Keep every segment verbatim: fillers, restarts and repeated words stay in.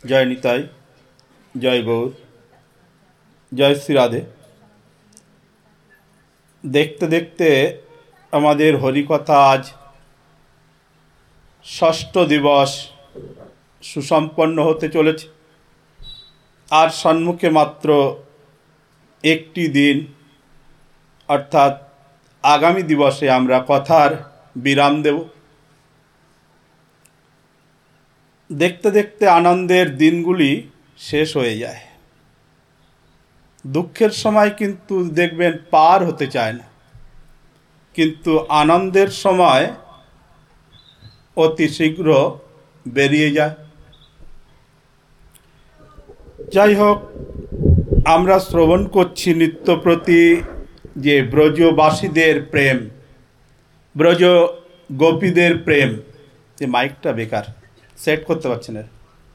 জয় নিতাই, জয় গৌর, জয় শ্রী রাধে। দেখতে দেখতে আমাদের হরিকথা আজ ষষ্ঠ দিবস সুসম্পন্ন হতে চলেছে। আর সম্মুখে মাত্র একটি দিন, অর্থাৎ আগামী দিবসে আমরা কথার বিরাম দেব। দেখতে দেখতে আনন্দের দিনগুলি শেষ হয়ে যায়, দুঃখের সময় কিন্তু দেখবেন পার হতে চায় না, কিন্তু আনন্দের সময় অতি শীঘ্র বেরিয়ে যায়। যাই হোক, আমরা শ্রবণ করছি নিত্যপ্রতি যে ব্রজবাসীদের প্রেম, ব্রজ গোপীদের প্রেম। যে মাইকটা বেকার, সেট করতে পারছি না।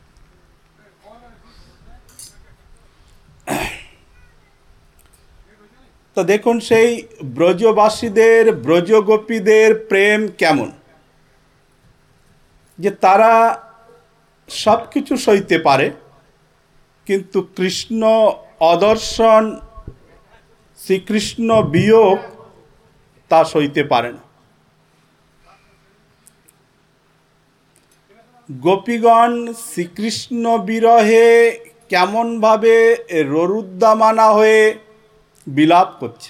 তো দেখুন সেই ব্রজবাসীদের, ব্রজগোপীদের প্রেম কেমন, যে তারা সব কিছু সইতে পারে, কিন্তু কৃষ্ণ অদর্শন, শ্রীকৃষ্ণ বিয়োগ তা সইতে পারে না। গোপীগণ শ্রীকৃষ্ণ বিরহে কেমনভাবে ররুদ্দামানা হয়ে বিলাপ করছে।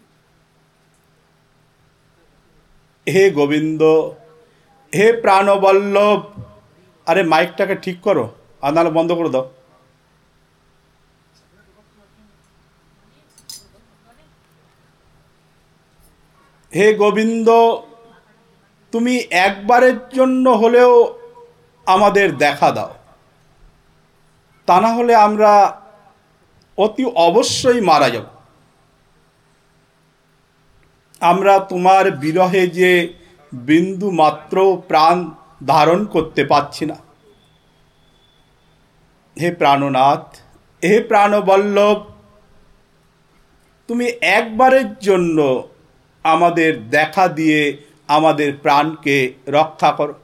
হে গোবিন্দ, হে প্রাণবল্লভ। আরে মাইকটাকে ঠিক করো, আর নাহলে বন্ধ করে দাও। হে গোবিন্দ, তুমি একবারের জন্য হলেও আমাদের দেখা দাও, তা না হলে আমরা অতি অবশ্যই মারা যাব। আমরা তোমার বিরহে যে বিন্দু মাত্র প্রাণ ধারণ করতে পারছি না। হে প্রাণনাথ, হে প্রাণবল্লভ, তুমি একবারের জন্য আমাদের দেখা দিয়ে আমাদের প্রাণকে রক্ষা করো।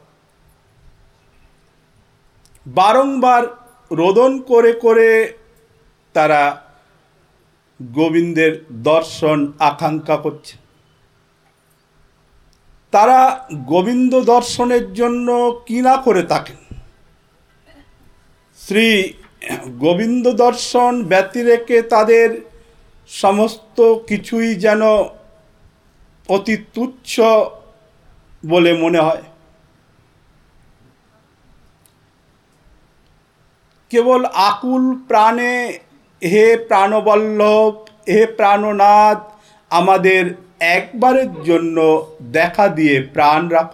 বারংবার রোদন করে করে তারা গোবিন্দের দর্শন আকাঙ্ক্ষা করছে। তারা গোবিন্দ দর্শনের জন্য কি না করে থাকেন। শ্রী গোবিন্দ দর্শন ব্যতিরেকে তাদের সমস্ত কিছুই যেন অতি তুচ্ছ বলে মনে হয়। কেবল আকুল প্রাণে হে প্রাণবল্লভ, হে প্রাণনাথ, আমাদের একবারের জন্য দেখা দিয়ে প্রাণ রাখ।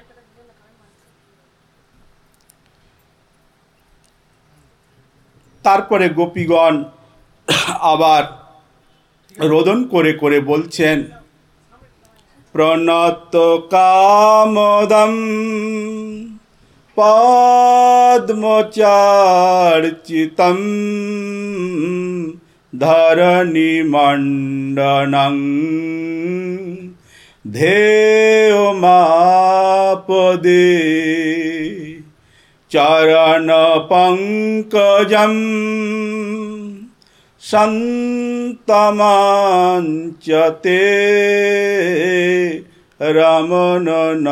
তারপরে গোপীগণ আবার রোদন করে করে বলছেন, প্রণত কামদম পদ্মচার্চিতম ধরণী মণ্ডনং ধেয় মাপদে চরণ পঙ্কজম সন্তমাঞ্চতে রমণ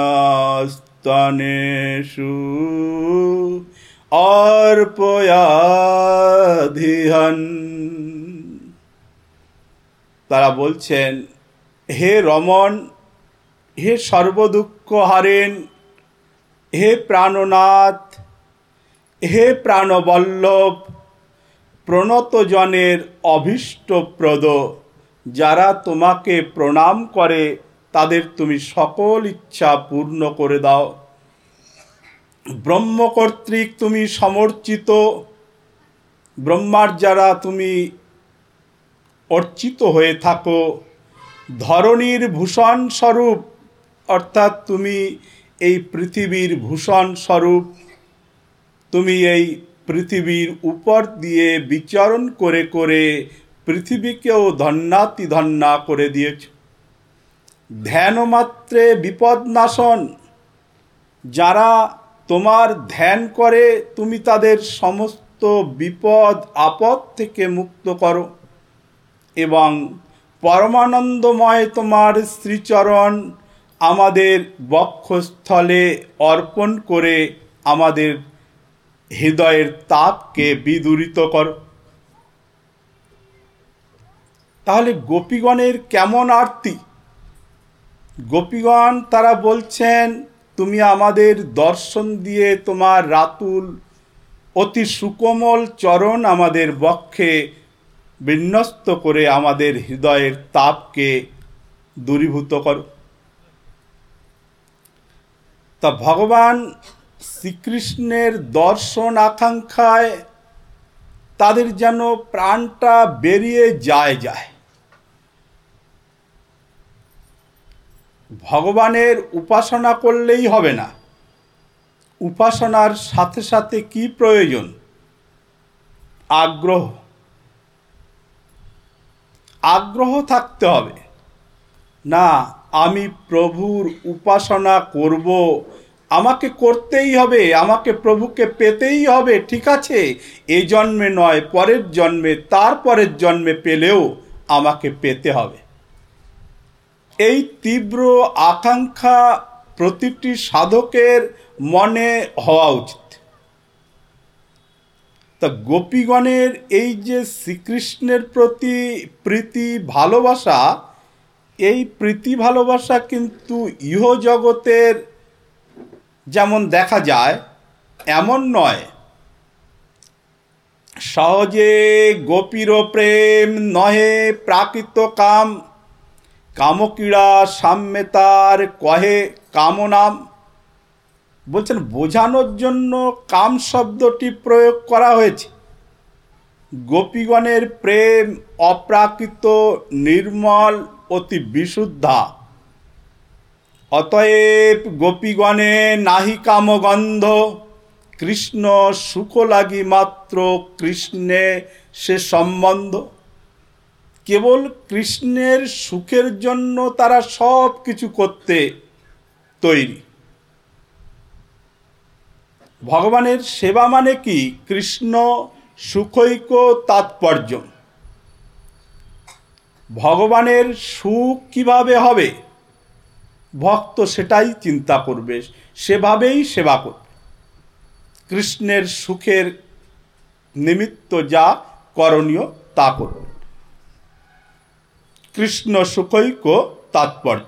নাস্তনেষু অর্পয়াধিহন। তারা বলছেন, হে রমণ, হে সর্বদুঃখ হারেন, হে প্রাণনাথ, হে প্রাণবল্লভ, প্রণত জনের অভীষ্টপ্রদ, যারা তোমাকে প্রণাম করে তাদের তুমি সকল ইচ্ছা পূর্ণ করে দাও। ব্রহ্ম কর্তৃক তুমি সমর্চিত, ব্রহ্মার যারা তুমি অর্চিত হয়ে থাকো। ধরণীর ভূষণ স্বরূপ, অর্থাৎ তুমি এই পৃথিবীর ভূষণ স্বরূপ। তুমি এই পৃথিবীর উপর দিয়ে বিচরণ করে করে পৃথিবীকেও ধন্যাতি ধন্যা করে দিয়েছ। ধ্যানমাত্রে বিপদনাশন, যারা তোমার ধ্যান করে তুমি তাদের সমস্ত বিপদ আপদ থেকে মুক্ত করো এবং পরমানন্দময় তোমার শ্রীচরণ আমাদের বক্ষস্থলে অর্পণ করে আমাদের হৃদয়ের তাপকে বিদূরিত করো। তাহলে গোপীগণের কেমন আরতি? গোপীগণ তারা বলছেন, তুমি আমাদের দর্শন দিয়ে তোমার রাতুল অতি সুকোমল চরণ আমাদের বক্ষে বিন্যস্ত করে আমাদের হৃদয়ের তাপকে দূরীভূত করো। তা ভগবান শ্রীকৃষ্ণের দর্শন আকাঙ্ক্ষায় তাদের যেন প্রাণটা বেরিয়ে যায় যায়। ভগবানের উপাসনা করলেই হবে না, উপাসনার সাথে সাথে কি প্রয়োজন? আগ্রহ আগ্রহ থাকতে হবে। না, আমি প্রভুর উপাসনা করব, আমাকে করতেই হবে, আমাকে প্রভুকে পেতেই হবে, ঠিক আছে, এই জন্মে নয় পরের জন্মে, তার পরের জন্মে পেলেও আমাকে পেতে হবে। এই তীব্র আকাঙ্ক্ষা প্রতিটি সাধকের মনে হওয়া উচিত। তা গোপীগণের এই যে শ্রীকৃষ্ণের প্রতি প্রীতি ভালোবাসা, এই প্রীতি ভালোবাসা কিন্তু ইহ জগতের যেমন দেখা যায় এমন নয়। সহজে গোপীর প্রেম নহে প্রাকৃত কাম, কামকীড়া সাম্যতার কহে কামনাম। বলছেন বোঝানোর জন্য কাম শব্দটি প্রয়োগ করা হয়েছে। গোপীগণের প্রেম অপ্রাকৃত, নির্মল, অতি বিশুদ্ধা। অতএব গোপীগণে নাহি কামগন্ধ, কৃষ্ণ সুখ লাগি মাত্র কৃষ্ণে সে সম্বন্ধ। কেবল কৃষ্ণের সুখের জন্য তারা সব কিছু করতে তৈরি। ভগবানের সেবা মানে কি? কৃষ্ণ সুখৈক তাৎপর্য। ভগবানের সুখ কিভাবে হবে ভক্ত সেটাই চিন্তা করবে, সেভাবেই সেবা করবে। কৃষ্ণের সুখের নিমিত্ত যা করণীয় তা করবে। কৃষ্ণ সুখৈক তাৎপর্য।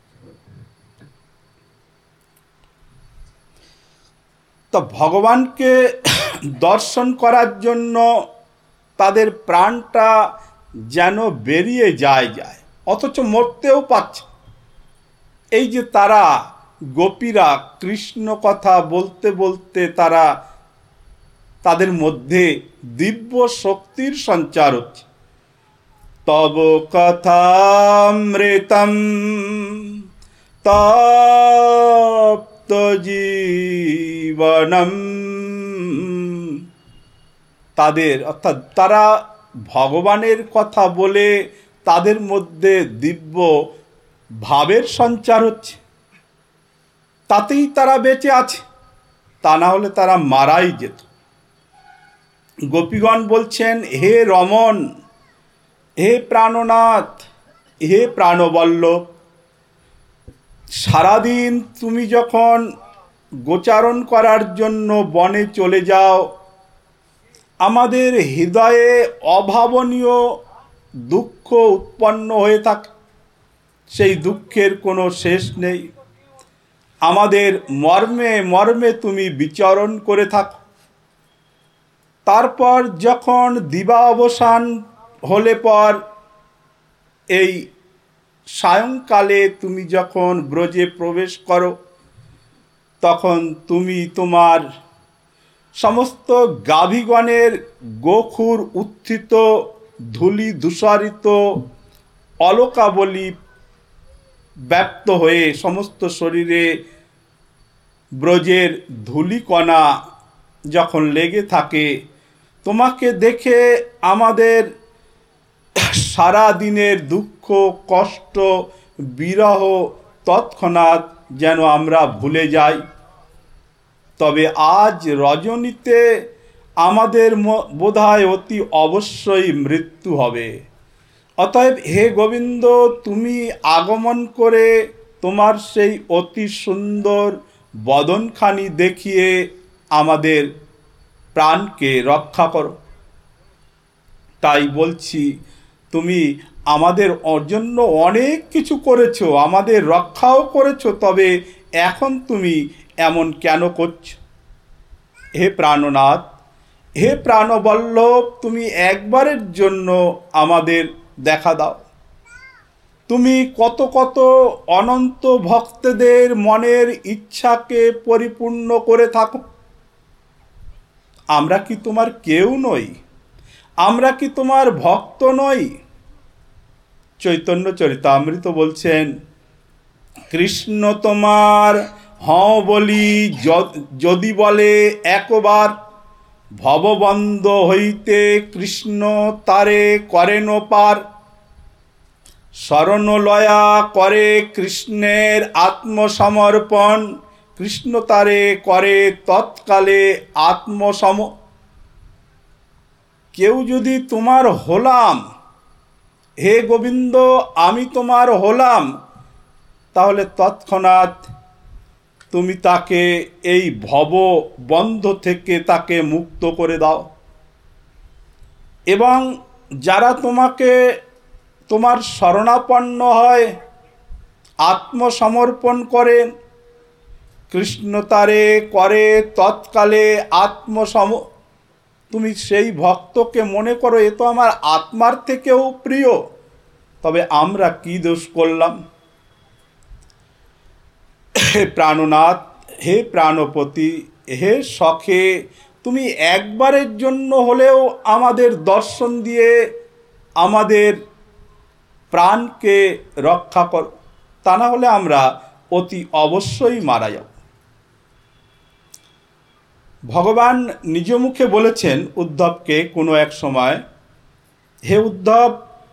তো ভগবানকে দর্শন করার জন্য তাদের প্রাণটা যেন বেরিয়ে যায় যায় অথচ মরতেও পাচ্ছে। এই যে তারা গোপীরা কৃষ্ণ কথা বলতে বলতে তারা তাদের মধ্যে দিব্য শক্তির সঞ্চার হচ্ছে। তব কথামৃতম তপ্ত জীবনম। তাদের অর্থাৎ তারা ভগবানের কথা বলে তাদের মধ্যে দিব্য ভাবের সঞ্চার হচ্ছে, তাতেই তারা বেঁচে আছে, তা না হলে তারা মারাই যেত। গোপীগণ বলছেন, হে রমণ, হে প্রাণনাথ, হে প্রাণবল্লভ, সারাদিন তুমি যখন গোচারণ করার জন্য বনে চলে যাও, আমাদের হৃদয়ে অভাবনীয় দুঃখ উৎপন্ন হয়ে থাকে, সেই দুঃখের কোনো শেষ নেই। আমাদের মর্মে মর্মে তুমি বিচরণ করে থাকো। তারপর যখন দিবা অবসান হলে পর এই সায়ংকালে তুমি যখন ব্রজে প্রবেশ করো, তখন তুমি তোমার সমস্ত গাভীগণের গোখুর উত্থিত ধূলি দূষারিত অলকাবলী ব্যাপ্ত হয়ে সমস্ত শরীরে ব্রজের ধূলিকণা যখন লেগে থাকে, তোমাকে দেখে আমাদের সারা দিনের দুঃখ কষ্ট বিরহ তৎক্ষণাৎ যেন আমরা ভুলে যাই। তবে আজ রজনীতে আমাদের বোধহয় অতি অবশ্যই মৃত্যু হবে। অতএব হে গোবিন্দ, তুমি আগমন করে তোমার সেই অতি সুন্দর বদনখানি দেখিয়ে আমাদের প্রাণকে রক্ষা করো। তাই বলছি, তুমি আমাদের জন্য অনেক কিছু করেছো, আমাদের রক্ষাও করেছো, তবে এখন তুমি এমন কেন করছো? হে প্রাণনাথ, হে প্রাণবল্লভ, তুমি একবারের জন্য আমাদের দেখা দাও। তুমি কত কত অনন্ত ভক্তদের মনের ইচ্ছাকে পরিপূর্ণ করে থাকো। আমরা কি তোমার কেউ নই? আমরা কি তোমার ভক্ত নই? চৈতন্য চরিতামৃত বলছেন, কৃষ্ণ তোমার হও বলি যদি বলে একবার, ভববন্ধ হইতে কৃষ্ণ তারে করেন পার। শরণলয়া করে কৃষ্ণের আত্মসমর্পণ, কৃষ্ণ তারে করে তৎকালে আত্মসম। কেউ যদি তোমার হলাম, হে গোবিন্দ আমি তোমার হলাম, তাহলে তৎক্ষণাৎ তুমি তাকে এই ভব বন্ধ থেকে তাকে মুক্ত করে দাও। এবং যারা তোমাকে তোমার শরণাপন্ন হয়, আত্মসমর্পণ করেন, কৃষ্ণ তারে করে তৎকালে আত্মসম। তুমি সেই ভক্তকে মনে করো এ তো আমার আত্মার থেকেও প্রিয়, তবে আমরা কি দোষ করলাম? হে প্রাণনাথ, হে প্রাণপতি, হে সখে, তুমি একবারের জন্য হলেও আমাদের দর্শন দিয়ে আমাদের প্রাণকে রক্ষা কর, তা না হলে আমরা অতি অবশ্যই মারা যাব। ভগবান নিজ মুখে বলেছেন উদ্ধবকে কোনো এক সময়, হে উদ্ধব,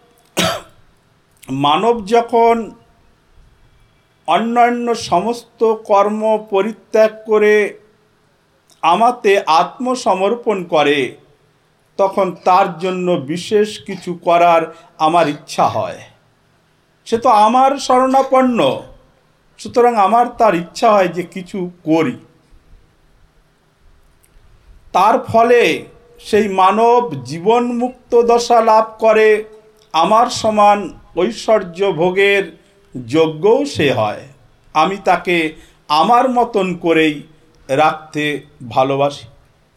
মানব যখন অন্যান্য সমস্ত কর্ম পরিত্যাগ করে আমাতে আত্মসমর্পণ করে, তখন তার জন্য বিশেষ কিছু করার আমার ইচ্ছা হয়। সে তো আমার শরণাপন্ন, সুতরাং আমার তার ইচ্ছা হয় যে কিছু করি। তার ফলে সেই মানব জীবন মুক্ত দশা লাভ করে, আমার সমান ঐশ্বর্য ভোগের যোগ্যও সে হয়। আমি তাকে আমার মতন করেই রাখতে ভালোবাসি।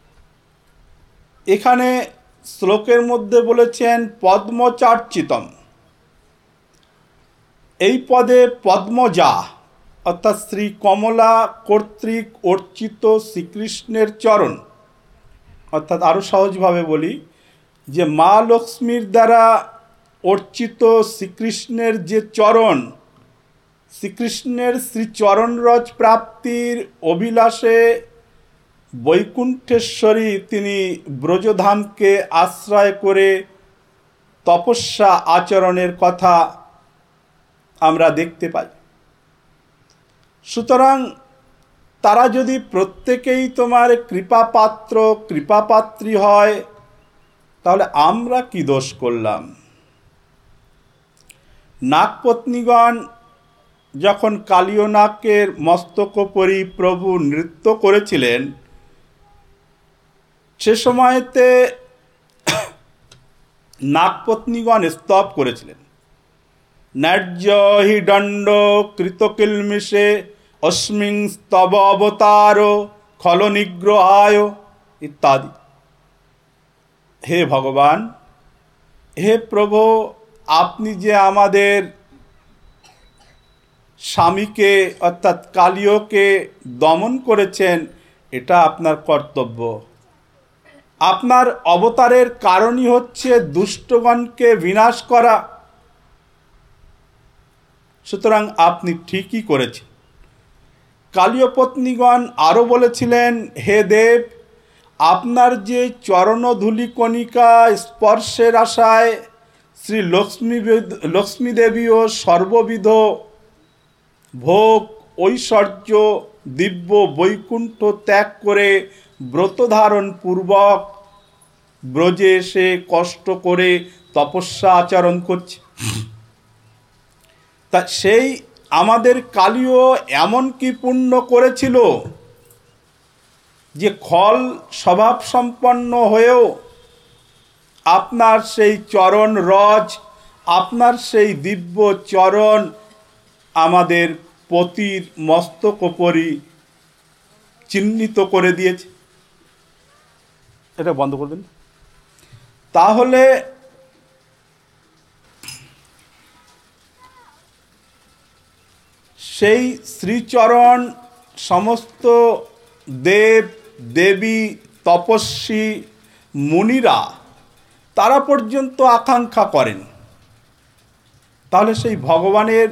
এখানে শ্লোকের মধ্যে বলেছেন পদ্মচার্চিতম। এই পদে পদ্মজা অর্থাৎ শ্রী কমলা কর্তৃক অর্চিত শ্রীকৃষ্ণের চরণ, অর্থাৎ আরও সহজভাবে বলি যে মা লক্ষ্মীর দ্বারা অর্চিত শ্রীকৃষ্ণের যে চরণ, শ্রীকৃষ্ণের শ্রীচরণরজ প্রাপ্তির অভিলাষে বৈকুণ্ঠেশ্বরী তিনি ব্রজধামকে আশ্রয় করে তপস্যা আচরণের কথা আমরা দেখতে পাই। সুতরাং তারা যদি প্রত্যেকেই তোমার কৃপাপাত্র কৃপাপাত্রী হয়, তাহলে আমরা কি দোষ করলাম? নাগপত্নীগণ যখন কালীয় নাগের মস্তকোপরি প্রভু নৃত্য করেছিলেন, সে সময়তে নাগপত্নীগণ স্তব করেছিলেন, ন্যায্য হি দণ্ড কৃতকিলমিষে অস্মিং স্তব অবতার খল নিগ্রহায় ইত্যাদি। হে ভগবান, হে প্রভু, আপনি যে আমাদের স্বামীকে অর্থাৎ কালীয়কে দমন করেছেন, এটা আপনার কর্তব্য। আপনার অবতারের কারণই হচ্ছে দুষ্টগণকে বিনাশ করা, সুতরাং আপনি ঠিকই করেছেন। কালীয়পত্নীগণ আরও বলেছিলেন, হে দেব, আপনার যে চরণধূলি কণিকা স্পর্শের আশায় শ্রী লক্ষ্মী লক্ষ্মী দেবীও সর্ববিধ ভোগ ঐশ্বর্য দিব্য বৈকুণ্ঠ ত্যাগ করে ব্রত ধারণ পূর্বক ব্রজে এসে কষ্ট করে তপস্যা আচরণ করছে। তা সেই আমাদের কালীও এমন কি পুণ্য করেছিল যে খল স্বভাব সম্পন্ন হয়েও আপনার সেই চরণ রজ, আপনার সেই দিব্য চরণ আমাদের পতির মস্তকোপরি চিহ্নিত করে দিয়েছে। এটা বন্ধ করবেন। তাহলে সেই শ্রীচরণ সমস্ত দেব দেবী তপস্বী মুনিরা তারা পর্যন্ত আকাঙ্ক্ষা করেন। তাহলে সেই ভগবানের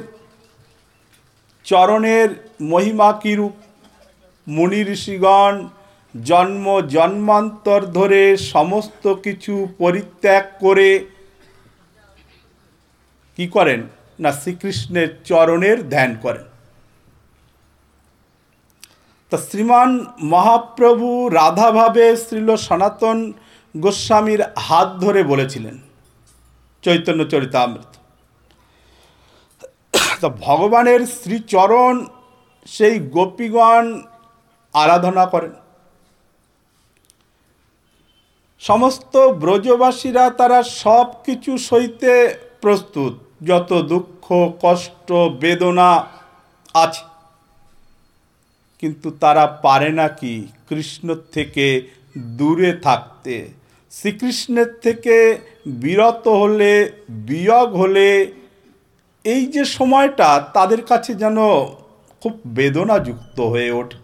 চরণের মহিমা কিরূপ? মুনি ঋষিগণ জন্ম জন্মান্তর ধরে সমস্ত কিছু পরিত্যাগ করে কি করেন না শ্রীকৃষ্ণের চরণের ধ্যান করেন। তা শ্রীমান মহাপ্রভু রাধাভাবে শ্রীল সনাতন গোস্বামীর হাত ধরে বলেছিলেন চৈতন্য চরিতামৃত। তা ভগবানের শ্রীচরণ সেই গোপীগণ আরাধনা করেন। সমস্ত ব্রজবাসীরা তারা সব কিছু সইতে প্রস্তুত, যত দুঃখ কষ্ট বেদনা আছে, কিন্তু তারা পারে না কি কৃষ্ণ থেকে দূরে থাকতে। শ্রীকৃষ্ণের থেকে বিরত হলে, বিয়োগ হলে এই যে সময়টা তাদের কাছে যেন খুব বেদনাযুক্ত হয়ে ওঠে।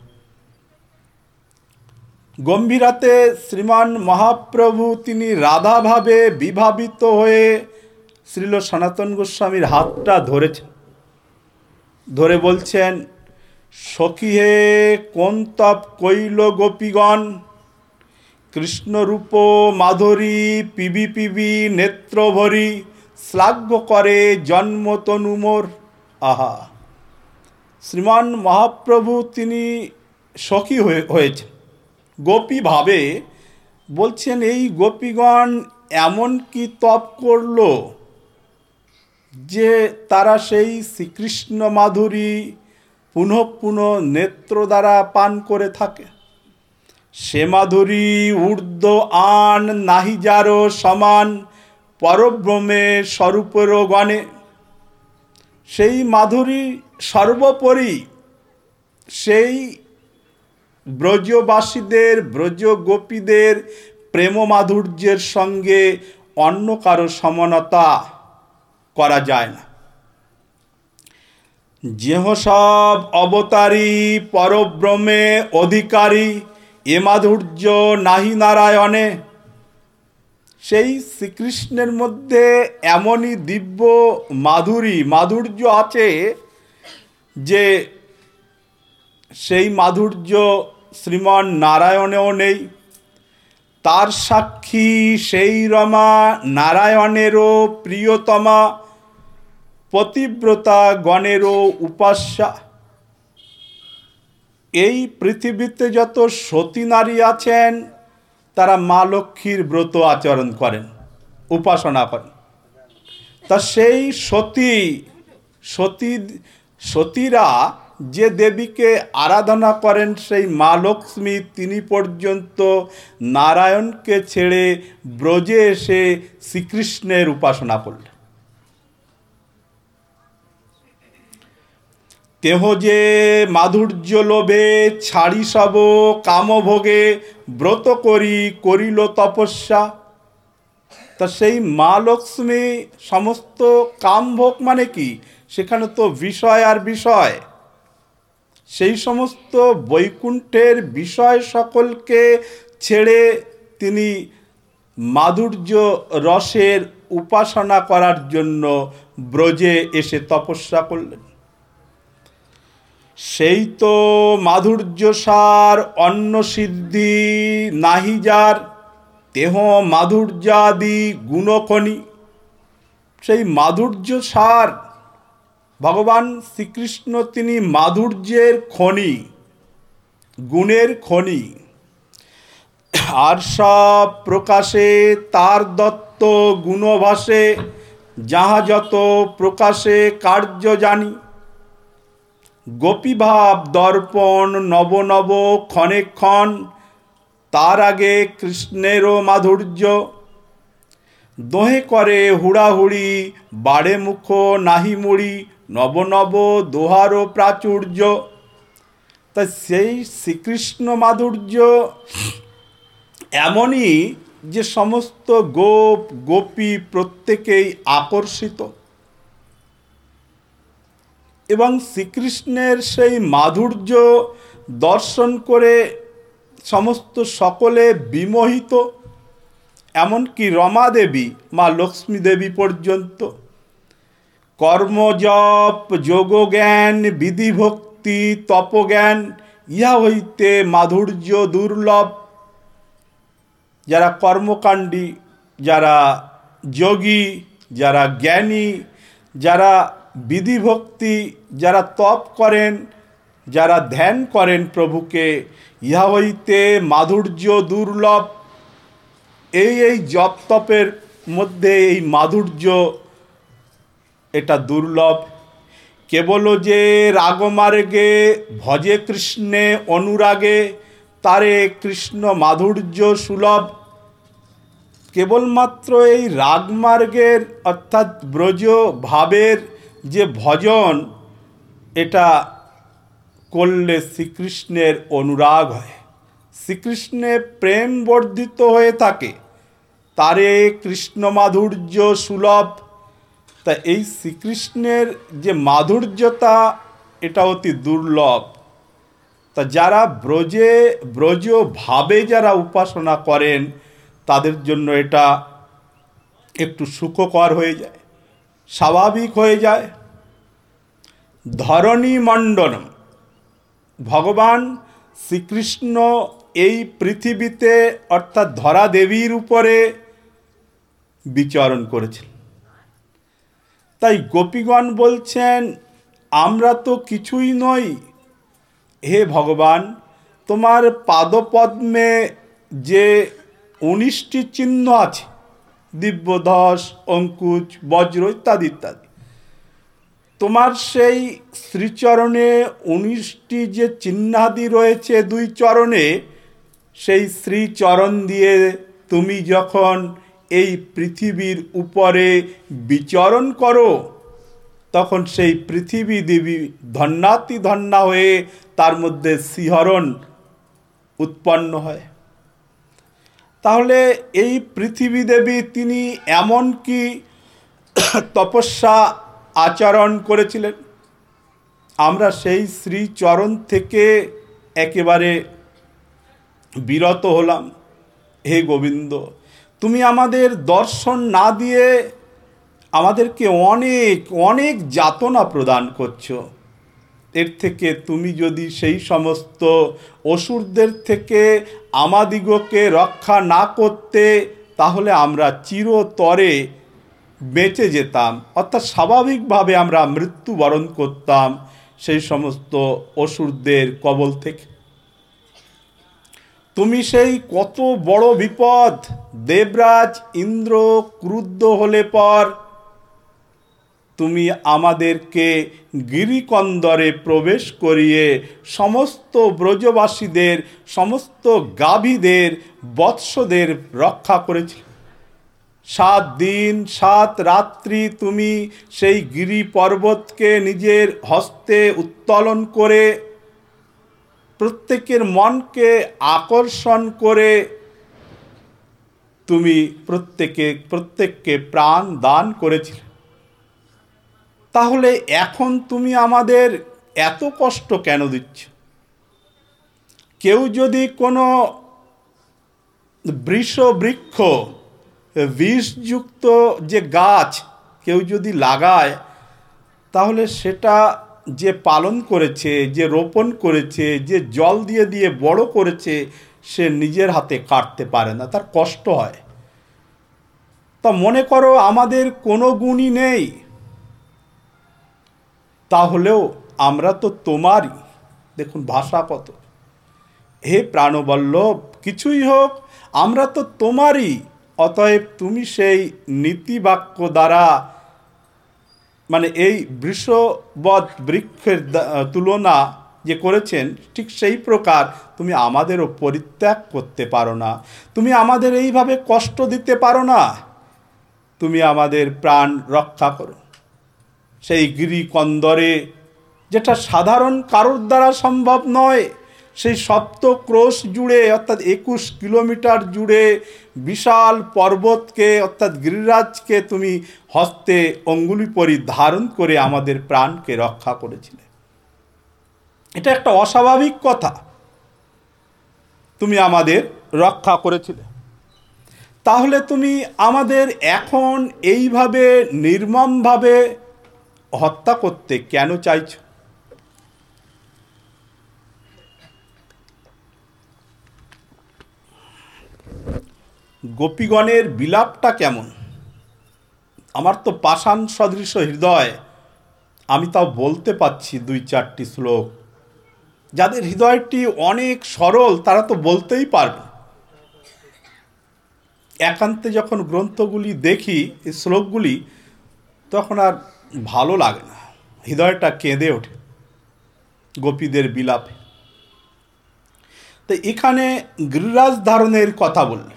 গম্ভীরাতে শ্রীমান মহাপ্রভু তিনি রাধাভাবে বিভাবিত হয়ে শ্রীল সনাতন গোস্বামীর হাতটা ধরেছেন, ধরে বলছেন, সখী হে কোন তপ কৈল গোপীগণ, কৃষ্ণরূপ মাধুরী পিবি পিবি নেত্র ভরি, শ্লাঘ্য করে জন্ম তনু মোর। আহা, শ্রীমান মহাপ্রভু তিনি সখী হয়ে হয়েছেন গোপী ভাবে। বলছেন এই গোপীগণ এমন কি তপ করল যে তারা সেই শ্রীকৃষ্ণ মাধুরী পুনঃ পুনঃ নেত্র দ্বারা পান করে থাকে। সে মাধুরী ঊর্ধ্ব আন নাহি যারো সমান, পরব্রহ্মে স্বরূপের গণে। সেই মাধুরী সর্বোপরি সেই ব্রজবাসীদের ব্রজ গোপীদের প্রেম মাধুর্যের সঙ্গে অন্য কারো সমানতা করা যায় না। যেহ সব অবতারী পরব্রহ্মে অধিকারী, এ মাধুর্য নাহি নারায়ণে। সেই শ্রীকৃষ্ণের মধ্যে এমনই দিব্য মাধুরী মাধুর্য আছে যে সেই মাধুর্য শ্রীমান নারায়ণেও নেই। তার সাক্ষী সেই রমা নারায়ণেরও প্রিয়তমা, পতিব্রতা গণেরও উপাস্যা। এই পৃথিবীতে যত সতী নারী আছেন তারা মা লক্ষ্মীর ব্রত আচরণ করেন, উপাসনা করেন। তা সেই সতী সতী সতীরা যে দেবীকে আরাধনা করেন সেই মা লক্ষ্মী তিনি পর্যন্ত নারায়ণকে ছেড়ে ব্রজে এসে শ্রীকৃষ্ণের উপাসনা করলেন। তেহ যে মাধুর্য লোভে ছাড়ি সব কামভোগে, ব্রত করি করিল তপস্যা। তা সেই মা লক্ষ্মী সমস্ত কামভোগ মানে কি, সেখানে তো বিষয় আর বিষয়, সেই সমস্ত বৈকুণ্ঠের বিষয় সকলকে ছেড়ে তিনি মাধুর্য রসের উপাসনা করার জন্য ব্রজে এসে তপস্যা করলেন। সেই তো মাধুর্য সার অন্ন সিদ্ধি নাহি যার, তেহ মাধুর্যাদি গুণখনি। সেই মাধুর্য সার ভগবান শ্রীকৃষ্ণ তিনি মাধুর্যের খনি, গুণের খনি, আর সব প্রকাশে তার দত্ত গুণভাসে, যাহা যত প্রকাশে কার্য জানি। গোপীভাব দর্পণ নব নব ক্ষণে ক্ষণ, তার আগে কৃষ্ণেরও মাধুর্য। দোহে করে হুড়াহুড়ি, বাড়ে মুখ নাহি মুড়ি, নব নব দোহারও প্রাচুর্য। তাই সেই শ্রীকৃষ্ণ মাধুর্য এমনই যে সমস্ত গোপ গোপী প্রত্যেকেই আকর্ষিত, এবং শ্রীকৃষ্ণের সেই মাধুর্য দর্শন করে সমস্ত সকলে বিমোহিত, এমনকি রমা দেবী, মা লক্ষ্মী দেবী পর্যন্ত। কর্মজপ যোগজ্ঞান বিধিভক্তি তপজ্ঞান, ইহা হইতে মাধুর্য দুর্লভ। যারা কর্মকাণ্ডী, যারা যোগী, যারা জ্ঞানী, যারা বিধিভক্তি, যারা তপ করেন, যারা ধ্যান করেন প্রভুকে, ইহা হইতে মাধুর্য দুর্লভ। এই এই জপ তপের মধ্যে এই মাধুর্য এটা দুর্লভ। কেবল যে রাগমার্গে ভজে কৃষ্ণে অনুরাগে, তারে কৃষ্ণ মাধুর্য সুলভ। কেবলমাত্র এই রাগমার্গের অর্থাৎ ব্রজ ভাবের যে ভজন, এটা করলে শ্রীকৃষ্ণের অনুরাগ হয়, শ্রীকৃষ্ণে প্রেম বর্ধিত হয়ে থাকে, তারে কৃষ্ণ মাধুর্য সুলভ। তা এই শ্রীকৃষ্ণের যে মাধুর্যতা, এটা অতি দুর্লভ। তা যারা ব্রজে ব্রজ ভাবে যারা উপাসনা করেন, তাদের জন্য এটা একটু সুখকর হয়ে যায়, স্বাভাবিক হয়ে যায়। ধরণী মণ্ডলম, ভগবান শ্রীকৃষ্ণ এই পৃথিবীতে অর্থাৎ ধরা দেবীর উপরে বিচরণ করেছেন। তাই গোপীগণ বলছেন, আমরা তো কিছুই নই, হে ভগবান, তোমার পাদপদ্মে যে উনিশটি চিহ্ন আছে, দিব্যধস, অঙ্কুশ, বজ্র ইত্যাদি ইত্যাদি, তোমার সেই শ্রীচরণে উনিশটি যে চিহ্নাদি রয়েছে দুই চরণে, সেই শ্রীচরণ দিয়ে তুমি যখন এই পৃথিবীর উপরে বিচরণ করো, তখন সেই পৃথিবী দেবী ধন্যাতি ধন্যা হয়ে তার মধ্যে শিহরণ উৎপন্ন হয়। তাহলে এই পৃথিবী দেবী তিনি এমন কি তপস্যা আচরণ করেছিলেন, আমরা সেই শ্রীচরণ থেকে একেবারে বিরত হলাম। হে গোবিন্দ, তুমি আমাদের দর্শন না দিয়ে আমাদেরকে অনেক অনেক যাতনা প্রদান করছো। এর থেকে তুমি যদি সেই সমস্ত অসুরদের থেকে আমাদিগকে রক্ষা না করতে, তাহলে আমরা চিরতরে বেঁচে যেতাম, অর্থাৎ স্বাভাবিকভাবে আমরা মৃত্যুবরণ করতাম সেই সমস্ত অসুরদের কবল থেকে। তুমি সেই কত বড় বিপদ, দেবরাজ ইন্দ্র ক্রুদ্ধ হলে পর তুমি আমাদেরকে গিরিকন্দরে প্রবেশ করিয়ে সমস্ত ব্রজবাসীদের, সমস্ত গাভীদের, বৎসদের রক্ষা করেছিলে। সাত দিন সাত রাত্রি তুমি সেই গিরি পর্বতকে নিজের হস্তে উত্তোলন করে প্রত্যেকের মনকে আকর্ষণ করে তুমি প্রত্যেকে প্রত্যেককে প্রাণ দান করেছিলে। তাহলে এখন তুমি আমাদের এত কষ্ট কেন দিচ্ছ? কেউ যদি কোনো বৃষ বৃক্ষ, বিষযুক্ত যে গাছ কেউ যদি লাগায়, তাহলে সেটা যে পালন করেছে, যে রোপণ করেছে, যে জল দিয়ে দিয়ে বড় করেছে, সে নিজের হাতে কাটতে পারে না, তার কষ্ট হয়। তা মনে করো আমাদের কোনো গুণই নেই, তাহলেও আমরা তো তোমারই। দেখুন ভাষা কত, হে প্রাণবল্লভ, কিছুই হোক আমরা তো তোমারই, অতএব তুমি সেই নীতিবাক্য দ্বারা, মানে এই বৃষবৎ বৃক্ষের তুলনা যে করেছেন ঠিক সেই প্রকার তুমি আমাদেরও পরিত্যাগ করতে পারো না, তুমি আমাদের এইভাবে কষ্ট দিতে পারো না, তুমি আমাদের প্রাণ রক্ষা করো। সেই গিরিকন্দরে, যেটা সাধারণ কারোর দ্বারা সম্ভব নয়, সেই সপ্ত ক্রোশ জুড়ে অর্থাৎ একুশ কিলোমিটার জুড়ে বিশাল পর্বতকে অর্থাৎ গিরিরাজকে তুমি হস্তে অঙ্গুলি পরি ধারণ করে আমাদের প্রাণকে রক্ষা করেছিলে। এটা একটা অস্বাভাবিক কথা, তুমি আমাদের রক্ষা করেছিলে। তাহলে তুমি আমাদের এখন এইভাবে নির্মমভাবে হত্যা করতে কেন চাইছো? গোপীগণের বিলাপটা কেমন! আমার তো পাষাণ সদৃশ হৃদয়, আমি তাও বলতে পাচ্ছি দুই চারটি শ্লোক। যাদের হৃদয়টি অনেক সরল তারা তো বলতেই পারবে। একান্তে যখন গ্রন্থগুলি দেখি, এই শ্লোকগুলি, তখন আর ভালো লাগে না, হৃদয়টা কেঁদে ওঠে গোপীদের বিলাপে। তো এখানে গিরিরাজ ধারণের কথা বললেন।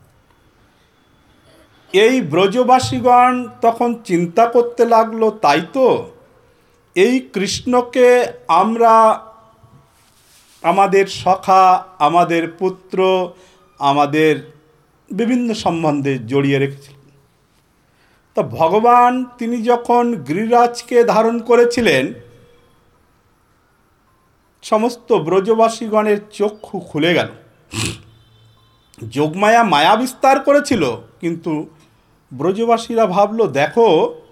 এই ব্রজবাসীগণ তখন চিন্তা করতে লাগলো, তাই তো এই কৃষ্ণকে আমরা আমাদের সখা, আমাদের পুত্র, আমাদের বিভিন্ন সম্বন্ধে জড়িয়ে রেখেছিলেন। তো ভগবান তিনি যখন গিরিরাজকে ধারণ করেছিলেন, সমস্ত ব্রজবাসীগণের চক্ষু খুলে গেল। যোগমায়া মায়া বিস্তার করেছিল, কিন্তু ব্রজবাসীরা ভাবল, দেখো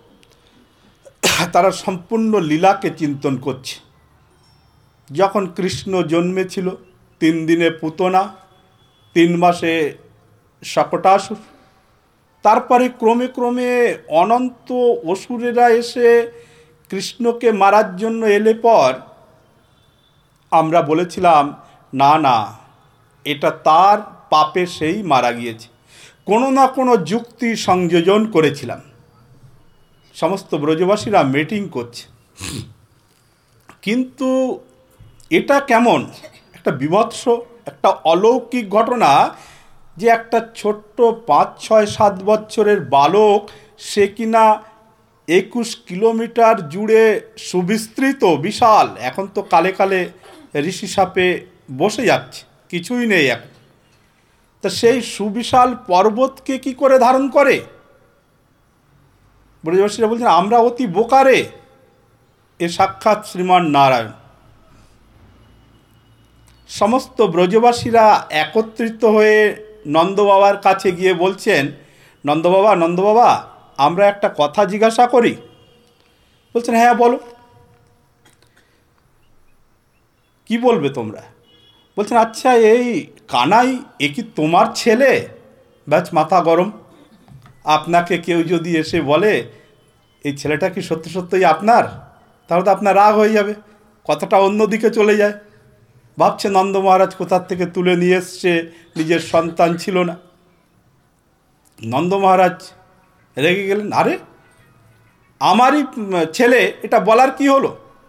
তারা সম্পূর্ণ লীলাকে চিন্তন করছে। যখন কৃষ্ণ জন্মেছিল, তিন দিনে পুতনা, তিন মাসে শকটাসুর, তারপরে ক্রমে ক্রমে অনন্ত অসুরেরা এসে কৃষ্ণকে মারার জন্য এলে পর আমরা বলেছিলাম, না না, এটা তার পাপে সেই মারা গিয়েছে। কোনো না কোনো যুক্তি সংযোজন করেছিলাম। সমস্ত ব্রজবাসীরা মিটিং করছে, কিন্তু এটা কেমন একটা বিভৎস, একটা অলৌকিক ঘটনা যে একটা ছোট্ট পাঁচ ছয় সাত বছরের বালক, সে কিনা একুশ কিলোমিটার জুড়ে সুবিস্তৃত বিশাল, এখন তো কালে কালে ঋষি সাপে বসে যাচ্ছে, কিছুই নেই এখন, তা সেই সুবিশাল পর্বতকে কি করে ধারণ করে? ব্রজবাসীরা বলছেন, আমরা অতি বোকারে, এ সাক্ষাৎ শ্রীমান নারায়ণ। সমস্ত ব্রজবাসীরা একত্রিত হয়ে নন্দবাবার কাছে গিয়ে বলছেন, নন্দবাবা নন্দবাবা আমরা একটা কথা জিজ্ঞাসা করি। বলছেন, হ্যাঁ বলো। কি বলবে তোমরা? বলছেন, আচ্ছা এই কানাই এ কি তোমার ছেলে? ব্যাস মাথা গরম। আপনাকে কেউ যদি এসে বলে এই ছেলেটা কি সত্য সত্যই আপনার, তাহলে তো আপনার রাগ হয়ে যাবে, কথাটা অন্যদিকে চলে যায়। ভাবছে নন্দ মহারাজ কোথার থেকে তুলে নিয়ে এসছে, নিজের সন্তান ছিল না। নন্দ মহারাজ রেগে গেলেন, আরে আমারই ছেলে, এটা বলার কি হলো?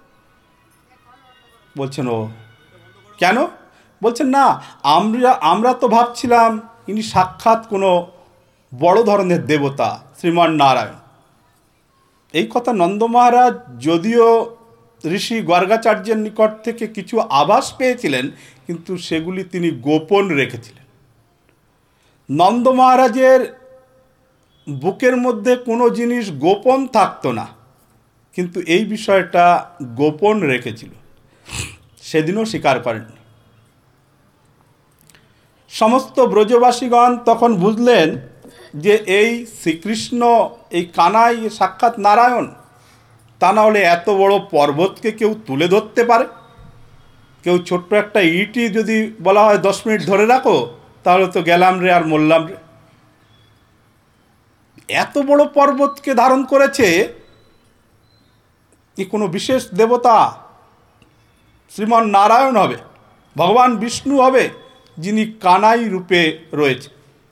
বলছেন, ও কেন? বলছেন, না আমরা আমরা তো ভাবছিলাম ইনি সাক্ষাৎ কোনো বড় ধরনের দেবতা, শ্রীমান নারায়ণ। এই কথা নন্দ মহারাজ যদিও ঋষি গর্গাচার্যের নিকট থেকে কিছু আভাস পেয়েছিলেন, কিন্তু সেগুলি তিনি গোপন রেখেছিলেন। নন্দ মহারাজের বুকের মধ্যে কোনো জিনিস গোপন থাকতো না, কিন্তু এই বিষয়টা গোপন রেখেছিল, সেদিনও স্বীকার করেননি। সমস্ত ব্রজবাসীগণ তখন বুঝলেন যে এই শ্রীকৃষ্ণ, এই কানাই সাক্ষাৎ নারায়ণ, তা না হলে এত বড় পর্বতকে কেউ তুলে ধরতে পারে? কেউ ছোট্ট একটা ইটই যদি বলা হয় দশ মিনিট ধরে রাখো, তাহলে তো গেলাম রে আর মরলাম রে। এত বড় পর্বতকে ধারণ করেছে, কি কোনো বিশেষ দেবতা শ্রীমান নারায়ণ হবে? ভগবান বিষ্ণু হবে যিনি কানাই রূপে রয়েছে।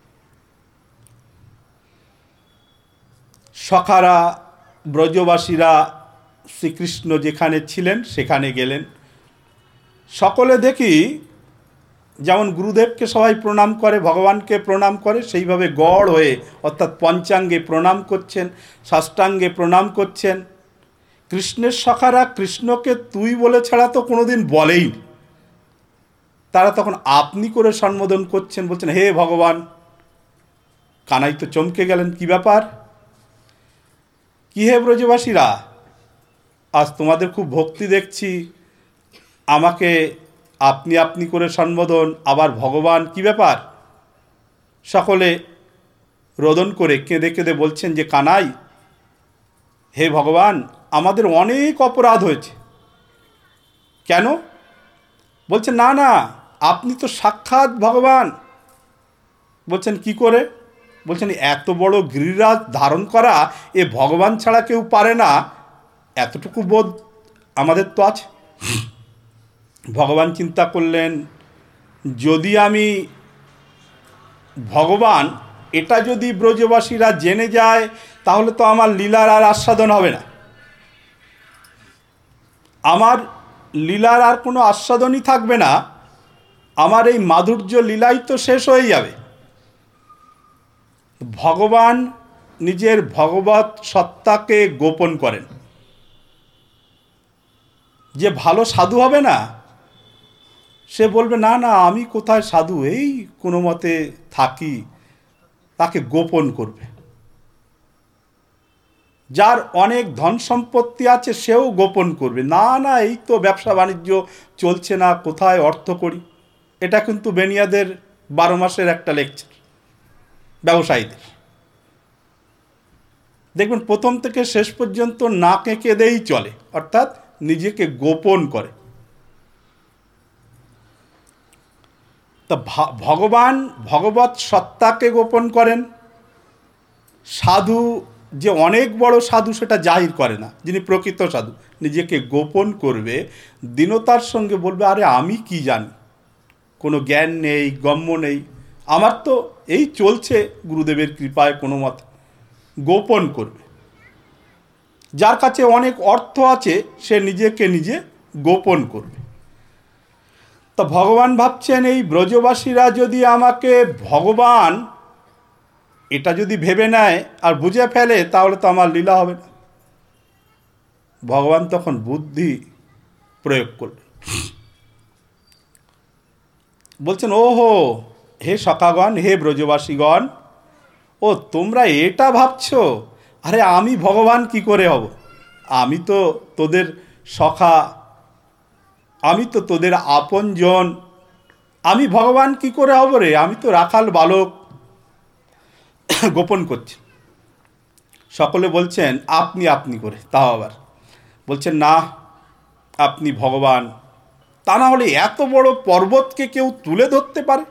সখারা ব্রজবাসীরা শ্রীকৃষ্ণ যেখানে ছিলেন সেখানে গেলেন। সকলে দেখি যেমন গুরুদেবকে সবাই প্রণাম করে, ভগবানকে প্রণাম করে, সেইভাবে গড় হয়ে অর্থাৎ পঞ্চাঙ্গে প্রণাম করছেন, সাষ্টাঙ্গে প্রণাম করছেন। কৃষ্ণের সখারা কৃষ্ণকে তুই বলে ছাড়া তো কোনোদিন বলেই নি। তারা তখন আপনি করে সম্বোধন করছেন, বলছেন হে ভগবান। কানাই তো চমকে গেলেন, কি ব্যাপার, কি হে ব্রজবাসীরা, আজ তোমাদের খুব ভক্তি দেখছি, আমাকে আপনি আপনি করে সম্বোধন, আবার ভগবান, কি ব্যাপার? সকলে রোদন করে কেঁদে কেঁদে বলছেন যে কানাই, হে ভগবান, আমাদের অনেক অপরাধ হয়েছে। কেন? বলছেন না না, আপনি তো সাক্ষাৎ ভগবান। বলছেন কি করে? বলছেন এত বড় গিরিরাজ ধারণ করা এ ভগবান ছাড়া কেউ পারে না, এতটুকু বোধ আমাদের তো আছে। ভগবান চিন্তা করলেন, যদি আমি ভগবান এটা যদি ব্রজবাসীরা জেনে যায় তাহলে তো আমার লীলার আর আস্বাদন হবে না, আমার লীলার আর কোনো আস্বাদনই থাকবে না, আমার এই মাধুর্য লীলাই তো শেষ হয়ে যাবে। ভগবান নিজের ভগবৎ সত্তাকে গোপন করেন। যে ভালো সাধু হবে না, সে বলবে না না আমি কোথায় সাধু, এই কোনো মতে থাকি, তাকে গোপন করবে। যার অনেক ধন সম্পত্তি আছে সেও গোপন করবে, না না এই তো ব্যবসা বাণিজ্য চলছে না, কোথায় অর্থ করি। এটা কিন্তু বেনিয়াদের বারো মাসের একটা লেকচার ব্যবসায়ীদের। দেখবেন প্রথম থেকে শেষ পর্যন্ত না কেঁদেই চলে, অর্থাৎ নিজেকে গোপন করে। তা ভগবান ভগবৎ সত্তাকে গোপন করেন। সাধু যে অনেক বড় সাধু সেটা জাহির করে না, যিনি প্রকৃত সাধু নিজেকে গোপন করবে, দীনতার সঙ্গে বলবে আরে আমি কি জানি, কোনো জ্ঞান নেই, গম্য নেই, আমার তো এই চলছে গুরুদেবের কৃপায়, কোনো মতে গোপন করবে। যার কাছে অনেক অর্থ আছে সে নিজেকে নিজে গোপন করবে। তো ভগবান ভাবছেন এই ব্রজবাসীরা যদি আমাকে ভগবান এটা যদি ভেবে নেয় আর বুঝে ফেলে তাহলে তো আমার লীলা হবে না। ভগবান তখন বুদ্ধি প্রয়োগ করলেন, বলছেন ওহো হে সখাগণ, হে ব্রজবাসীগণ, ও তোমরা এটা ভাবছো, আরে আমি ভগবান কি করে হব, আমি তো তোদের সখা, আমি তো তোদের আপনজন, আমি ভগবান কি করে হব রে, আমি তো রাখাল বালক। গোপন করছে। সকলে বলছেন আপনি আপনি করে, তাও আবার বলছেন না আপনি ভগবান, তা না হলে এত বড় পর্বতকে কেউ তুলে ধরতে পারে?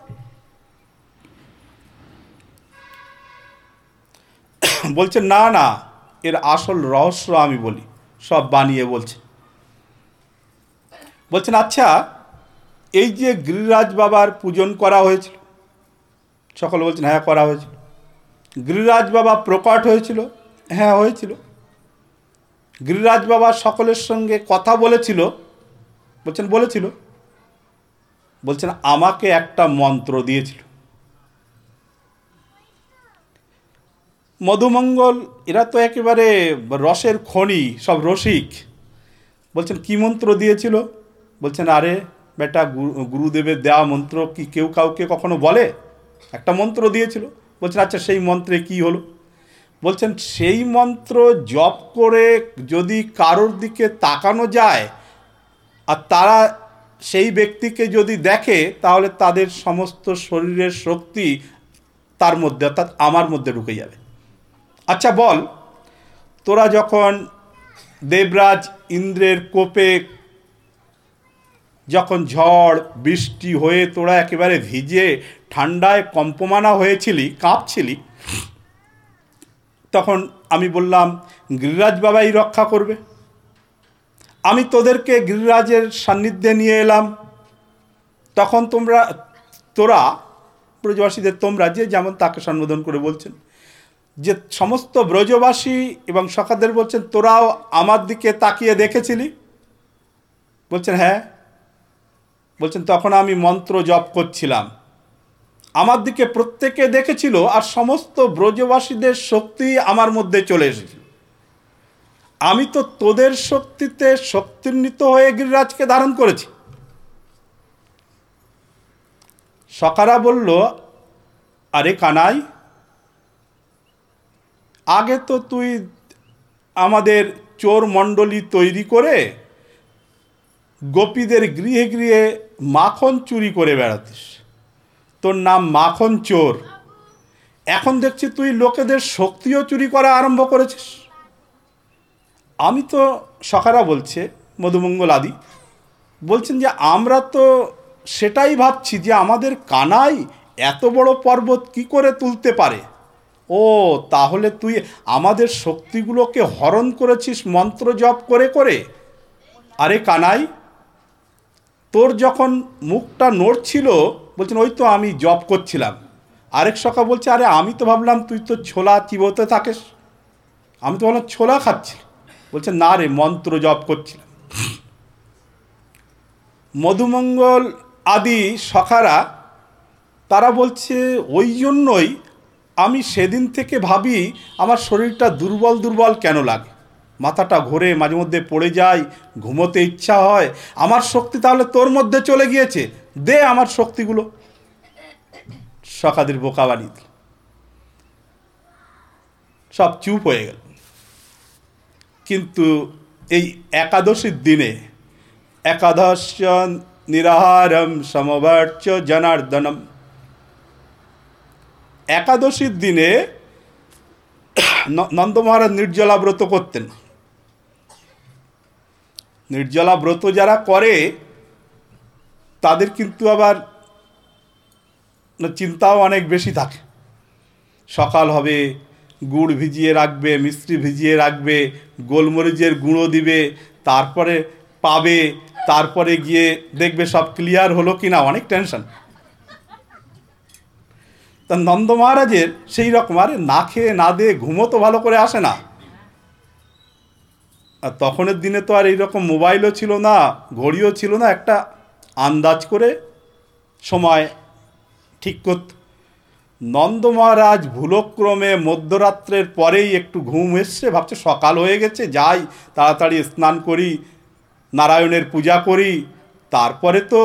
বলছেন না না, এর আসল রহস্য আমি বলি, সব বানিয়ে বলছে। বলছেন আচ্ছা, এই যে গিরিরাজ বাবার পূজন করা হয়েছিল, সকলে বলছেন হ্যাঁ করা হয়েছিল। গিরিরাজ বাবা প্রকট হয়েছিল, হ্যাঁ হয়েছিল। গিরিরাজ বাবা সকলের সঙ্গে কথা বলেছিল, বলছেন বলেছিল। বলছেন আমাকে একটা মন্ত্র দিয়েছিল। মধুমঙ্গল এরা তো একেবারে রসের খনি, সব রসিক। বলছেন কি মন্ত্র দিয়েছিল? বলছেন আরে বেটা, গুরুদেবের দেওয়া মন্ত্র কি কেউ কাউকে কখনো বলে? একটা মন্ত্র দিয়েছিল। বলছেন আচ্ছা সেই মন্ত্রে কি হলো? বলছেন সেই মন্ত্র জপ করে যদি কারোর দিকে তাকানো যায় আর তারা সেই ব্যক্তিকে যদি দেখে তাহলে তাদের সমস্ত শরীরের শক্তি তার মধ্যে অর্থাৎ আমার মধ্যে ঢুকে যাবে। আচ্ছা বল, তোরা যখন দেবরাজ ইন্দ্রের কোপে যখন ঝড় বৃষ্টি হয়ে তোরা একেবারে ভিজে ঠান্ডায় কম্পমানা হয়েছিলি, কাঁপছিলি, তখন আমি বললাম গিরিরাজ বাবাই রক্ষা করবে। আমি তোদেরকে গিরিরাজের সান্নিধ্যে নিয়ে এলাম, তখন তোমরা তোরা ব্রজবাসীদের তোমরা যে যেমন তাকে সম্বোধন করে বলছেন, যে সমস্ত ব্রজবাসী এবং সখাদের বলছেন তোরাও আমার দিকে তাকিয়ে দেখেছিলি? বলছেন হ্যাঁ। বলছেন তখন আমি মন্ত্র জপ করছিলাম, আমার দিকে প্রত্যেকে দেখেছিল, আর সমস্ত ব্রজবাসীদের শক্তি আমার মধ্যে চলে এসেছিল। আমি তো তোদের শক্তিতে শক্তিন্বিত হয়ে গিরিরাজকে ধারণ করেছি। সখারা বলল, আরে কানাই, আগে তো তুই আমাদের চোর মণ্ডলী তৈরি করে গোপীদের গৃহে গৃহে মাখন চুরি করে বেড়াতিস, তোর নাম মাখন চোর। এখন দেখছি তুই লোকেদের শক্তিও চুরি করা আরম্ভ করেছিস। আমি তো, সখারা বলছে মধুমঙ্গল আদি বলছেন যে আমরা তো সেটাই ভাবছি যে আমাদের কানাই এত বড় পর্বত কি করে তুলতে পারে। ও তাহলে তুই আমাদের শক্তিগুলোকে হরণ করেছিস মন্ত্র জপ করে করে। আরে কানাই, তোর যখন মুখটা নড়ছিল বলছেন ওই তো আমি জপ করছিলাম। আরেক সখা বলছে আরে আমি তো ভাবলাম তুই তো ছোলা চিবোতে থাকিস, আমি তো ভাবলাম ছোলা খাচ্ছি। বলছে না রে, মন্ত্র জপ করছিলাম। মধুমঙ্গল আদি সখারা তারা বলছে ওই জন্যই আমি সেদিন থেকে ভাবি আমার শরীরটা দুর্বল দুর্বল কেন লাগে, মাথাটা ঘোরে, মাঝে মধ্যে পড়ে যায়, ঘুমোতে ইচ্ছা হয়। আমার শক্তি তাহলে তোর মধ্যে চলে গিয়েছে, দে আমার শক্তিগুলো। সখাদের বোকা বানিয়ে দিল, সব চুপ হয়ে গেল। কিন্তু এই একাদশীর দিনে, একাদশ নিরাহারম সমবর্চ জনার্দনম, একাদশীর দিনে নন্দ মহারাজ নির্জলা ব্রত করতেন। নির্জলা ব্রত যারা করে তাদের কিন্তু আবার চিন্তাও অনেক বেশি থাকে। সকাল হবে, গুড় ভিজিয়ে রাখবে, মিষ্টি ভিজিয়ে রাখবে, গোলমরিচের গুঁড়ো দিবে, তারপরে পাবে, তারপরে গিয়ে দেখবে সব ক্লিয়ার হলো কি না, অনেক টেনশন। তা নন্দ মহারাজের সেই রকম, আরে না খেয়ে না দিয়ে ঘুমো তো ভালো করে আসে না। আর তখনের দিনে তো আর এইরকম মোবাইলও ছিল না, ঘড়িও ছিল না, একটা আন্দাজ করে সময় ঠিক করত। নন্দ মহারাজ ভুলক্রমে মধ্যরাত্রের পরেই একটু ঘুম এসছে, ভাবছে সকাল হয়ে গেছে, যাই তাড়াতাড়ি স্নান করি, নারায়ণের পূজা করি, তারপরে তো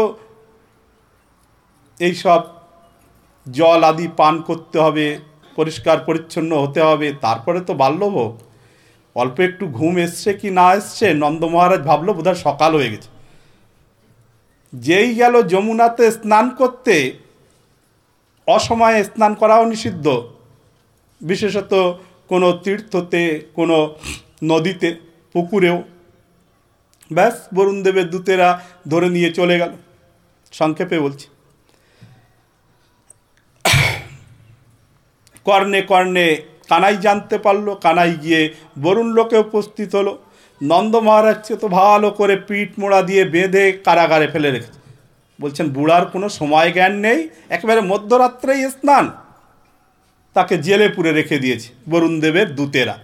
এইসব জল আদি পান করতে হবে, পরিষ্কার পরিচ্ছন্ন হতে হবে, তারপরে তো বাল্যভোগ। অল্প একটু ঘুম এসছে কি না এসছে, নন্দ মহারাজ ভাবলো বোধহয় সকাল হয়ে গেছে। যেই গেল যমুনাতে স্নান করতে, অসময়ে স্নান করাও নিষিদ্ধ, বিশেষত কোনো তীর্থতে, কোনো নদীতে, পুকুরেও। ব্যাস বরুণদেবের দূতেরা ধরে নিয়ে চলে গেল। সংক্ষেপে বলছি, কর্ণে কর্ণে কানাই জানতে পারলো, কানাই গিয়ে বরুণ লোকে উপস্থিত হলো। নন্দ মহারাজকে তো ভালো করে পিঠ মোড়া দিয়ে বেঁধে কারাগারে ফেলে রেখেছে। বলছেন বুড়ার কোনো সময় জ্ঞান নেই, একেবারে মধ্যরাত্রেই স্নান, তাকে জেলে পুরে রেখে দিয়েছে বরুণদেবের দূতেরা।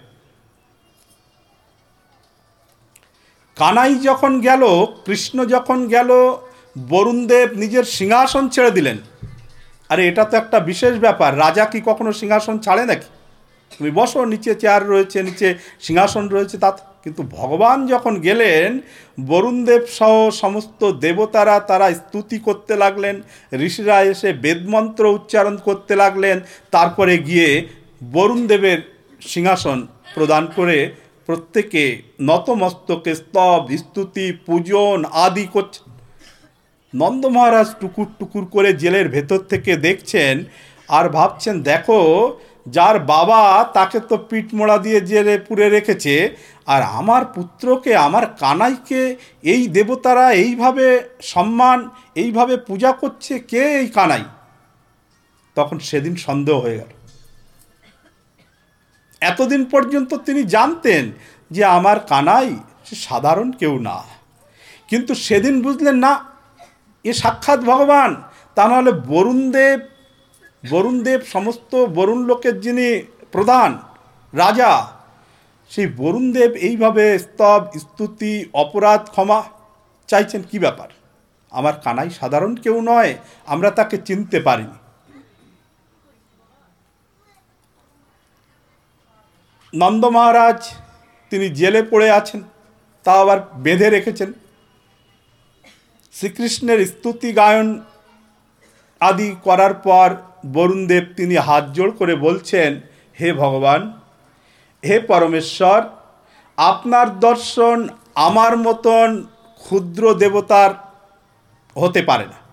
কানাই যখন গেল, কৃষ্ণ যখন গেল, বরুণদেব নিজের সিংহাসন ছেড়ে দিলেন। আরে এটা তো একটা বিশেষ ব্যাপার, রাজা কি কখনো সিংহাসন ছাড়ে নাকি? তুমি বসো, নিচে চেয়ার রয়েছে, নিচে সিংহাসন রয়েছে, তা। কিন্তু ভগবান যখন গেলেন, বরুণদেব সহ সমস্ত দেবতারা তারা স্তুতি করতে লাগলেন, ঋষিরা এসে বেদমন্ত্র উচ্চারণ করতে লাগলেন, তারপরে গিয়ে বরুণদেবের সিংহাসন প্রদান করে প্রত্যেকে নতমস্তকে স্তব, স্তুতি, পূজন আদি করছে। নন্দ মহারাজ টুকুর টুকুর করে জেলের ভেতর থেকে দেখছেন, আর ভাবছেন দেখো, যার বাবা তাকে তো পিঠ মোড়া দিয়ে জেলে পুরে রেখেছে, আর আমার পুত্রকে, আমার কানাইকে এই দেবতারা এইভাবে সম্মান, এইভাবে পূজা করছে, কে এই কানাই? তখন সেদিন সন্দেহ হয়ে গেল। এতদিন পর্যন্ত তিনি জানতেন যে আমার কানাই সে সাধারণ কেউ না, কিন্তু সেদিন বুঝলেন না, এ সাক্ষাৎ ভগবান। তা নাহলে বরুণদেব বরুণদেব সমস্ত বরুণ লোকের যিনি প্রধান রাজা, সেই বরুণদেব এইভাবে স্তব স্তুতি অপরাধ ক্ষমা চাইছেন, কি ব্যাপার? আমার কানাই সাধারণ কেউ নয়, আমরা তাকে চিনতে পারিনি। নন্দ মহারাজ তিনি জেলে পড়ে আছেন, তা আবার বেঁধে রেখেছেন। শ্রীকৃষ্ণের স্তুতি গায়ন আদি করার পর বরুণদেব তিনি হাত জোড় করে বলছেন, হে ভগবান, হে পরমেশ্বর, আপনার দর্শন আমার মতন ক্ষুদ্র দেবতার হতে পারে না।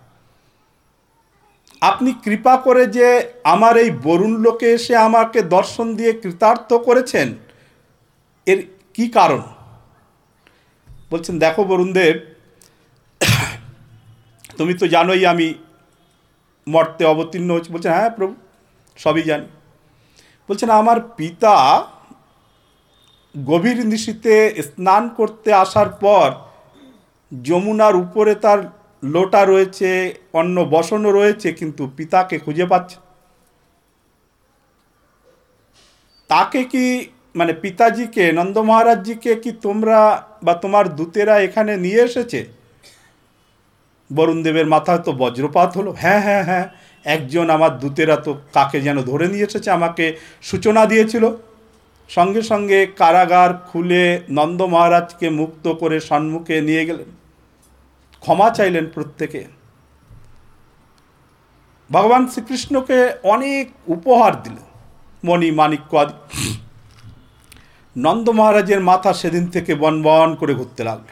আপনি কৃপা করে যে আমার এই বরুণ লোকে এসে আমাকে দর্শন দিয়ে কৃতার্থ করেছেন, এর কি কারণ? বলছেন, দেখো বরুণদেব, তুমি তো জানোই আমি মর্তে অবতীর্ণ হচ্ছে। বলছেন, হ্যাঁ প্রভু, সবই জানি। বলছেন, আমার পিতা গভীর নিশীতে স্নান করতে আসার পর যমুনার উপরে তার লোটা রয়েছে, অন্ন বসনও রয়েছে, কিন্তু পিতাকে খুঁজে পাচ্ছে। তাকে কি মানে পিতাজিকে, নন্দ মহারাজজিকে কি তোমরা বা তোমার দূতেরা এখানে নিয়ে এসেছে? বরুণদেবের মাথায় তো বজ্রপাত হলো। হ্যাঁ হ্যাঁ হ্যাঁ একজন আমার দূতেরা তো কাকে যেন ধরে নিয়ে এসেছে, আমাকে সূচনা দিয়েছিল। সঙ্গে সঙ্গে কারাগার খুলে নন্দ মহারাজকে মুক্ত করে সম্মুখে নিয়ে গেলেন, ক্ষমা চাইলেন প্রত্যেকে। ভগবান শ্রীকৃষ্ণকে অনেক উপহার দিলেন, মণি মাণিক্য আদি। নন্দ মহারাজের মাথা সেদিন থেকে বন বন করে ঘুরতে লাগলো।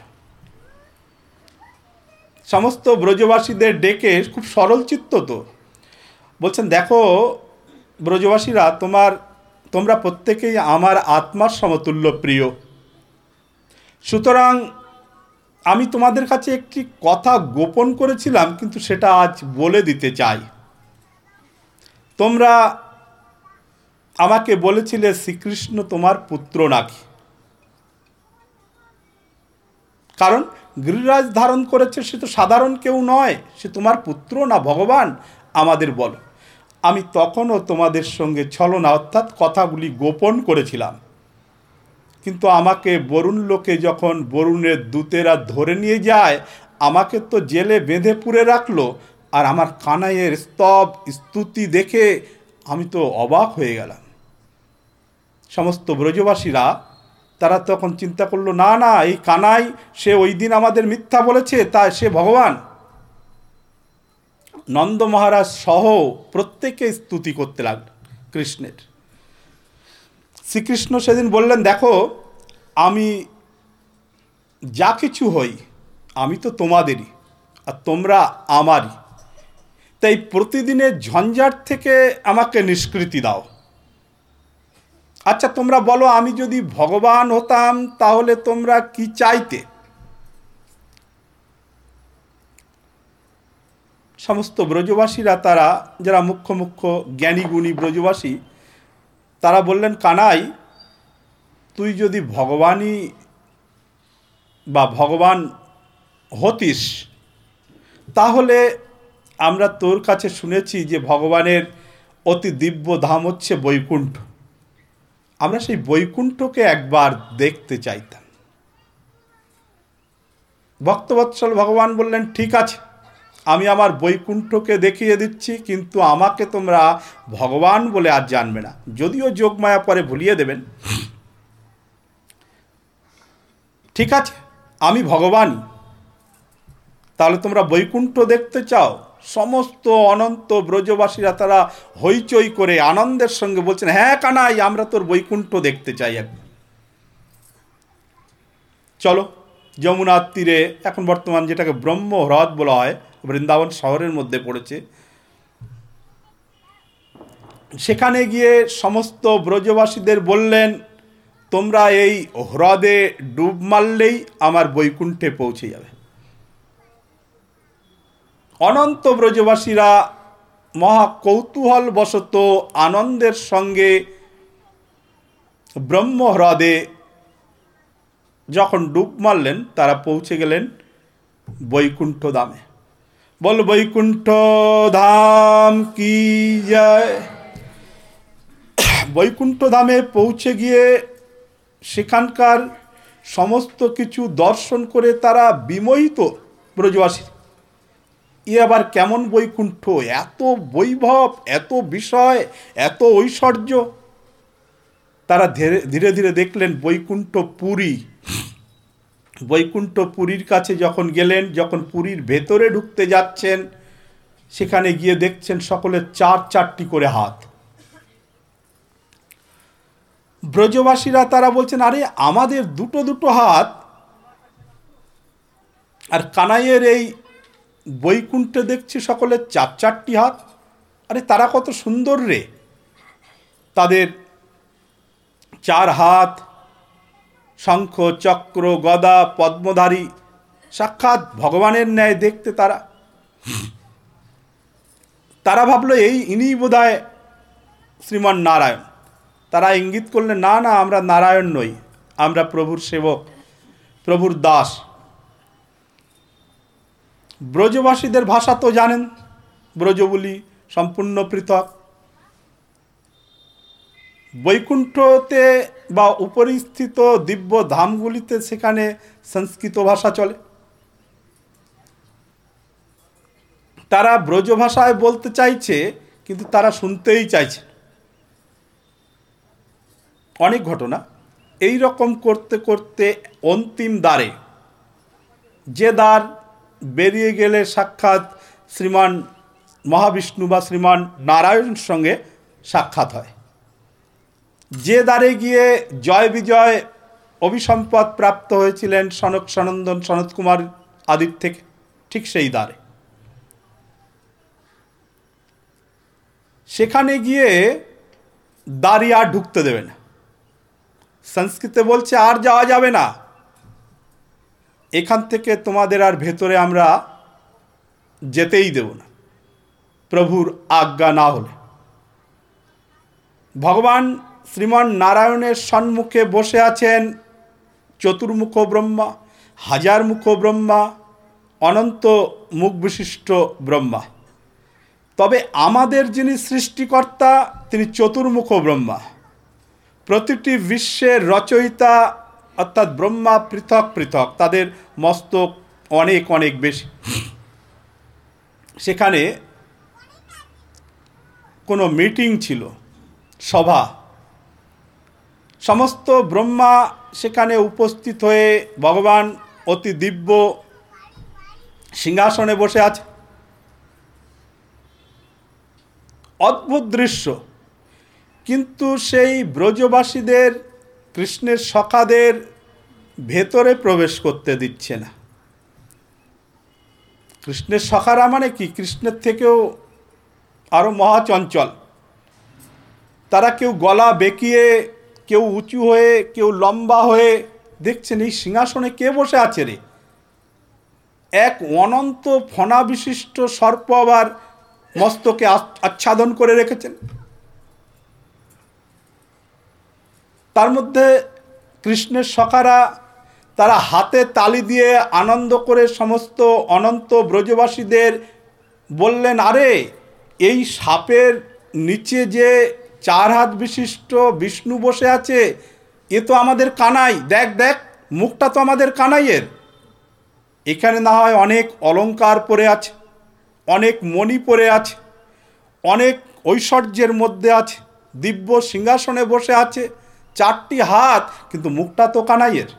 সমস্ত ব্রজবাসীদের ডেকে, খুব সরল চিত্ত তো, বলছেন, দেখো ব্রজবাসীরা, তোমার তোমরা প্রত্যেকেই আমার আত্মার সমতুল্য প্রিয়। সুতরাং আমি তোমাদের কাছে একটি কথা গোপন করেছিলাম, কিন্তু সেটা আজ বলে দিতে চাই। তোমরা আমাকে বলেছিলে শ্রীকৃষ্ণ তোমার পুত্র নাকি, কারণ গিরিরাজ ধারণ করেছে, সে তো সাধারণ কেউ নয়, সে তোমার পুত্র না ভগবান, আমাদের বলো। আমি তখনও তোমাদের সঙ্গে ছলনা অর্থাৎ কথাগুলি গোপন করেছিলাম, কিন্তু আমাকে বরুণ লোকে যখন বরুণের দূতেরা ধরে নিয়ে যায়, আমাকে তো জেলে বেঁধে পুরে রাখলো, আর আমার কানাইয়ের স্তব স্তুতি দেখে আমি তো অবাক হয়ে গেলাম। সমস্ত ব্রজবাসীরা তারা তখন চিন্তা করলো, না না এই কানাই, সে ওই দিন আমাদের মিথ্যা বলেছে, তা সে ভগবান। নন্দ মহারাজ সহ প্রত্যেকে স্তুতি করতে লাগল কৃষ্ণের। শ্রীকৃষ্ণ সেদিন বললেন, দেখো আমি যা কিছু হই, আমি তো তোমাদেরই আর তোমরা আমারই, তাই প্রতিদিনের ঝঞ্ঝাট থেকে আমাকে নিষ্কৃতি দাও। আচ্ছা তোমরা বলো, আমি যদি ভগবান হতাম তাহলে তোমরা কি চাইতে? সমস্ত ব্রজবাসীরা, তারা যারা মুখ্য মুখ্য জ্ঞানী গুণী ব্রজবাসী, তারা বললেন, কানাই তুই যদি ভগবানই বা ভগবান হতিস, তাহলে আমরা তোর কাছে শুনেছি যে ভগবানের অতি দিব্য ধাম হচ্ছে বৈকুণ্ঠ, আমরা সেই বৈকুণ্ঠকে একবার দেখতে চাইতাম। ভক্তবৎসল ভগবান বললেন, ঠিক আছে, আমি আমার বৈকুণ্ঠকে দেখিয়ে দিচ্ছি, কিন্তু আমাকে তোমরা ভগবান বলে আর জানবে না, যদিও যোগমায়া পরে ভুলিয়ে দেবেন। ঠিক আছে, আমি ভগবানই, তাহলে তোমরা বৈকুণ্ঠ দেখতে চাও? সমস্ত অনন্ত ব্রজবাসীরা তারা হইচই করে আনন্দের সঙ্গে বলছেন, হ্যাঁ কানাই, আমরা তোর বৈকুণ্ঠ দেখতে চাই। একবার চলো যমুনার তীরে, এখন বর্তমান যেটাকে ব্রহ্ম হ্রদ বলা হয়, বৃন্দাবন শহরের মধ্যে পড়েছে, সেখানে গিয়ে সমস্ত ব্রজবাসীদের বললেন, তোমরা এই হ্রদে ডুব মারলেই আমার বৈকুণ্ঠে পৌঁছে যাবে। অনন্ত ব্রজবাসীরা মহা কৌতূহল বশত আনন্দের সঙ্গে ব্রহ্ম হ্রদে যখন ডুব মারলেন, তারা পৌঁছে গেলেন বৈকুণ্ঠ ধামে। বল বৈকুণ্ঠ ধাম কি জয়। বৈকুণ্ঠ ধামে পৌঁছে গিয়ে সেখানকার সমস্ত কিছু দর্শন করে তারা বিমোহিত ব্রজবাসী। ই আবার কেমন বৈকুণ্ঠ, এত বৈভব, এত বিষয়, এত ঐশ্বর্য। তারা ধীরে ধীরে ধীরে দেখলেন বৈকুণ্ঠ পুরী। বৈকুণ্ঠ পুরীর কাছে যখন গেলেন, যখন পুরীর ভেতরে ঢুকতে যাচ্ছেন, সেখানে গিয়ে দেখছেন সকলের চার চারটি করে হাত। ব্রজবাসীরা তারা বলছেন, আরে আমাদের দুটো দুটো হাত, আর কানাইয়ের এই বৈকুণ্ঠে দেখছি সকলের চার চারটি হাত। আরে তারা কত সুন্দর রে, তাদের চার হাত, শঙ্খ চক্র গদা পদ্মধারী, সাক্ষাৎ ভগবানের ন্যায় দেখতে তারা। তারা ভাবলো এই ইনি বোধহয় শ্রীমান নারায়ণ। তারা ইঙ্গিত করলেন, না না, আমরা নারায়ণ নই, আমরা প্রভুর সেবক, প্রভুর দাস। ব্রজবাসীদের ভাষা তো জানেন, ব্রজবুলি সম্পূর্ণ পৃথক। বৈকুণ্ঠতে বা উপরিস্থিত দিব্য ধামগুলিতে সেখানে সংস্কৃত ভাষা চলে। তারা ব্রজভাষায় বলতে চাইছে, কিন্তু তারা শুনতেই চাইছে। অনেক ঘটনা এই রকম করতে করতে অন্তিম দ্বারে, যে দ্বার বেরিয়ে গেলে সাক্ষাৎ শ্রীমান মহাবিষ্ণু বা শ্রীমান নারায়ণের সঙ্গে সাক্ষাৎ হয়, যে দ্বারে গিয়ে জয় বিজয় অভিসম্পদ প্রাপ্ত হয়েছিলেন সনক সনন্দন সনত কুমার আদির থেকে, ঠিক সেই দ্বারে। সেখানে গিয়ে দ্বারি আর ঢুকতে দেবে না। সংস্কৃতে বলছে আর যাওয়া যাবে না, এখান থেকে তোমাদের আর ভেতরে আমরা যেতেই দেব না, প্রভুর আজ্ঞা না হলে। ভগবান শ্রীমান নারায়ণের সম্মুখে বসে আছেন চতুর্মুখ ব্রহ্মা, হাজার মুখ ব্রহ্মা, অনন্ত মুখ বিশিষ্ট ব্রহ্মা। তবে আমাদের যিনি সৃষ্টিকর্তা তিনি চতুর্মুখ ব্রহ্মা। প্রতিটি বিশ্বের রচয়িতা অর্থাৎ ব্রহ্মা পৃথক পৃথক, তাদের মস্তক অনেক অনেক বেশি। সেখানে কোনো মিটিং ছিল, সভা, সমস্ত ব্রহ্মা সেখানে উপস্থিত হয়ে ভগবান অতি দিব্য সিংহাসনে বসে আছে। অদ্ভুত দৃশ্য, কিন্তু সেই ব্রজবাসীদের, কৃষ্ণের সখাদের ভেতরে প্রবেশ করতে দিচ্ছে না। কৃষ্ণের সখারা মানে কি, কৃষ্ণের থেকেও আরও মহাচঞ্চল। তারা কেউ গলা বেঁকিয়ে, কেউ উঁচু হয়ে, কেউ লম্বা হয়ে। দেখছেন এই সিংহাসনে কে বসে আছে রে? এক অনন্ত ফণা বিশিষ্ট সর্প আবার মস্তকে আচ্ছাদন করে রেখেছেন। তার মধ্যে কৃষ্ণের সখারা তারা হাতে তালি দিয়ে আনন্দ করে সমস্ত অনন্ত ব্রজবাসীদের বললেন, আরে এই সাপের নিচে যে চার হাত বিশিষ্ট বিষ্ণু বসে আছে, এ তো আমাদের কানাই, দেখ দেখ মুখটা তো আমাদের কানাইয়ের। এখানে না হয় অনেক অলংকার পরে আছে, অনেক মণি পরে আছে, অনেক ঐশ্বর্যের মধ্যে আছে, দিব্য সিংহাসনে বসে আছে, চারটি হাত, কিন্তু মুখটা তো কানাইয়ের।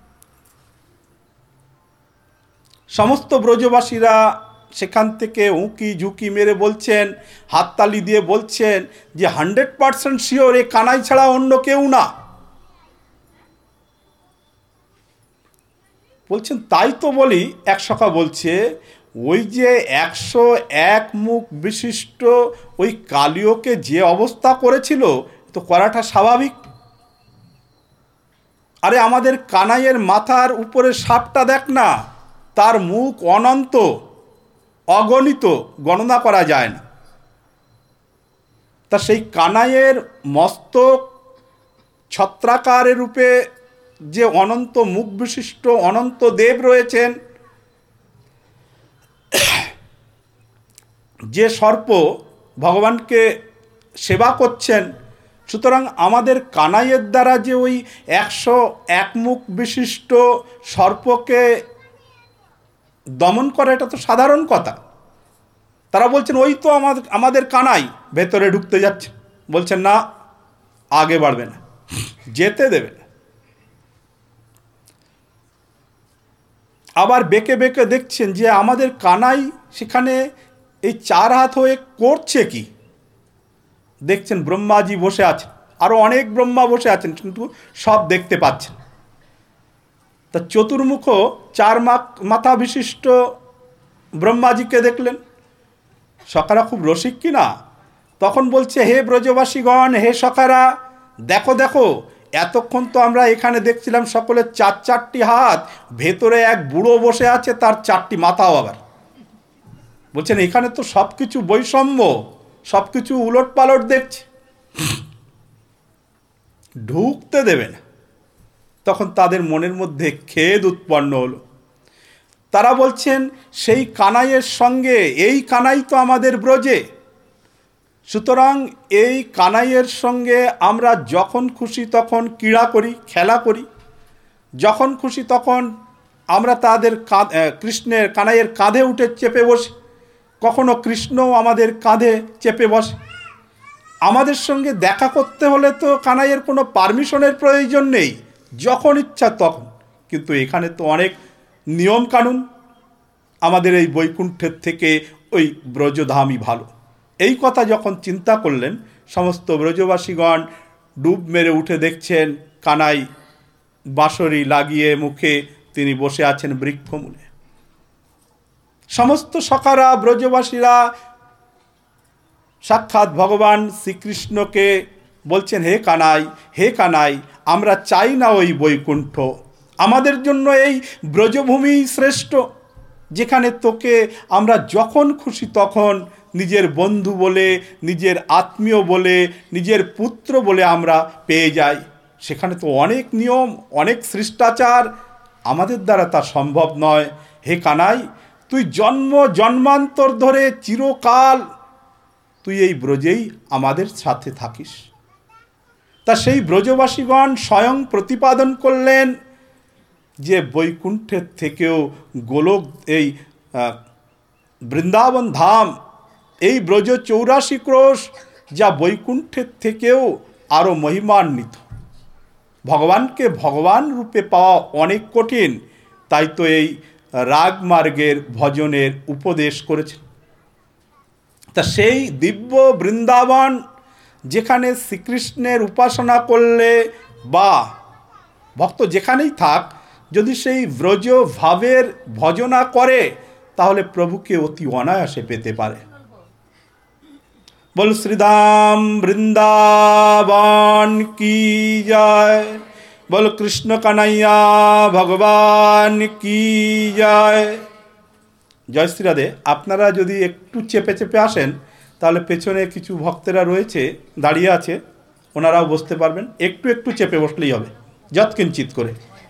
সমস্ত ব্রজবাসীরা সেখান থেকে উঁকি ঝুঁকি মেরে বলছেন, হাততালি দিয়ে বলছেন যে হান্ড্রেড পার্সেন্ট শিওর এ কানাই ছাড়া অন্য কেউ না। বলছেন তাই তো বলি, এক সখা বলছে, ওই যে একশো এক মুখ বিশিষ্ট ওই কালিওকে যে অবস্থা করেছিল, তো করাটা স্বাভাবিক। আরে আমাদের কানাইয়ের মাথার উপরে সাপটা দেখ না, তার মুখ অনন্ত, অগণিত, গণনা করা যায় না। তা সেই কানাইয়ের মস্তক ছত্রাকারের রূপে যে অনন্ত মুখ বিশিষ্ট অনন্ত দেব রয়েছেন, যে সর্প ভগবানকে সেবা করছেন, সুতরাং আমাদের কানাইয়ের দ্বারা যে ওই একশো এক মুখ বিশিষ্ট সর্পকে দমন করা, এটা তো সাধারণ কথা। তারা বলছেন ওই তো আমাদের আমাদের কানাই, ভেতরে ঢুকতে যাচ্ছে, বলছেন না আগে বাড়বে না, যেতে দেবে না। আবার বেঁকে বেঁকে দেখছেন যে আমাদের কানাই সেখানে এই চার হাত হয়ে করছে কি। দেখছেন ব্রহ্মাজি বসে আছেন, আরও অনেক ব্রহ্মা বসে আছেন, কিন্তু সব দেখতে পাচ্ছেন। তা চতুর্মুখ চার মাথা বিশিষ্ট ব্রহ্মাজিকে দেখলেন। সখারা খুব রসিক কিনা, তখন বলছে হে ব্রজবাসীগণ, হে সখারা, দেখো দেখো, এতক্ষণ তো আমরা এখানে দেখছিলাম সকলের চার চারটি হাত, ভেতরে এক বুড়ো বসে আছে, তার চারটি মাথাও আবার। বলছেন এখানে তো সব কিছু বৈষম্য, সব কিছু উলট পালট দেখছি, ঢুকতে দেবে না। তখন তাদের মনের মধ্যে খেদ উৎপন্ন হলো। তারা বলছেন সেই কানাইয়ের সঙ্গে এই কানাই তো আমাদের ব্রজে, সুতরাং এই কানাইয়ের সঙ্গে আমরা যখন খুশি তখন ক্রীড়া করি, খেলা করি, যখন খুশি তখন আমরা তাদের কৃষ্ণের কানাইয়ের কাঁধে উঠে চেপে বসি, কখনো কৃষ্ণও আমাদের কাঁধে চেপে বসে। আমাদের সঙ্গে দেখা করতে হলে তো কানাইয়ের কোনো পারমিশনের প্রয়োজন নেই, যখন ইচ্ছা তখন। কিন্তু এখানে তো অনেক নিয়ম কানুন, আমাদের এই বৈকুণ্ঠের থেকে ওই ব্রজধামই ভালো। এই কথা যখন চিন্তা করলেন, সমস্ত ব্রজবাসীগণ ডুব মেরে উঠে দেখছেন কানাই বাঁশরি লাগিয়ে মুখে তিনি বসে আছেন বৃক্ষমূলে। সমস্ত সখারা ব্রজবাসীরা সাক্ষাৎ ভগবান শ্রীকৃষ্ণকে বলছেন হে কানাই, হে কানাই, আমরা চাই না ওই বৈকুণ্ঠ, আমাদের জন্য এই ব্রজভূমি শ্রেষ্ঠ, যেখানে তোকে আমরা যখন খুশি তখন নিজের বন্ধু বলে, নিজের আত্মীয় বলে, নিজের পুত্র বলে আমরা পেয়ে যাই। সেখানে তো অনেক নিয়ম, অনেক শিষ্টাচার, আমাদের দ্বারা তা সম্ভব নয়। হে কানাই, তুই জন্ম জন্মান্তর ধরে চিরকাল তুই এই ব্রজেই আমাদের সাথে থাকিস। তা সেই ব্রজবাসীগণ স্বয়ং প্রতিপাদন করলেন যে বৈকুণ্ঠের থেকেও গোলক এই বৃন্দাবন ধাম, এই ব্রজ চৌরাশি ক্রোশ, যা বৈকুণ্ঠের থেকেও আরও মহিমান্বিত। ভগবানকে ভগবান রূপে পাওয়া অনেক কঠিন, তাই তো এই রাগমার্গের ভজনের উপদেশ করেছেন। তা সেই দিব্য বৃন্দাবন, যেখানে শ্রীকৃষ্ণের উপাসনা করলে বা ভক্ত যেখানেই থাক, যদি সেই ব্রজ ভাবের ভজনা করে, তাহলে প্রভুকে অতি অনায়াসে পেতে পারে। বল শ্রীধাম বৃন্দাবন কি জয়, বল কৃষ্ণ কানাইয়া ভগবান কি জয়। জয় শ্রী রাধে। আপনারা যদি একটু চেপে চেপে আসেন, তাহলে পেছনে কিছু ভক্তেরা রয়েছে, দাঁড়িয়ে আছে, ওনারাও বসতে পারবেন। একটু একটু চেপে বসলেই হবে, যৎকিঞ্চিত করে।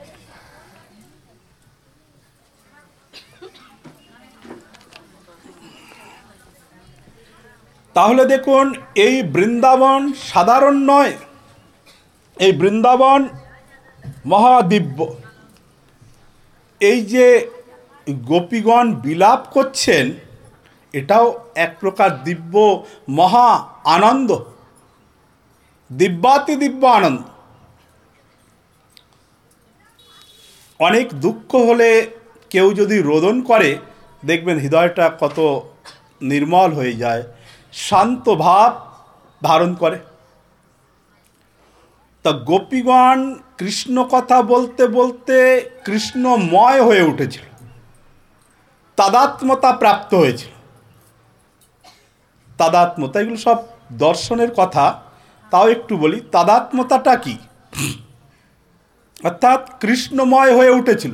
তাহলে দেখুন, এই বৃন্দাবন সাধারণ নয়, এই বৃন্দাবন মহাদিব্য। এই যে গোপীগণ বিলাপ করছেন, এটাও এক প্রকার দিব্য মহা আনন্দ, দিব্যাতি দিব্য আনন্দ। অনেক দুঃখ হলে কেউ যদি রোদন করে, দেখবেন হৃদয়টা কত নির্মল হয়ে যায়, শান্ত ভাব ধারণ করে। তা গোপীগণ কৃষ্ণ কথা বলতে বলতে কৃষ্ণময় হয়ে উঠেছিল, তাদাত্মতা প্রাপ্ত হয়েছিল। তাদাত্মতা, এগুলো সব দর্শনের কথা, তাও একটু বলি। তাদাত্মতাটা কি? অর্থাৎ কৃষ্ণময় হয়ে উঠেছিল।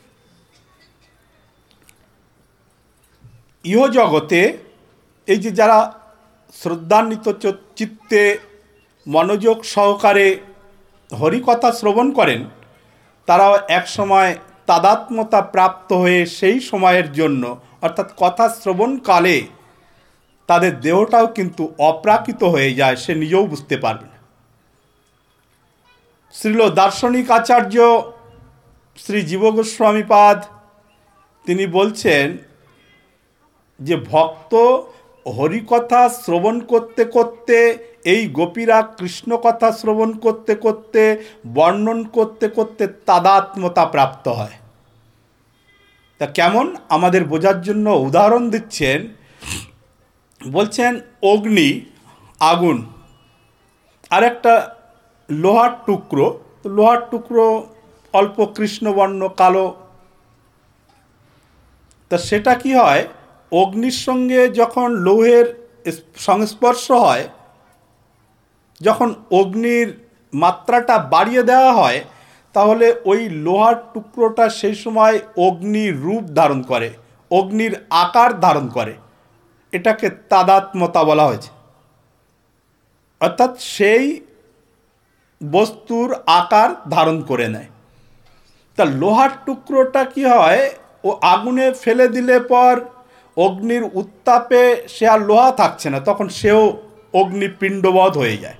ইহ জগতে এই যে যারা শ্রদ্ধান্বিত চিত্তে মনোযোগ সহকারে হরিকথা শ্রবণ করেন, তারাও এক সময় তাদাত্মতা প্রাপ্ত হয়ে সেই সময়ের জন্য, অর্থাৎ কথা শ্রবণকালে তাদের দেহটাও কিন্তু অপ্রাকৃত হয়ে যায়, সে নিজেও বুঝতে পারবে না। শ্রীল দার্শনিক আচার্য শ্রী জীব গোস্বামীপাদ তিনি বলছেন যে ভক্ত হরিকথা শ্রবণ করতে করতে, এই গোপীরা কৃষ্ণ কথা শ্রবণ করতে করতে, বর্ণন করতে করতে তাদাত্মতা প্রাপ্ত হয়। তা কেমন আমাদের বোঝার জন্য উদাহরণ দিচ্ছেন, বলছেন অগ্নি, আগুন, আর একটা লোহার টুকরো, তো লোহার টুকরো অল্প কৃষ্ণবর্ণ কালো, তা সেটা কি হয়, অগ্নির সঙ্গে যখন লৌহের সংস্পর্শ হয়, যখন অগ্নির মাত্রাটা বাড়িয়ে দেওয়া হয়, তাহলে ওই লোহার টুকরোটা সেই সময় অগ্নির রূপ ধারণ করে, অগ্নির আকার ধারণ করে। এটাকে তাদাত্মতা বলা হয়েছে। অর্থাৎ সেই বস্তুর আকার ধারণ করে নেয়। তা লোহার টুকরোটা কি হয়, ও আগুনে ফেলে দিলে পর অগ্নির উত্তাপে সে আর লোহা থাকছে না, তখন সেও অগ্নিপিণ্ডবধ হয়ে যায়।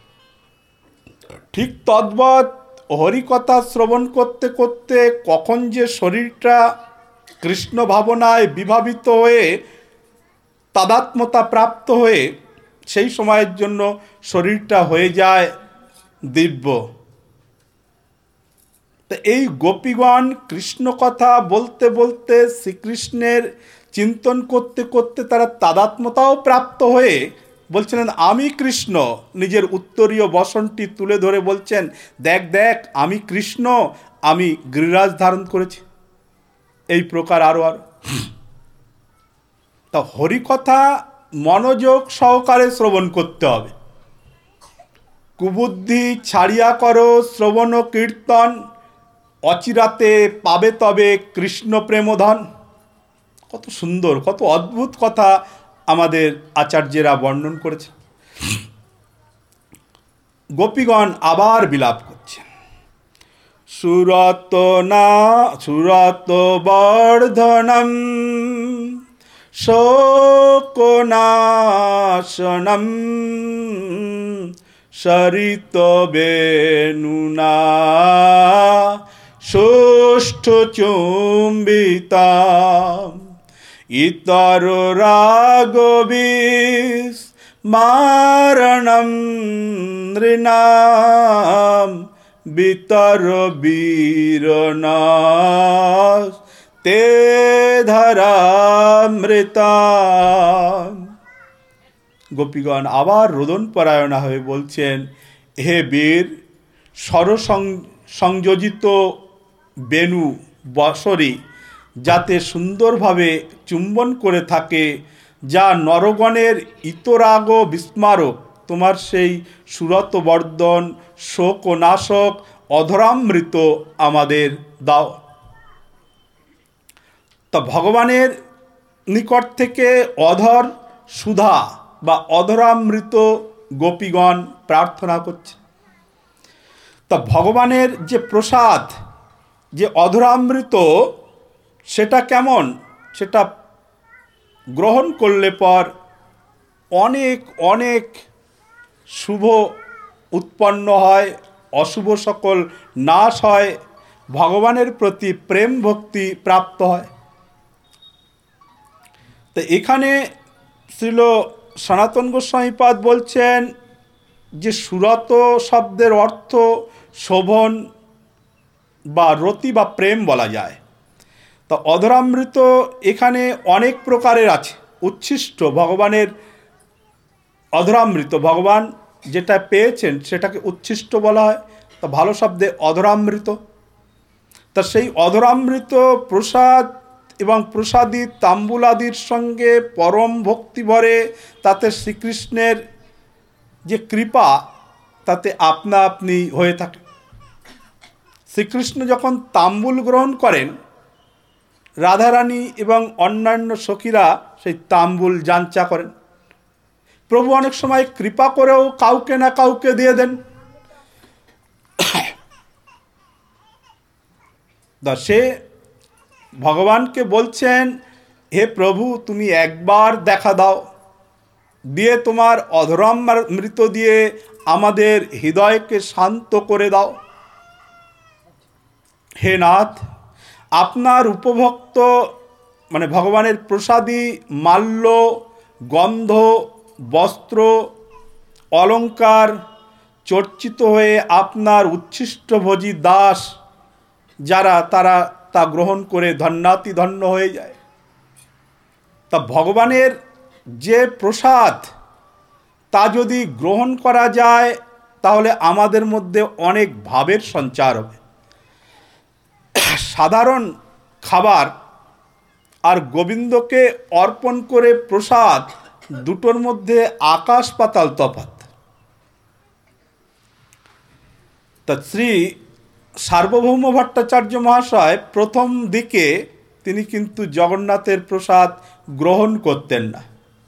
ঠিক তদ্বৎ হরিকথা শ্রবণ করতে করতে কখন যে শরীরটা কৃষ্ণ ভাবনায় বিভাবিত হয়ে তাদাত্মতা প্রাপ্ত হয়ে সেই সময়ের জন্য শরীরটা হয়ে যায় দিব্য। তো এই গোপীগণ কৃষ্ণ কথা বলতে বলতে, শ্রীকৃষ্ণের চিন্তন করতে করতে তারা তাদাত্মতাও প্রাপ্ত হয়ে বলছিলেন আমি কৃষ্ণ। নিজের উত্তরীয় বসনটি তুলে ধরে বলছেন, দেখ দেখ আমি কৃষ্ণ, আমি গিরিরাজ ধারণ করেছি। এই প্রকার আরও আরও। তা হরিকথা মনোযোগ সহকারে শ্রবণ করতে হবে। কুবুদ্ধি ছাড়িয়া করো শ্রবণ কীর্তন, অচিরাতে পাবে তবে কৃষ্ণ প্রেমধন। কত সুন্দর, কত অদ্ভুত কথা আমাদের আচার্যেরা বর্ণন করেছে। গোপীগণ আবার বিলাপ করছেন, সুরত না সুরত বর্ধনম শোকনাশনম সরিত বেনুনা সুষ্ঠ চুম্বিতাম ইতর রাগবিস মারণম নৃণাম বিতর বীরনাস তে ধরামৃতাম। গোপীগণ আবার রোদন পরায়ণা হয়ে বলছেন, হে বীর, স্বরসংযোজিত বেণু বসরে যাতে সুন্দরভাবে চুম্বন করে থাকে, যা নরগণের ইতরাগ বিস্মারক, তোমার সেই সুরতবর্ধন শোকনাশক অধরামৃত আমাদের দাও। তা ভগবানের নিকট থেকে অধর সুধা বা অধরামৃত গোপীগণ প্রার্থনা করছে। তা ভগবানের যে প্রসাদ, যে অধরামৃত, সেটা কেমন, সেটা গ্রহণ করলে পর অনেক অনেক শুভ উৎপন্ন হয়, অশুভ সকল নাশ হয়, ভগবানের প্রতি প্রেম ভক্তি প্রাপ্ত হয়। তো এখানে শ্রীল সনাতন গোস্বামীপাদ বলছেন যে সুরত শব্দের অর্থ শোভন বা রতি বা প্রেম বলা যায়। তো অধরামৃত এখানে অনেক প্রকারের আছে। উচ্ছিষ্ট ভগবানের অধরামৃত, ভগবান যেটা পেয়েছেন সেটাকে উচ্ছিষ্ট বলা হয়। তো ভালো শব্দে অধরামৃত। তা সেই অধরামৃত প্রসাদ এবং প্রসাদী তাম্বুলাদির সঙ্গে পরম ভক্তি ভরে তাতে শ্রীকৃষ্ণের যে কৃপা, তাতে আপনা আপনি হয়ে থাকে। শ্রীকৃষ্ণ যখন তাম্বুল গ্রহণ করেন, রাধারানী এবং অন্যান্য সখীরা সেই তাম্বুল যাঞ্চা করেন। প্রভু অনেক সময় কৃপা করেও কাউকে না কাউকে দিয়ে দেন। সে ভগবানকে বলছেন, হে প্রভু, তুমি একবার দেখা দাও, দিয়ে তোমার অধরামৃত দিয়ে আমাদের হৃদয়কে শান্ত করে দাও। হে নাথ, আপনার উপভোক্ত মানে ভগবানের প্রসাদী মাল্য, গন্ধ, বস্ত্র, অলঙ্কার চর্চিত হয়ে আপনার উচ্ছিষ্টভোজী দাস যারা, তারা তা গ্রহণ করে ধন্যাতি ধন্য হয়ে যায়। তা ভগবানের যে প্রসাদ তা যদি গ্রহণ করা যায় তাহলে আমাদের মধ্যে অনেক ভাবের সঞ্চার হবে। সাধারণ খাবার আর গোবিন্দকে অর্পণ করে প্রসাদ, দুটোর মধ্যে আকাশ পাতাল তফাৎ। তা শ্রী সার্বভৌম ভট্টাচার্য মহাশয় প্রথম দিকে তিনি কিন্তু জগন্নাথের প্রসাদ গ্রহণ করতেন না।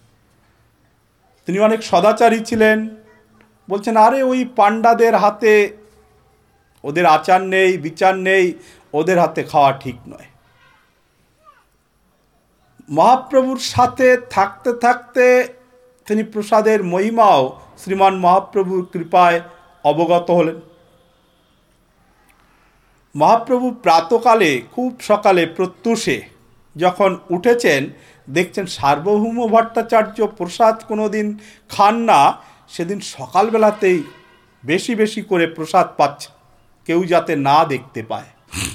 তিনি অনেক সদাচারী ছিলেন। বলছেন, আরে ওই পাণ্ডাদের হাতে, ওদের আচার নেই, বিচার নেই, ওদের হাতে খাওয়া ঠিক নয়। মহাপ্রভুর সাথে থাকতে থাকতে তিনি প্রসাদের মহিমাও শ্রীমান মহাপ্রভুর কৃপায় অবগত হলেন। মহাপ্রভু প্রাতকালে, খুব সকালে প্রত্যুষে যখন উঠেছেন, দেখছেন সার্বভৌম ভট্টাচার্য প্রসাদ কোনো দিন খান না, সেদিন সকালবেলাতেই বেশি বেশি করে প্রসাদ পাচ্ছে, কেউ যাতে না দেখতে পায়।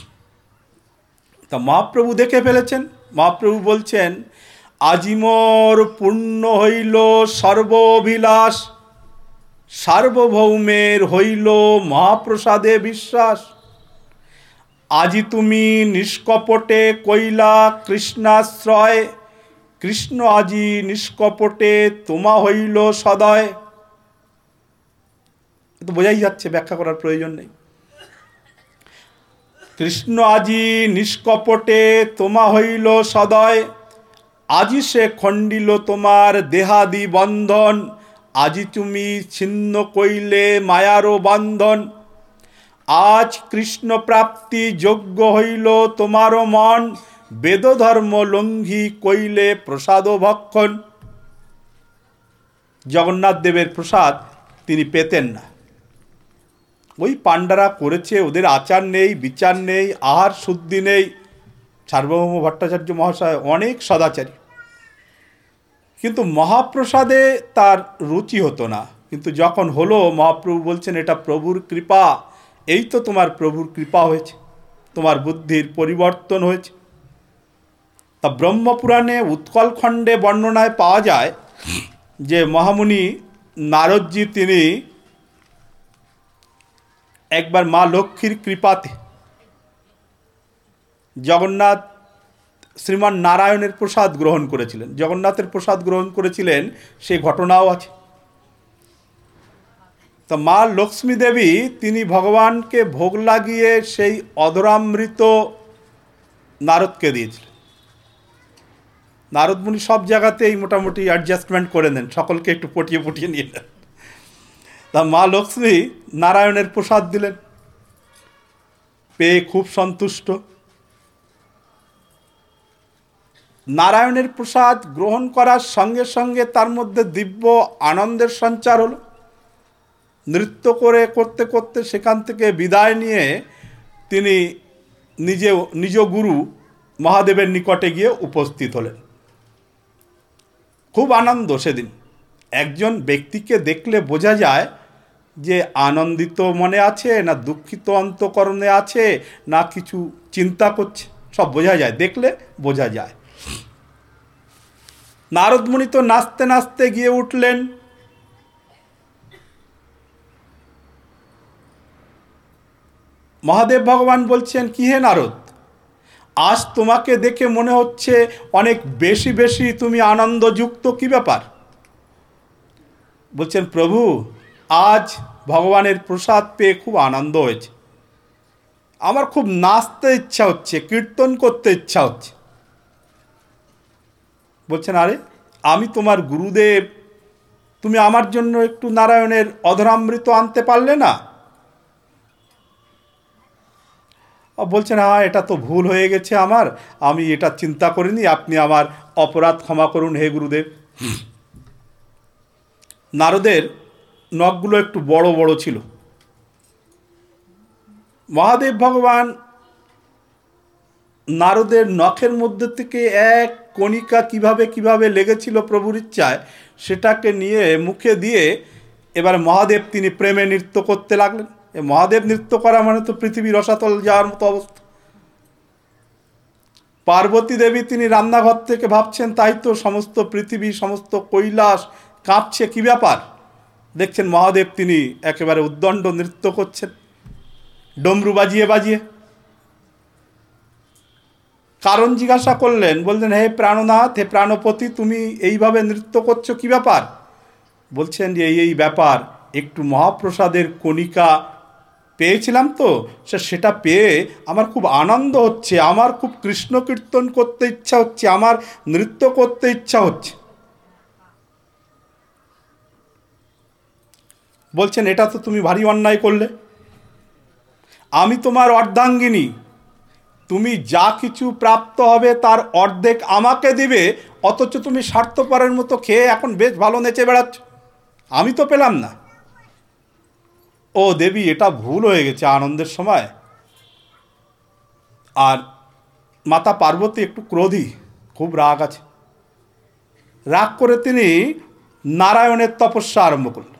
তা মহাপ্রভু দেখে ফেলেছেন। মহাপ্রভু বলছেন, আজি মোর পূর্ণ হইল সর্বভিলাষ, সার্বভৌমের হইল মহাপ্রসাদে বিশ্বাস। আজি তুমি নিষ্কপটে কইলা কৃষ্ণাশ্রয়, কৃষ্ণ আজি নিষ্কপটে তোমা হইল সদয়। তো বোঝাই যাচ্ছে, ব্যাখ্যা করার প্রয়োজন নেই। কৃষ্ণ আজি নিষ্কপটে তোমা হইল সদয়, আজি সে খণ্ডিল তোমার দেহাদি বন্ধন, আজি তুমি ছিন্ন কইলে মায়ারও বন্ধন। আজ কৃষ্ণ প্রাপ্তি যোগ্য হইল তোমারও মন, বেদ ধর্ম লঙ্ঘি কইলে প্রসাদ ভক্ষণ। জগন্নাথ দেবের প্রসাদ তিনি পেতেন না। ওই পাণ্ডারা করেছে, ওদের আচার নেই, বিচার নেই, আহার শুদ্ধি নেই। সার্বভৌম ভট্টাচার্য মহাশয় অনেক সদাচারী, কিন্তু মহাপ্রসাদে তার রুচি হতো না। কিন্তু যখন হলো, মহাপ্রভু বলছেন, এটা প্রভুর কৃপা, এই তো তোমার প্রভুর কৃপা হয়েছে, তোমার বুদ্ধির পরিবর্তন হয়েছে। তা ব্রহ্মপুরাণে উৎকলখণ্ডে বর্ণনায় পাওয়া যায় যে মহামুনি নারদজি তিনি একবার মা লক্ষ্মীর কৃপাতে জগন্নাথ শ্রীমান নারায়ণের প্রসাদ গ্রহণ করেছিলেন, জগন্নাথের প্রসাদ গ্রহণ করেছিলেন, সেই ঘটনাও আছে। তো মা লক্ষ্মী দেবী তিনি ভগবানকে ভোগ লাগিয়ে সেই অধরামৃত নারদকে দিয়েছিলেন। নারদ মুনি সব জায়গাতেই মোটামুটি অ্যাডজাস্টমেন্ট করে নেন, সকলকে একটু পটিয়ে পটিয়ে নিয়ে নেন। তা মা লক্ষ্মী নারায়ণের প্রসাদ দিলেন, পেয়ে খুব সন্তুষ্ট। নারায়ণের প্রসাদ গ্রহণ করার সঙ্গে সঙ্গে তার মধ্যে দিব্য আনন্দের সঞ্চার হলো। নৃত্য করে করতে করতে সেখান থেকে বিদায় নিয়ে তিনি নিজে নিজ গুরু মহাদেবের নিকটে গিয়ে উপস্থিত হলেন। খুব আনন্দ সেদিন। একজন ব্যক্তিকে দেখলে বোঝা যায় যে আনন্দিত মনে আছে না দুঃখিত অন্তঃকরণে আছে না কিছু চিন্তা করছে, সব বোঝা যায়, দেখলে বোঝা যায়। নারদ মুনি তো নাচতে নাচতে গিয়ে উঠলেন। মহাদেব ভগবান বলছেন, কি হে নারদ, আজ তোমাকে দেখে মনে হচ্ছে অনেক বেশি বেশি তুমি আনন্দযুক্ত, কি ব্যাপার? বলছেন, প্রভু আজ ভগবানের প্রসাদ পেয়ে খুব আনন্দ হয়েছে, আমার খুব নাচতে ইচ্ছা হচ্ছে, কীর্তন করতে ইচ্ছা হচ্ছে। বলছেন, আরে আমি তোমার গুরুদেব, তুমি আমার জন্য একটু নারায়ণের অধরামৃত আনতে পারলে না? বলছেন, হ্যাঁ এটা তো ভুল হয়ে গেছে আমার, আমি এটা চিন্তা করিনি, আপনি আমার অপরাধ ক্ষমা করুন হে গুরুদেব। নারদের নখগুলো একটু বড় বড় ছিল। মহাদেব ভগবান নারদের নখের মধ্যে থেকে এক কণিকা কিভাবে কিভাবে লেগেছিল প্রভুর ইচ্ছায়, সেটাকে নিয়ে মুখে দিয়ে এবার মহাদেব তিনি প্রেমে নৃত্য করতে লাগলেন। এ মহাদেব নৃত্য করা মানে তো পৃথিবীর রসাতল যাওয়ার মতো অবস্থা। পার্বতী দেবী তিনি রান্নাঘর থেকে ভাবছেন তাই তো সমস্ত পৃথিবী সমস্ত কৈলাস কাঁপছে, কি ব্যাপার। দেখছেন মহাদেব তিনি একেবারে উদ্দণ্ড নৃত্য করছেন ডমরু বাজিয়ে বাজিয়ে। কারণ জিজ্ঞাসা করলেন, বললেন হে প্রাণনাথ, হে প্রাণপতি, তুমি এইভাবে নৃত্য করছো, কি ব্যাপার। বলছেন যে এই এই ব্যাপার, একটু মহাপ্রসাদের কণিকা পেয়েছিলাম তো, সেটা পেয়ে আমার খুব আনন্দ হচ্ছে, আমার খুব কৃষ্ণ কীর্তন করতে ইচ্ছা হচ্ছে, আমার নৃত্য করতে ইচ্ছা হচ্ছে। বলছেন এটা তো তুমি ভারী অন্যায় করলে, আমি তোমার অর্ধাঙ্গিনী, তুমি যা কিছু প্রাপ্ত হবে তার অর্ধেক আমাকে দিবে, অথচ তুমি স্বার্থপরের মতো খেয়ে এখন বেশ ভালো নেচে বেড়াচ্ছ, আমি তো পেলাম না। ও দেবী, এটা ভুল হয়ে গেছে আনন্দের সময়। আর মাতা পার্বতী একটু ক্রোধী, খুব রাগ আছে। রাগ করে তিনি নারায়ণের তপস্যা আরম্ভ করলেন।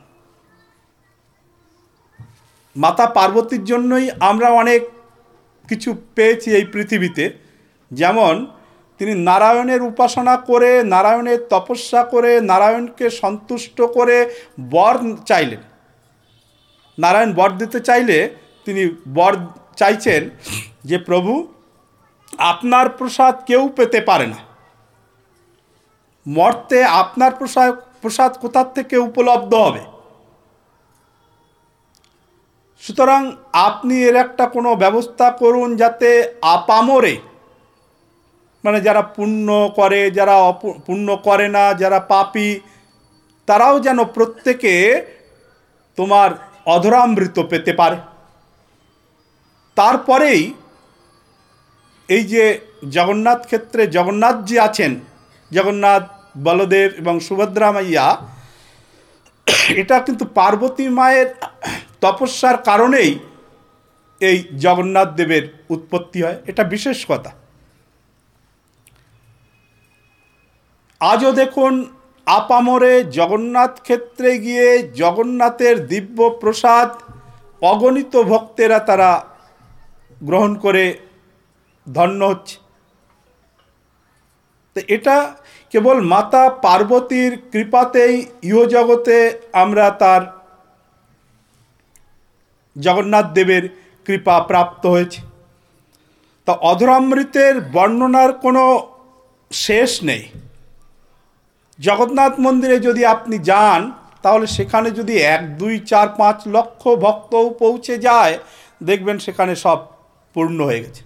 মাতা পার্বতীর জন্যই আমরা অনেক কিছু পেয়েছি এই পৃথিবীতে। যেমন তিনি নারায়ণের উপাসনা করে, নারায়ণের তপস্যা করে, নারায়ণকে সন্তুষ্ট করে বর চাইলেন। নারায়ণ বর দিতে চাইলে তিনি বর চাইছেন যে প্রভু, আপনার প্রসাদ কেউ পেতে পারে না, মর্তে আপনার প্রসাদ প্রসাদ কোথার থেকে উপলব্ধ হবে, সুতরাং আপনি এর একটা কোনো ব্যবস্থা করুন যাতে আপামরে, মানে যারা পুণ্য করে, যারা পুণ্য করে না, যারা পাপী, তারাও যেন প্রত্যেকে তোমার অধরামৃত পেতে পারে। তারপরেই এই যে জগন্নাথ ক্ষেত্রে জগন্নাথজি আছেন, জগন্নাথ, বলদেব এবং সুভদ্রা মাইয়া, এটা কিন্তু পার্বতী মায়ের তপস্যার কারণেই এই জগন্নাথ দেবের উৎপত্তি হয়, এটা বিশেষ কথা। আজও দেখুন আপামরে জগন্নাথ ক্ষেত্রে গিয়ে জগন্নাথের দিব্য প্রসাদ অগণিত ভক্তেরা তারা গ্রহণ করে ধন্য হচ্ছে। তো এটা কেবল মাতা পার্বতীর কৃপাতেই ইহজগতে আমরা তার জগন্নাথ দেবের কৃপা প্রাপ্ত হয়েছে। তা অধরামৃতের বর্ণনার কোনো শেষ নেই। জগন্নাথ মন্দিরে যদি আপনি যান, তাহলে সেখানে যদি এক দুই চার পাঁচ লক্ষ ভক্তও পৌঁছে যায়, দেখবেন সেখানে সব পূর্ণ হয়ে গেছে।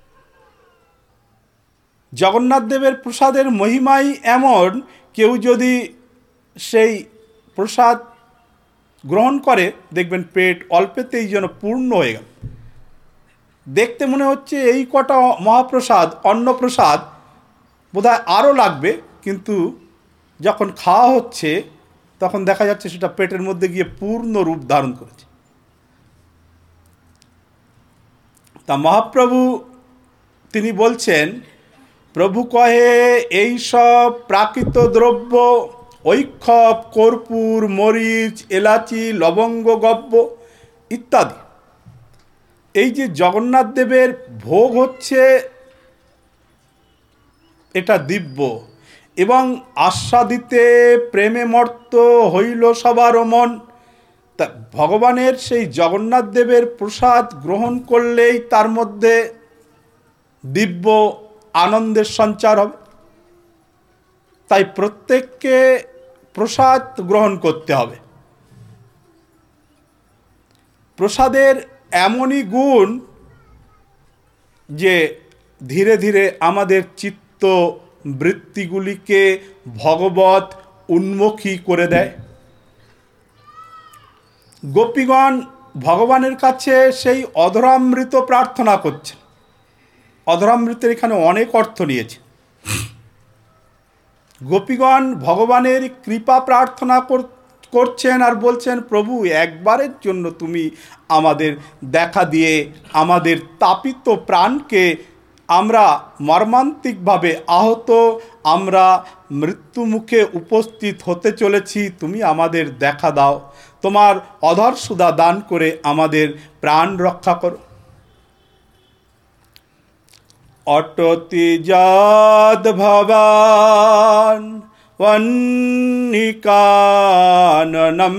জগন্নাথ দেবের প্রসাদের মহিমাই এমন, কেউ যদি সেই প্রসাদ গ্রহণ করে, দেখবেন পেট অল্পেতেই যেন পূর্ণ হয়ে গেল। দেখতে মনে হচ্ছে এই কটা মহাপ্রসাদ, অন্নপ্রসাদ বোধহয় আরও লাগবে, কিন্তু যখন খাওয়া হচ্ছে তখন দেখা যাচ্ছে সেটা পেটের মধ্যে গিয়ে পূর্ণ রূপ ধারণ করেছে। তা মহাপ্রভু তিনি বলছেন, প্রভু কহে এই সব প্রাকৃত দ্রব্য, ঐক্ষব, কর্পূর, মরিচ, এলাচি, লবঙ্গ, গব্য ইত্যাদি, এই যে জগন্নাথ দেবের ভোগ হচ্ছে, এটা দিব্য এবং আস্বাদিতে প্রেমে মর্ত হইল সবার মন। তা ভগবানের সেই জগন্নাথ দেবের প্রসাদ গ্রহণ করলেই তার মধ্যে দিব্য আনন্দের সঞ্চার হবে। তাই প্রত্যেককে প্রসাদ গ্রহণ করতে হবে। প্রসাদের এমনই গুণ যে ধীরে ধীরে আমাদের চিত্ত বৃত্তিগুলিকে ভগবত উন্মুখী করে দেয়। গোপীগণ ভগবানের কাছে সেই অধরামৃত প্রার্থনা করছে। অধরামৃতের এখানে অনেক অর্থ নিয়েছে। গোপীগণ ভগবানের কৃপা প্রার্থনা করছেন আর বলছেন, প্রভু একবারের জন্য তুমি আমাদের দেখা দিয়ে আমাদের তাপিত প্রাণকে, আমরা মর্মান্তিকভাবে আহত, আমরা মৃত্যুমুখে উপস্থিত হতে চলেছি, তুমি আমাদের দেখা দাও, তোমার অধর সুধা দান করে আমাদের প্রাণ রক্ষা করো। অটতি যদ ভবান বন্নিকাননম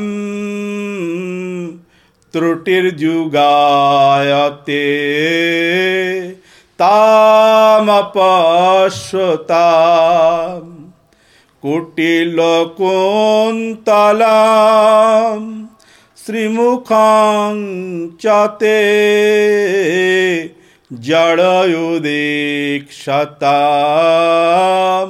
ত্রুটির্যুগায়তে তামপশ্যতাম কুটিলকুন্তলাম শ্রীমুখং চতে জড়য়ুদীক্ষতাম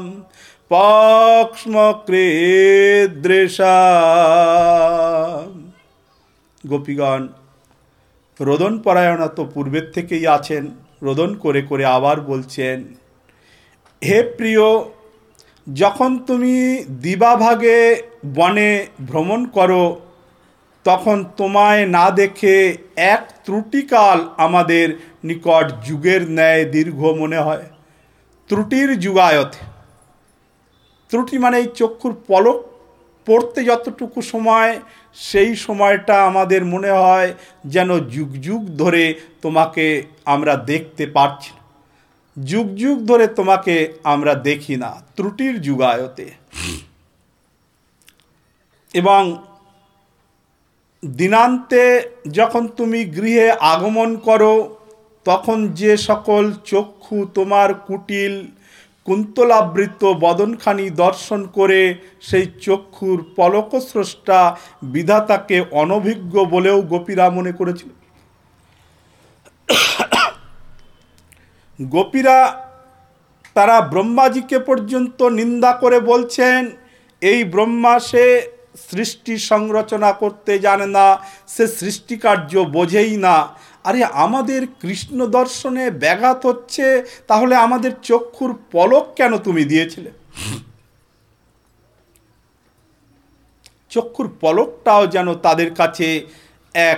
পক্ষ্মকৃদৃশাম। গোপীগণ রোদন পরায়ণা তো পূর্বের থেকেই আছেন, রোদন করে করে আবার বলছেন, হে প্রিয়, যখন তুমি দিবাভাগে বনে ভ্রমণ করো তখন তোমায় না দেখে এক ত্রুটিকাল আমাদের নিকট যুগের ন্যায় দীর্ঘ মনে হয়। ত্রুটির যুগায়তে, ত্রুটি মানে এই চক্ষুর পলক পড়তে যতটুকু সময়, সেই সময়টা আমাদের মনে হয় যেন যুগ যুগ ধরে তোমাকে আমরা দেখতে পারছি, যুগ যুগ ধরে তোমাকে আমরা দেখি না। ত্রুটির যুগায়তে। এবং দিনান্তে যখন তুমি গৃহে আগমন করো তখন যে সকল চক্ষু তোমার কুটিল কুন্তলাবৃত বদনখানি দর্শন করে সেই চক্ষুর পলকস্রষ্টা বিধাতাকে অনভিজ্ঞ বলেও গোপীরা মনে করেছিল। গোপীরা তারা ব্রহ্মাজিকে পর্যন্ত নিন্দা করে বলছেন, এই ব্রহ্মা সে সৃষ্টি সংরচনা করতে জানে না, সে সৃষ্টিকার্য বোঝেই না। আরে আমাদের কৃষ্ণ দর্শনে ব্যাঘাত হচ্ছে, তাহলে আমাদের চক্ষুর পলক কেন তুমি দিয়েছিলে? চক্ষুর পলকটাও যেন তাদের কাছে এক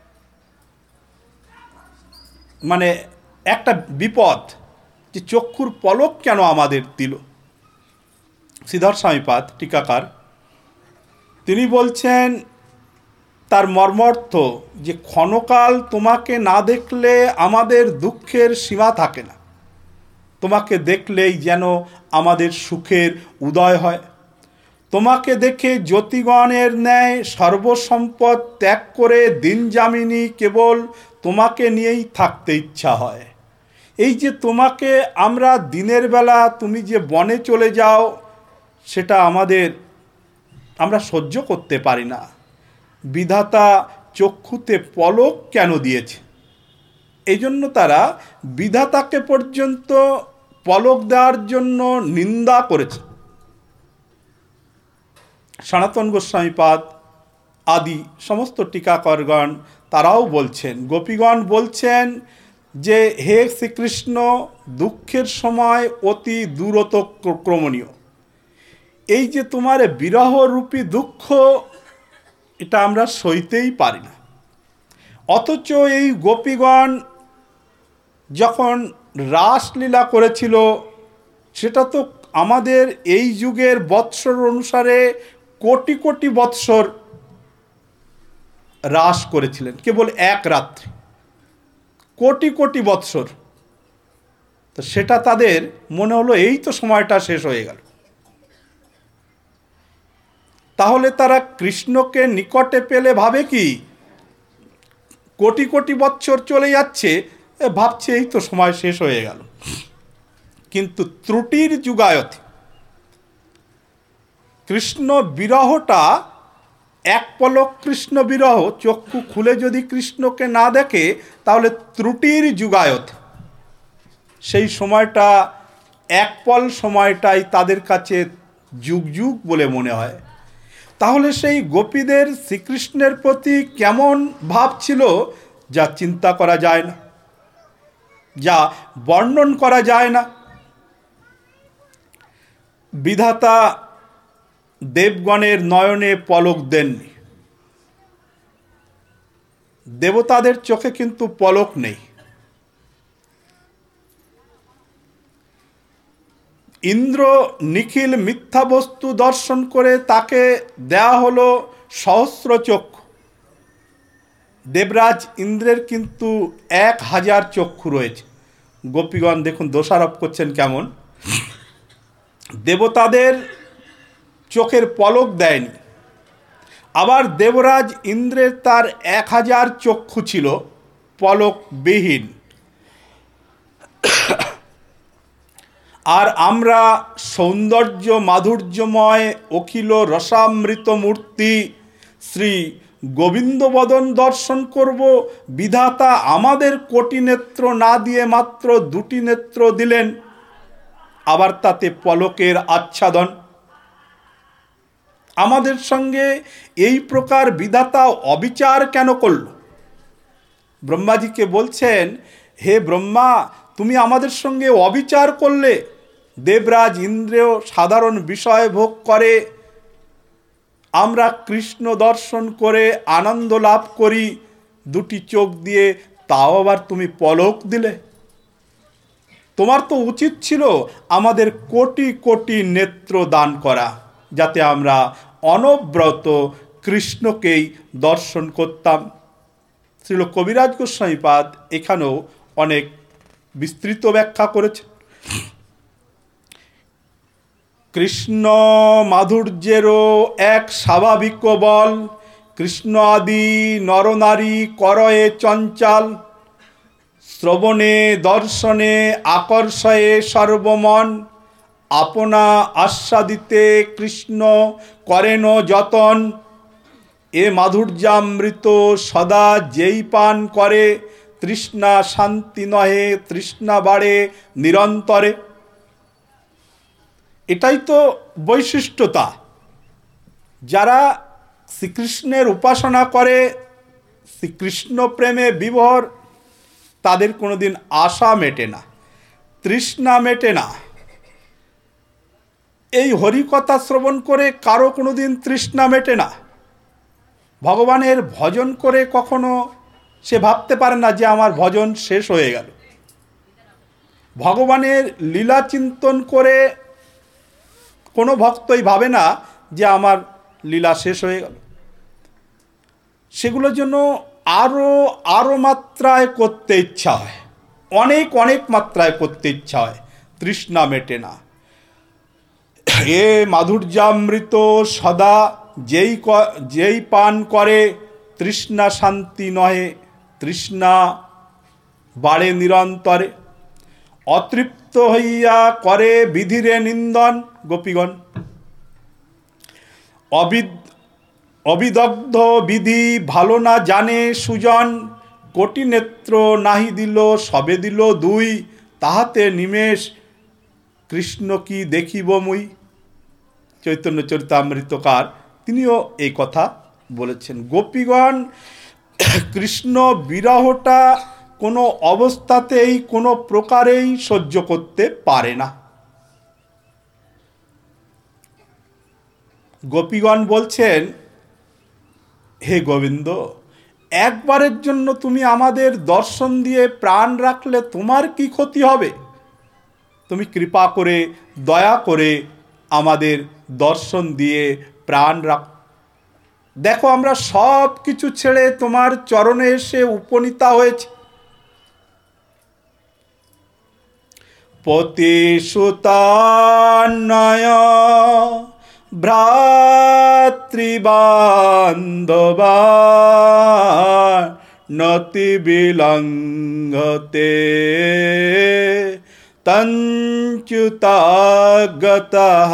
মানে একটা বিপদ, যে চক্ষুর পলক কেন আমাদের দিল। শ্রীধর স্বামীপাদ টিকাকার তিনি বলছেন তার মর্মার্থ, যে ক্ষণকাল তোমাকে না দেখলে আমাদের দুঃখের সীমা থাকে না, তোমাকে দেখলেই যেন আমাদের সুখের উদয় হয়। তোমাকে দেখে জ্যোতিগণের ন্যায় সর্বসম্পদ ত্যাগ করে দিনযামিনী কেবল তোমাকে নিয়েই থাকতে ইচ্ছা হয়। এই যে তোমাকে আমরা দিনের বেলা তুমি যে বনে চলে যাও, সেটা আমাদের আমরা সহ্য করতে পারি না। বিধাতা চক্ষুতে পলক কেন দিয়েছে? এই জন্য তারা বিধাতাকে পর্যন্ত পলক দেওয়ার জন্য নিন্দা করেছে। সনাতন গোস্বামীপাদ আদি সমস্ত টিকাকরগণ তারাও বলছেন, গোপীগণ বলছেন যে হে শ্রীকৃষ্ণ, দুঃখের সময় অতি দূরত ক্রমণীয়। এই যে তোমার বিরহরূপী দুঃখ, এটা আমরা সইতেই পারি না। অথচ এই গোপীগণ যখন রাসলীলা করেছিল, সেটা তো আমাদের এই যুগের বৎসর অনুসারে কোটি কোটি বৎসর রাস করেছিলেন, কেবল এক রাত্রি, কোটি কোটি বৎসর। তো সেটা তাদের মনে হলো এই তো সময়টা শেষ হয়ে গেল। তাহলে তারা কৃষ্ণকে নিকটে পেলে ভাবে কি, কোটি কোটি বৎসর চলে যাচ্ছে, ভাবছে এই তো সময় শেষ হয়ে গেল। কিন্তু ত্রুটির যুগায়তে কৃষ্ণ বিরহটা এক পলক কৃষ্ণ বিরহ, চক্ষু খুলে যদি কৃষ্ণকে না দেখে, তাহলে ত্রুটির যুগায়তে সেই সময়টা এক পল সময়টাই তাদের কাছে যুগ যুগ বলে মনে হয়। তাহলে সেই গোপীদের শ্রীকৃষ্ণের প্রতি কেমন ভাব ছিল, যা চিন্তা করা যায় না, যা বর্ণন করা যায় না। বিধাতা দেবগণের নয়নে পলক দেননি। দেবতাদের চোখে কিন্তু পলক নেই। ইন্দ্র নিখিল মিথ্যা বস্তু দর্শন করে তাকে দেয়া হলো সহস্র চক্ষু। দেবরাজ ইন্দ্রের কিন্তু এক হাজার চক্ষু রয়েছে। গোপীগণ দেখুন দোষারোপ করছেন কেমন। দেবতাদের চোখের পলক দেয়নি। আবার দেবরাজ ইন্দ্রের তার এক হাজার চক্ষু ছিল পলকবিহীন। আর আমরা সৌন্দর্য মাধুর্যময় অখিল রসামৃত মূর্তি শ্রী গোবিন্দবদন দর্শন করব, বিধাতা আমাদের কোটি নেত্র না দিয়ে মাত্র দুটি নেত্র দিলেন, আবার তাতে পলকের আচ্ছাদন। আমাদের সঙ্গে এই প্রকার বিধাতা অবিচার কেন করল? ব্রহ্মাজিকে বলছেন, হে ব্রহ্মা, তুমি আমাদের সঙ্গে অবিচার করলে। দেবরাজ ইন্দ্রেও সাধারণ বিষয় ভোগ করে, আমরা কৃষ্ণ দর্শন করে আনন্দ লাভ করি দুটি চোখ দিয়ে, তাও আবার তুমি পলক দিলে। তোমার তো উচিত ছিল আমাদের কোটি কোটি নেত্র দান করা, যাতে আমরা অনবরত কৃষ্ণকেই দর্শন করতাম। শ্রীল কবিরাজ গোস্বামীপাদ এখানেও অনেক বিস্তৃত ব্যাখ্যা করেছেন। কৃষ্ণ মাধুর্যেরও এক স্বাভাবিক বল, কৃষ্ণ আদি নরনারী করয়ে চঞ্চল, শ্রবণে দর্শনে আকর্ষয়ে সর্বমন, আপনা আস্বাদিতে কৃষ্ণ করেন যতন, এ মাধুর্যামৃত সদা যেই পান করে, তৃষ্ণা শান্তি নহে তৃষ্ণা বাড়ে নিরন্তরে। এটাই তো বৈশিষ্ট্যতা। যারা শ্রীকৃষ্ণের উপাসনা করে, শ্রীকৃষ্ণ প্রেমে বিভোর, তাদের কোনোদিন আশা মেটে না, তৃষ্ণা মেটে না। এই হরিকথা শ্রবণ করে কারো কোনোদিন তৃষ্ণা মেটে না। ভগবানের ভজন করে কখনো সে ভাবতে পারে না যে আমার ভজন শেষ হয়ে গেল। ভগবানের লীলা চিন্তন করে কোনো ভক্তই ভাবে না যে আমার লীলা শেষ হয়ে গেল। সেগুলোর জন্য আরও আরও মাত্রায় করতে ইচ্ছা হয়, অনেক অনেক মাত্রায় করতে ইচ্ছা হয়, তৃষ্ণা মেটে না। এ মাধুর্যামৃত সদা যেই যেই পান করে, তৃষ্ণা শান্তি নহে তৃষ্ণা বাড়ে নিরন্তরে। অতৃপ্ত হইয়া করে বিধিরে নিন্দন। গোপীগণ, অবিদ অবিদগ্ধ বিধি ভালো না জানে সুজন, কোটি নেত্র নাহি দিল সবে দিল দুই, তাহাতে নিমেষ কৃষ্ণ কি দেখিব মুই। চৈতন্য চরিতামৃতকার তিনিও এই কথা বলেছেন। গোপীগণ কৃষ্ণ বিরহটা কোনো অবস্থাতেই কোনো প্রকারেই সহ্য করতে পারে না। গোপীগণ বলছেন, হে গোবিন্দ, একবারের জন্য তুমি আমাদের দর্শন দিয়ে প্রাণ রাখলে তোমার কি ক্ষতি হবে? তুমি কৃপা করে দয়া করে আমাদের দর্শন দিয়ে প্রাণ রাখ। দেখো আমরা সব কিছু ছেড়ে তোমার চরণে এসে উপনীতা হয়েছে। পতি সুতান্নয় ভ্রাতৃবান্ধবা নতি বিলঙ্ঘতে তঞ্চ্যুতাগতঃ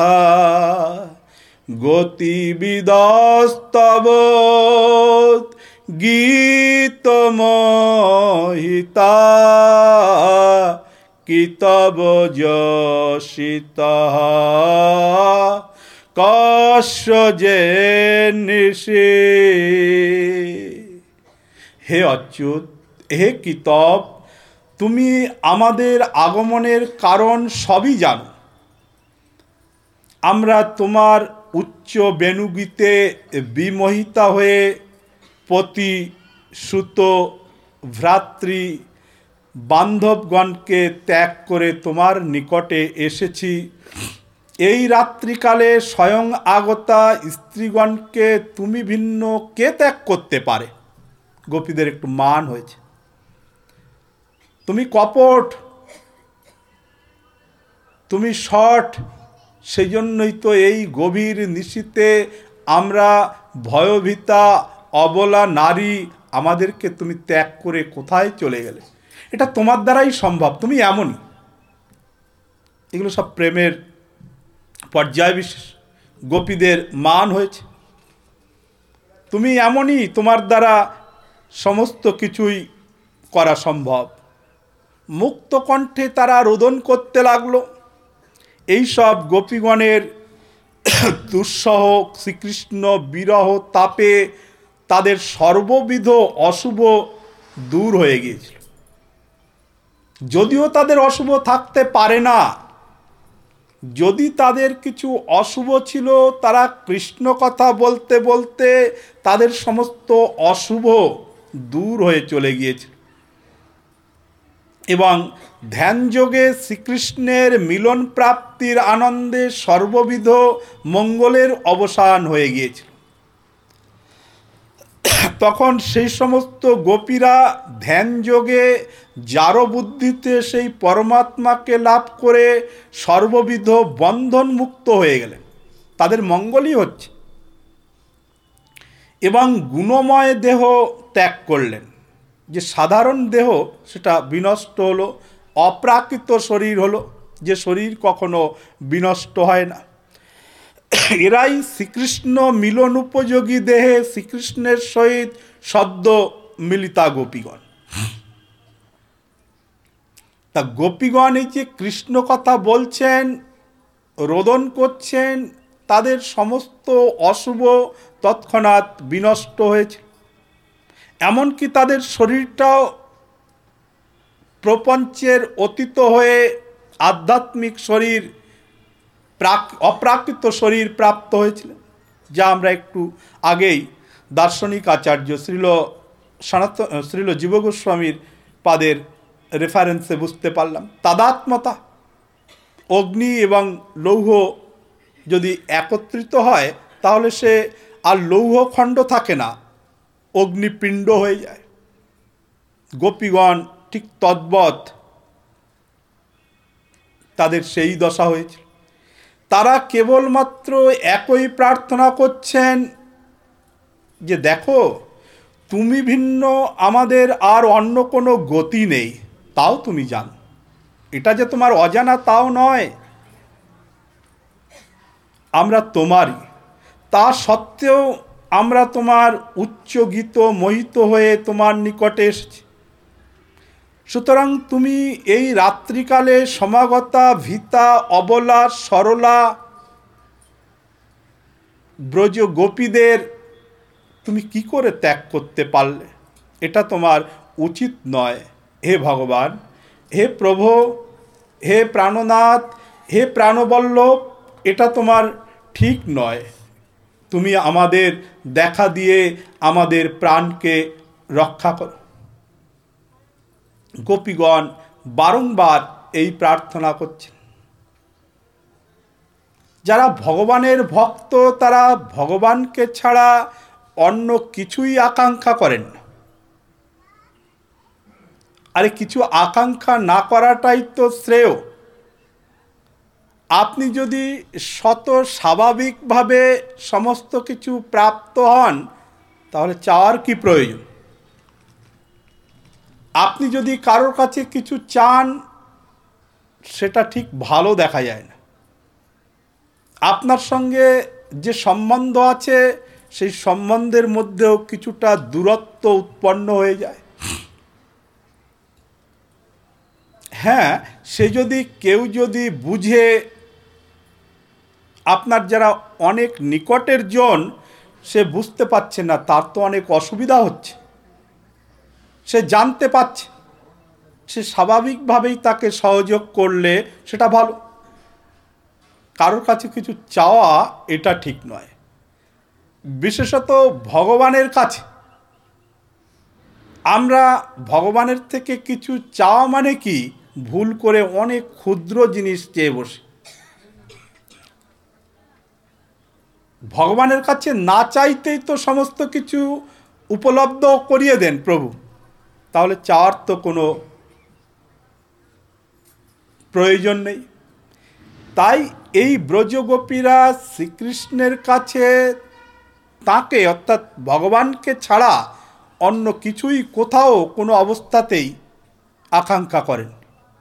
গতিবিদস্তব গীতমোহিতা কিতব যশিতঃ কস্য যে নিশি। হে অচ্যুত, হে কিতব, তুমি আমাদের আগমনের কারণ সবই জানো। আমরা তোমার উচ্চ বেণুগীতে বিমোহিতা হয়ে পতি সুত ভ্রাতৃ বান্ধবগণকে ত্যাগ করে তোমার নিকটে এসেছি। এই রাত্রিকালে স্বয়ং আগতা স্ত্রীগণকে তুমি ভিন্ন কে ত্যাগ করতে পারে? গোপীদের একটু মান হয়েছে। তুমি কপট, তুমি শট, সেই জন্যই তো এই গভীর নিশীথে আমরা ভয়ভীতা অবলা নারী, আমাদেরকে তুমি ত্যাগ করে কোথায় চলে গেলে? এটা তোমার দ্বারাই সম্ভব, তুমি এমনই। এগুলো সব প্রেমের পর্যায় বিশেষ। গোপীদের মান হয়েছে, তুমি এমনই, তোমার দ্বারা সমস্ত কিছুই করা সম্ভব। মুক্ত কণ্ঠে তারা রোদন করতে লাগলো। এই সব গোপীগণের দুঃসহ শ্রীকৃষ্ণ বিরহ তাপে তাদের সর্ববিধ অশুভ দূর হয়ে গিয়েছিল। যদিও তাদের অশুভ থাকতে পারে না, যদি তাদের কিছু অশুভ ছিল, তারা কৃষ্ণ কথা বলতে বলতে তাদের সমস্ত অশুভ দূর হয়ে চলে গিয়েছিল এবং ধ্যানযোগে শ্রীকৃষ্ণের মিলন প্রাপ্তির আনন্দে সর্ববিধ মঙ্গলের অবসান হয়ে গিয়েছিল। তখন সেই সমস্ত গোপীরা ধ্যানযোগে জারো বুদ্ধিতে সেই পরমাত্মাকে লাভ করে সর্ববিধ বন্ধন মুক্ত হয়ে গেলেন, তাদের মঙ্গলই হচ্ছে, এবং গুণময় দেহ ত্যাগ করলেন। যে সাধারণ দেহ সেটা বিনষ্ট হলো, অপ্রাকৃত শরীর হলো, যে শরীর কখনো বিনষ্ট হয় না। এরাই শ্রীকৃষ্ণ মিলন উপযোগী দেহে শ্রীকৃষ্ণের সহিত সদ্য মিলিতা গোপীগণ। তা গোপীগণ এই যে কৃষ্ণ কথা বলছেন, রোদন করছেন, তাদের সমস্ত অশুভ তৎক্ষণাৎ বিনষ্ট হয়েছে। এমনকি তাদের শরীরটাও প্রপঞ্চের অতীত হয়ে আধ্যাত্মিক শরীর, অপ্রাকৃত শরীর প্রাপ্ত হয়েছিল, যা আমরা একটু আগেই দার্শনিক আচার্য শ্রীল সনাতন শ্রীল জীব গোস্বামীর পাদের রেফারেন্সে বুঝতে পারলাম। তাদাত্মতা, অগ্নি এবং লৌহ যদি একত্রিত হয় তাহলে সে আর লৌহখণ্ড থাকে না, অগ্নিপিণ্ড হয়ে যায়। গোপীগণ ঠিক তদ্বৎ, তাদের সেই দশা হয়েছিল। তারা কেবলমাত্র একই প্রার্থনা করছেন যে দেখো, তুমি ভিন্ন আমাদের আর অন্য কোনো গতি নেই, তাও তুমি জানো। এটা যে তোমার অজানা তাও নয়, আমরা তোমারই। তা সত্ত্বেও আমরা তোমার উচ্চগীত মোহিত হয়ে তোমার নিকটে এসেছি। সুতরাং তুমি এই রাত্রিকালে সমাগতা ভীতা অবলা সরলা ব্রজ গোপীদের তুমি কি করে ত্যাগ করতে পারলে? এটা তোমার উচিত নয়। হে ভগবান, হে প্রভু, হে প্রাণনাথ, হে প্রাণবল্লভ, এটা তোমার ঠিক নয়। তুমি আমাদের দেখা দিয়ে আমাদের প্রাণকে রক্ষা করো। গোপীগণ বারংবার এই প্রার্থনা করছেন। যারা ভগবানের ভক্ত তারা ভগবানকে ছাড়া অন্য কিছুই আকাঙ্ক্ষা করেন না। আরে কিছু আকাঙ্ক্ষা না করাটাই তো শ্রেয়। আপনি যদি শত স্বাভাবিকভাবে সমস্ত কিছু প্রাপ্ত হন তাহলে চাওয়ার কি প্রয়োজন? আপনি যদি কারোর কাছে কিছু চান সেটা ঠিক ভালো দেখা যায় না। আপনার সঙ্গে যে সম্বন্ধ আছে সেই সম্বন্ধের মধ্যেও কিছুটা দূরত্ব উৎপন্ন হয়ে যায়। হ্যাঁ, সে যদি কেউ যদি বুঝে, আপনার যারা অনেক নিকটের জন সে বুঝতে পারছে না, তার তো অনেক অসুবিধা হচ্ছে, সে জানতে পারছে, সে স্বাভাবিকভাবেই তাকে সহযোগ করলে সেটা ভালো। কারোর কাছে কিছু চাওয়া এটা ঠিক নয়, বিশেষত ভগবানের কাছে। আমরা ভগবানের থেকে কিছু চাওয়া মানে কি, ভুল করে অনেক ক্ষুদ্র জিনিস চেয়ে বসি। ভগবানের কাছে না চাইতেই তো সমস্ত কিছু উপলব্ধ করিয়ে দেন প্রভু, তাহলে চাওয়ার তো কোনো প্রয়োজন নেই। তাই এই ব্রজগোপীরা শ্রীকৃষ্ণের কাছে তাকে অর্থাৎ ভগবানকে ছাড়া অন্য কিছুই কোথাও কোনো অবস্থাতেই আকাঙ্ক্ষা করেন।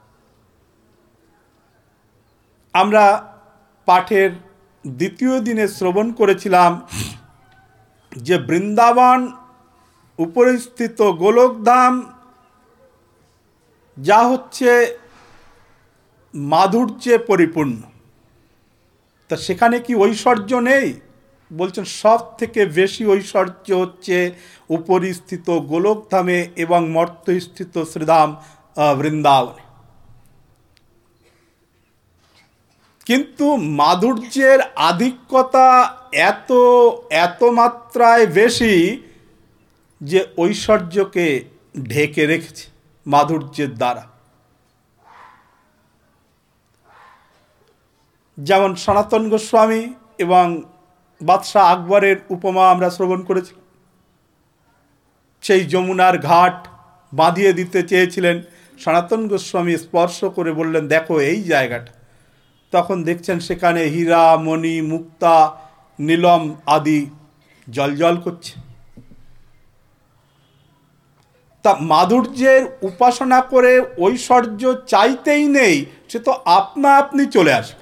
আমরা পাঠের দ্বিতীয় দিনে শ্রবণ করেছিলাম যে বৃন্দাবন উপরে স্থিত গোলকধাম যা হচ্ছে মাধুর্যে পরিপূর্ণ, তা সেখানে কি ঐশ্বর্য নেই? বলছেন সব থেকে বেশি ঐশ্বর্য হচ্ছে উপরিস্থিত গোলকধামে এবং মর্ত্যস্থিত শ্রীধাম বৃন্দাবনে। কিন্তু মাধুর্যের আধিক্যতা এত এত মাত্রায় বেশি যে ঐশ্বর্যকে ঢেকে রেখেছে মাধুর্যের দ্বারা। যেমন সনাতন গোস্বামী এবং বাদশাহ আকবরের উপমা আমরা শ্রবণ করেছি। সেই যমুনার ঘাট বাঁধিয়ে দিতে চেয়েছিলেন, সনাতন গোস্বামী স্পর্শ করে বললেন দেখো এই জায়গাটা, তখন দেখছেন সেখানে হীরা মণি মুক্তা নীলম আদি জলজল করছে। তা মাধুর্যের উপাসনা করে ঐশ্বর্য চাইতেই নেই, সে তো আপনা আপনি চলে আসবে।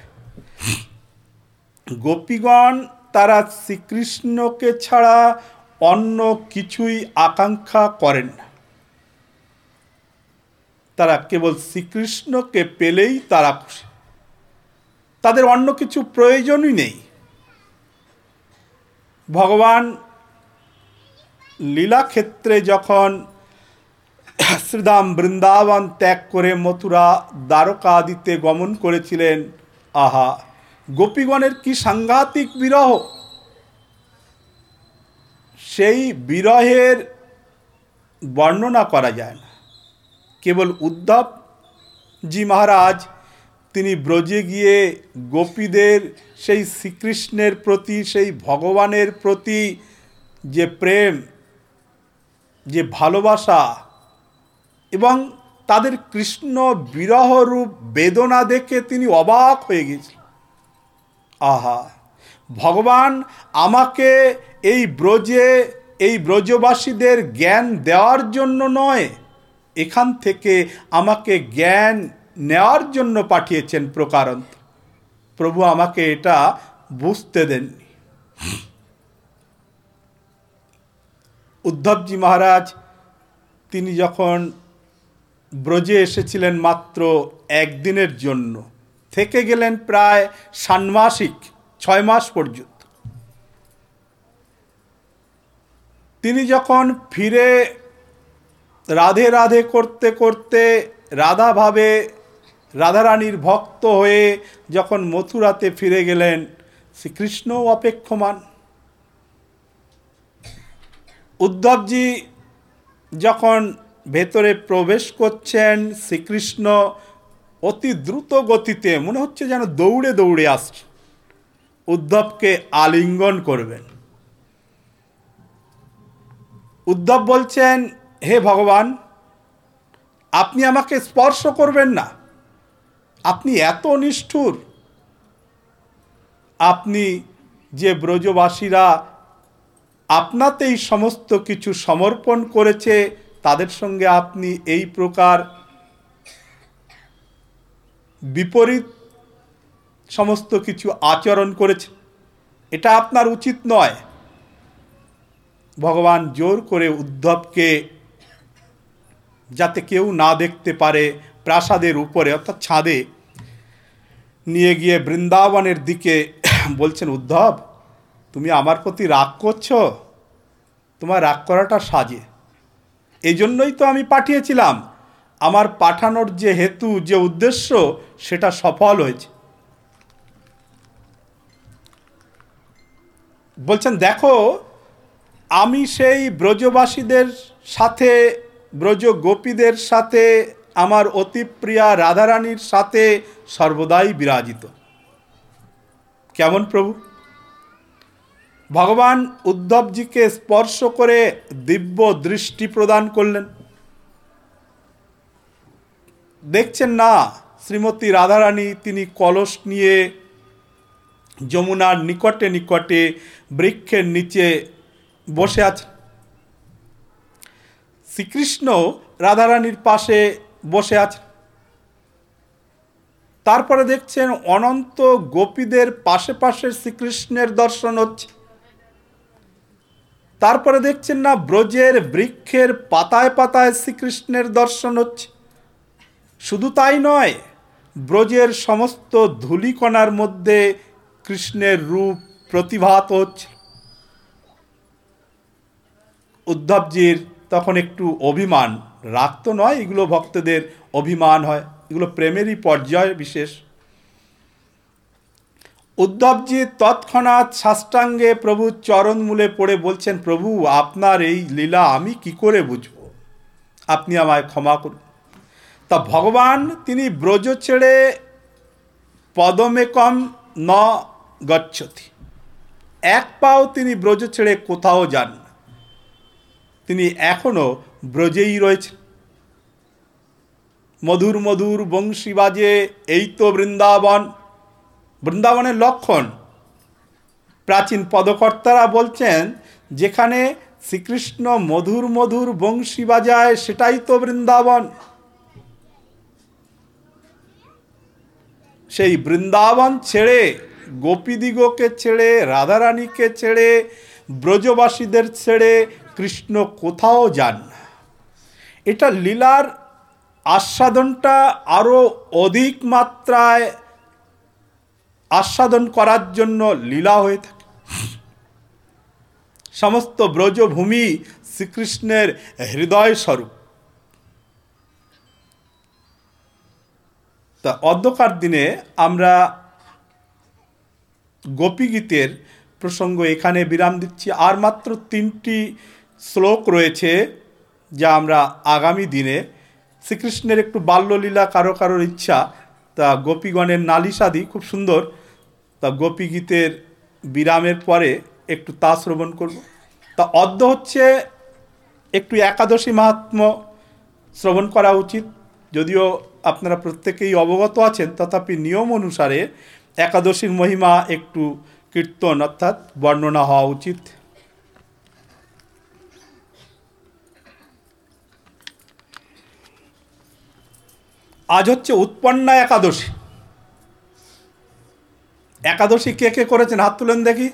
গোপীগণ তারা শ্রীকৃষ্ণকে ছাড়া অন্য কিছুই আকাঙ্ক্ষা করেন না, তারা কেবল শ্রীকৃষ্ণকে পেলেই তারা খুশি, তাদের অন্য কিছু প্রয়োজনই নেই। ভগবান লীলাক্ষেত্রে যখন শ্রীধাম বৃন্দাবন ত্যাগ করে মথুরা দ্বারকা আদিতে গমন করেছিলেন, আহা গোপীগণের কি সাংঘাতিক বিরহ! সেই বিরহের বর্ণনা করা যায় না। কেবল উদ্ধব জি মহারাজ তিনি ব্রজে গিয়ে গোপীদের সেই শ্রীকৃষ্ণের প্রতি, সেই ভগবানের প্রতি যে প্রেম, যে ভালোবাসা এবং তাদের কৃষ্ণ বিরহরূপ বেদনা দেখে তিনি অবাক হয়ে গেছিলেন। আহা, ভগবান আমাকে এই ব্রজে এই ব্রজবাসীদের জ্ঞান দেওয়ার জন্য নয়, এখান থেকে আমাকে জ্ঞান নেওয়ার জন্য পাঠিয়েছেন প্রকারান্ত। প্রভু আমাকে এটা বুঝতে দেননি। উদ্ধবজি মহারাজ তিনি যখন ব্রজে এসেছিলেন মাত্র একদিনের জন্য, থেকে গেলেন প্রায় ষান্মাসিক ছয় মাস পর্যন্ত। তিনি যখন ফিরে রাধে রাধে করতে করতে রাধা ভাবে রাধারানীর ভক্ত হয়ে যখন মথুরাতে ফিরে গেলেন, শ্রীকৃষ্ণও অপেক্ষমান। উদ্ধবজি যখন ভেতরে প্রবেশ করছেন, শ্রীকৃষ্ণ অতি দ্রুত গতিতে মনে হচ্ছে যেন দৌড়ে দৌড়ে আসছে, উদ্ধবকে আলিঙ্গন করবেন। উদ্ধব বলছেন, হে ভগবান, আপনি আমাকে স্পর্শ করবেন না, আপনি এত নিষ্ঠুর। আপনি যে ব্রজবাসীরা আপনাতেই সমস্ত কিছু সমর্পণ করেছে, তাদের সঙ্গে আপনি এই প্রকার বিপরীত সমস্ত কিছু আচরণ করেছে, এটা আপনার উচিত নয়। ভগবান জোর করে উদ্ধবকে যাতে কেউ না দেখতে পারে প্রাসাদের উপরে অর্থাৎ ছাদে নিয়ে গিয়ে বৃন্দাবনের দিকে বলছেন, উদ্ধব তুমি আমার প্রতি রাগ করছো, তোমার রাগ করাটা সাজে, এই জন্যই তো আমি পাঠিয়েছিলাম। আমার পাঠানোর যে হেতু, যে উদ্দেশ্য, সেটা সফল হয়েছে। বলছেন, দেখো আমি সেই ব্রজবাসীদের সাথে, ব্রজ গোপীদের সাথে, আমার অতি প্রিয়া রাধারানীর সাথে সর্বদাই বিরাজিত। কেমন প্রভু? ভগবান উদ্ধবজিকে স্পর্শ করে দিব্য দৃষ্টি প্রদান করলেন। দেখছেন না শ্রীমতী রাধারানী তিনি কলস নিয়ে যমুনার নিকটে নিকটে বৃক্ষের নিচে বসে আছেন। শ্রীকৃষ্ণ রাধারানীর পাশে বসে আছেন। তারপরে দেখছেন অনন্ত গোপীদের পাশে পাশে শ্রীকৃষ্ণের দর্শন হচ্ছে। তারপরে দেখছেন না ব্রজের বৃক্ষের পাতায় পাতায় শ্রীকৃষ্ণের দর্শন হচ্ছে। শুধু তাই নয়, ব্রজের সমস্ত ধূলিকণার মধ্যে কৃষ্ণের রূপ প্রতিভাত হচ্ছে। উদ্ধবজির তখন একটু অভিমান, রাগ তো নয়, এগুলো ভক্তদের অভিমান হয়, এগুলো প্রেমেরই পর্যায় বিশেষ। উদ্ধবজি তৎক্ষণাৎ সাষ্টাঙ্গে প্রভুর চরণমূলে পড়ে বলছেন, প্রভু আপনার এই লীলা আমি কি করে বুঝব, আপনি আমায় ক্ষমা করুন। তা ভগবান তিনি ব্রজ ছেড়ে পদমেকম ন গচ্ছতি, এক পাও তিনি ব্রজ ছেড়ে কোথাও যান না, তিনি এখনো ব্রজেই রয়েছেন। মধুর মধুর বংশী বাজে, এই তো বৃন্দাবন, বৃন্দাবনের লক্ষণ। প্রাচীন পদকর্তারা বলছেন, যেখানে শ্রীকৃষ্ণ মধুর মধুর বংশী বাজায় সেটাই তো বৃন্দাবন। সেই বৃন্দাবন ছেড়ে, গোপীদিগকে ছেড়ে, রাধারানীকে ছেড়ে, ব্রজবাসীদের ছেড়ে কৃষ্ণ কোথাও যান না। এটা লীলার আস্বাদনটা আরও অধিক মাত্রায় আস্বাদন করার জন্য লীলা হয়ে থাকে। সমস্ত ব্রজভূমি শ্রীকৃষ্ণের হৃদয় স্বরূপ। তা অদ্যকার দিনে আমরা গোপীগীতের প্রসঙ্গ এখানে বিরাম দিচ্ছি। আর মাত্র তিনটি শ্লোক রয়েছে যা আমরা আগামী দিনে, শ্রীকৃষ্ণের একটু বাল্যলীলা কারো কারোর ইচ্ছা, তা গোপীগণের নালিশাদি খুব সুন্দর, তা গোপীগীতের বিরামের পরে একটু তা শ্রবণ করব। তা অদ্য হচ্ছে একটু একাদশী মাহাত্ম্য শ্রবণ করা উচিত, যদিও আপনারা প্রত্যেকেই অবগত আছেন, তথাপি নিয়ম অনুসারে একাদশীর মহিমা একটু কীর্তন অর্থাৎ বর্ণনা হওয়া উচিত। আজ হচ্ছে উৎপন্না একাদশী। একাদশী কে কে করেছেন হাত তুলেন দেখি।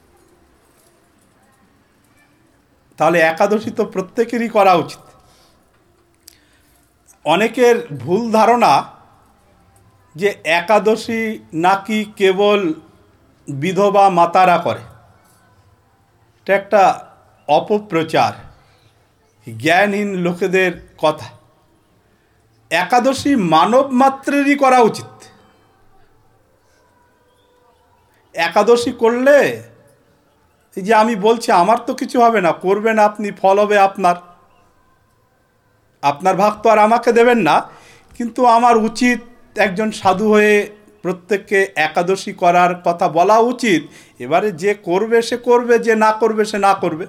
তাহলে একাদশী তো প্রত্যেকেরই করা উচিত। অনেকের ভুল ধারণা যে একাদশী নাকি কেবল বিধবা মাতারা করে, এটা একটা অপপ্রচার, জ্ঞানহীন লোকেদের কথা। একাদশী মানব মাত্রেরই করা উচিত। একাদশী করলে এই যে আমি বলছি আমার তো কিছু হবে না, করবেন আপনি, ফল হবে আপনার, আপনার ভাগ তো আর আমাকে দেবেন না, কিন্তু আমার উচিত একজন সাধু হয়ে প্রত্যেককে একাদশী করার কথা বলা উচিত। এবারে যে করবে সে করবে, যে না করবে সে না করবে।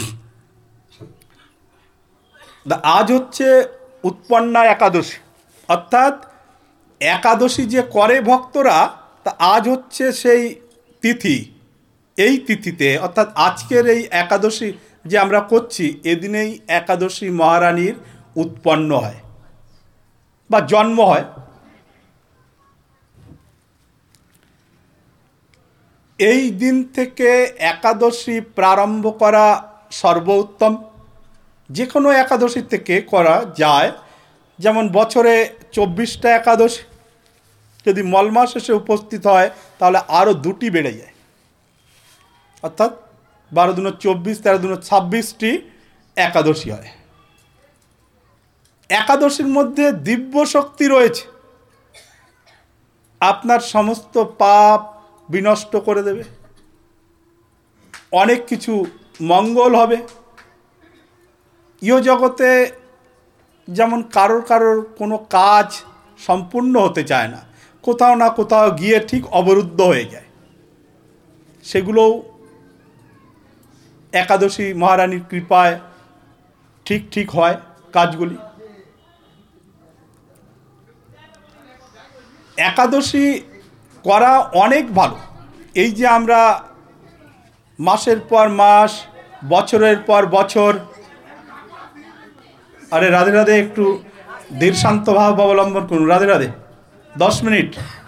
আজ হচ্ছে উৎপন্না একাদশী, অর্থাৎ একাদশী যে করে ভক্তরা, তা আজ হচ্ছে সেই তিথি। এই তিথিতে অর্থাৎ আজকের এই একাদশী যে আমরা করছি, এদিনেই একাদশী মহারানীর উৎপন্ন হয় বা জন্ম হয়। এই দিন থেকে একাদশী প্রারম্ভ করা সর্বোত্তম। যে কোনো একাদশী থেকে করা যায়, যেমন বছরে চব্বিশটা একাদশী, যদি মলমাস এসে উপস্থিত হয় তাহলে আরও দুটি বেড়ে যায়, অর্থাৎ বারো দুনো চব্বিশ, তেরো দুনো ছাব্বিশটি একাদশী হয়। একাদশীর মধ্যে দিব্য শক্তি রয়েছে, আপনার সমস্ত পাপ বিনষ্ট করে দেবে। অনেক কিছু মঙ্গল হবে। ইহ জগতে যেমন কারোর কারোর কোনো কাজ সম্পূর্ণ হতে চায় না, কোথাও না কোথাও গিয়ে ঠিক অবরুদ্ধ হয়ে যায়, সেগুলোও একাদশী মহারানীর কৃপায় ঠিক ঠিক হয় কাজগুলি। একাদশী করা অনেক ভালো। এই যে আমরা মাসের পর মাস, বছরের পর বছর, আরে রাধে রাধে, একটু ধীর শান্ত ভাব অবলম্বন করুন, রাধে রাধে, দশ মিনিট।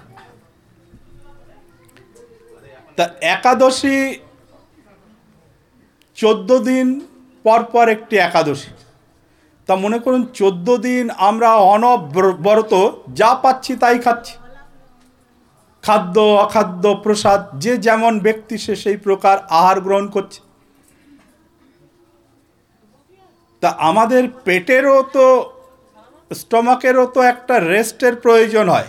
তা একাদশী চোদ্দ দিন পর পর একটি একাদশী। তা মনে করুন চোদ্দ দিন আমরা অনবরত যা পাচ্ছি তাই খাচ্ছি, খাদ্য অখাদ্য প্রসাদ, যে যেমন ব্যক্তি সে সেই প্রকার আহার গ্রহণ করছে। তা আমাদের পেটেরও তো, স্টমাকেরও তো একটা রেস্টের প্রয়োজন হয়।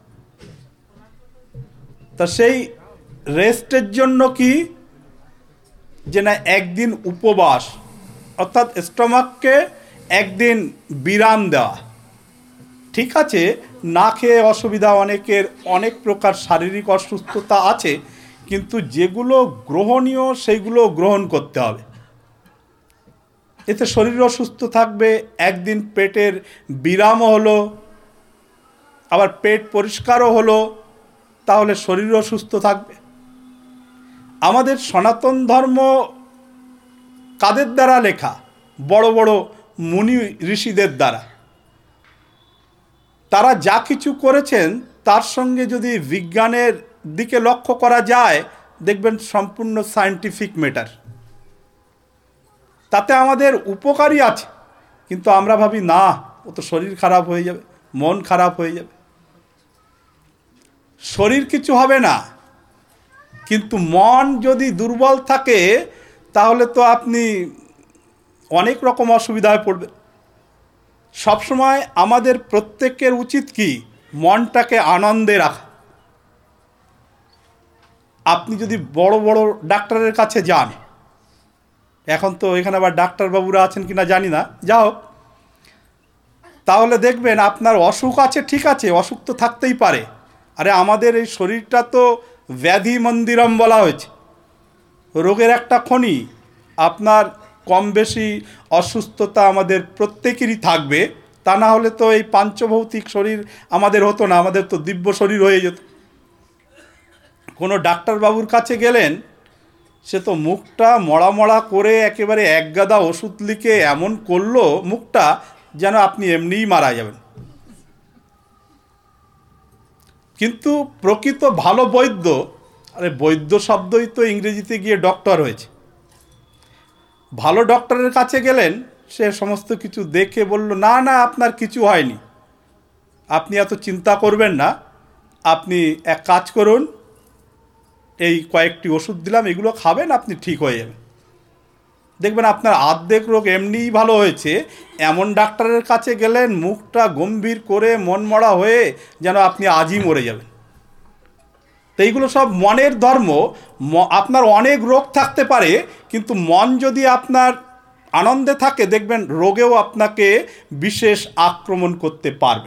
তা সেই রেস্টের জন্য কি, যে না একদিন উপবাস, অর্থাৎ স্টমাককে একদিন বিরাম দেওয়া। ঠিক আছে, না খেয়ে অসুবিধা অনেকের, অনেক প্রকার শারীরিক অসুস্থতা আছে, কিন্তু যেগুলো গ্রহণীয় সেইগুলো গ্রহণ করতে হবে। এতে শরীরও সুস্থ থাকবে, একদিন পেটের বিরামও হলো, আবার পেট পরিষ্কারও হলো, তাহলে শরীরও সুস্থ থাকবে। আমাদের সনাতন ধর্ম কাদের দ্বারা লেখা? বড় বড় মুনি ঋষিদের দ্বারা। তারা যা কিছু করেছেন তার সঙ্গে যদি বিজ্ঞানের দিকে লক্ষ্য করা যায়, দেখবেন সম্পূর্ণ সায়েন্টিফিক ম্যাটার। তাতে আমাদের উপকারই আছে, কিন্তু আমরা ভাবি না, ও তো শরীর খারাপ হয়ে যাবে, মন খারাপ হয়ে যাবে। শরীর কিছু হবে না, কিন্তু মন যদি দুর্বল থাকে তাহলে তো আপনি অনেক রকম অসুবিধায় পড়বেন। সবসময় আমাদের প্রত্যেকের উচিত কি, মনটাকে আনন্দে রাখা। আপনি যদি বড় বড় ডাক্তারের কাছে যান, এখন তো এখানে আবার ডাক্তারবাবুরা আছেন কিনা জানি না, যা হোক, তাহলে দেখবেন আপনার অসুখ আছে, ঠিক আছে, অসুখ তো থাকতেই পারে। আরে আমাদের এই শরীরটা তো ব্যাধি মন্দিরম বলা হয়েছে, রোগের একটা খনি। আপনার কম বেশি অসুস্থতা আমাদের প্রত্যেকেরই থাকবে, তা না হলে তো এই পাঞ্চভৌতিক শরীর আমাদের হতো না, আমাদের তো দিব্য শরীর হয়ে যেত। কোনো ডাক্তারবাবুর কাছে গেলেন, সে তো মুখটা মড়া মড়া করে একেবারে এক গাদা ওষুধ লিখে এমন করলো মুখটা, যেন আপনি এমনিই মারা যাবেন। কিন্তু প্রকৃত ভালো বৈদ্য, আরে বৈদ্য শব্দই তো ইংরেজিতে গিয়ে ডক্টর হয়েছে। ভালো ডক্টরের কাছে গেলেন, সে সমস্ত কিছু দেখে বলল, না না আপনার কিছু হয়নি, আপনি এত চিন্তা করবেন না, আপনি এক কাজ করুন, এই কয়েকটি ওষুধ দিলাম, এগুলো খাবেন, আপনি ঠিক হয়ে যাবেন। দেখবেন আপনার অর্ধেক রোগ এমনিই ভালো হয়েছে। এমন ডাক্তারের কাছে গেলেন, মুখটা গম্ভীর করে মনমরা হয়ে যেন আপনি আজই মরে যাবেন। তো এইগুলো সব মনের ধর্ম। আপনার অনেক রোগ থাকতে পারে, কিন্তু মন যদি আপনার আনন্দে থাকে, দেখবেন রোগেও আপনাকে বিশেষ আক্রমণ করতে পারবে।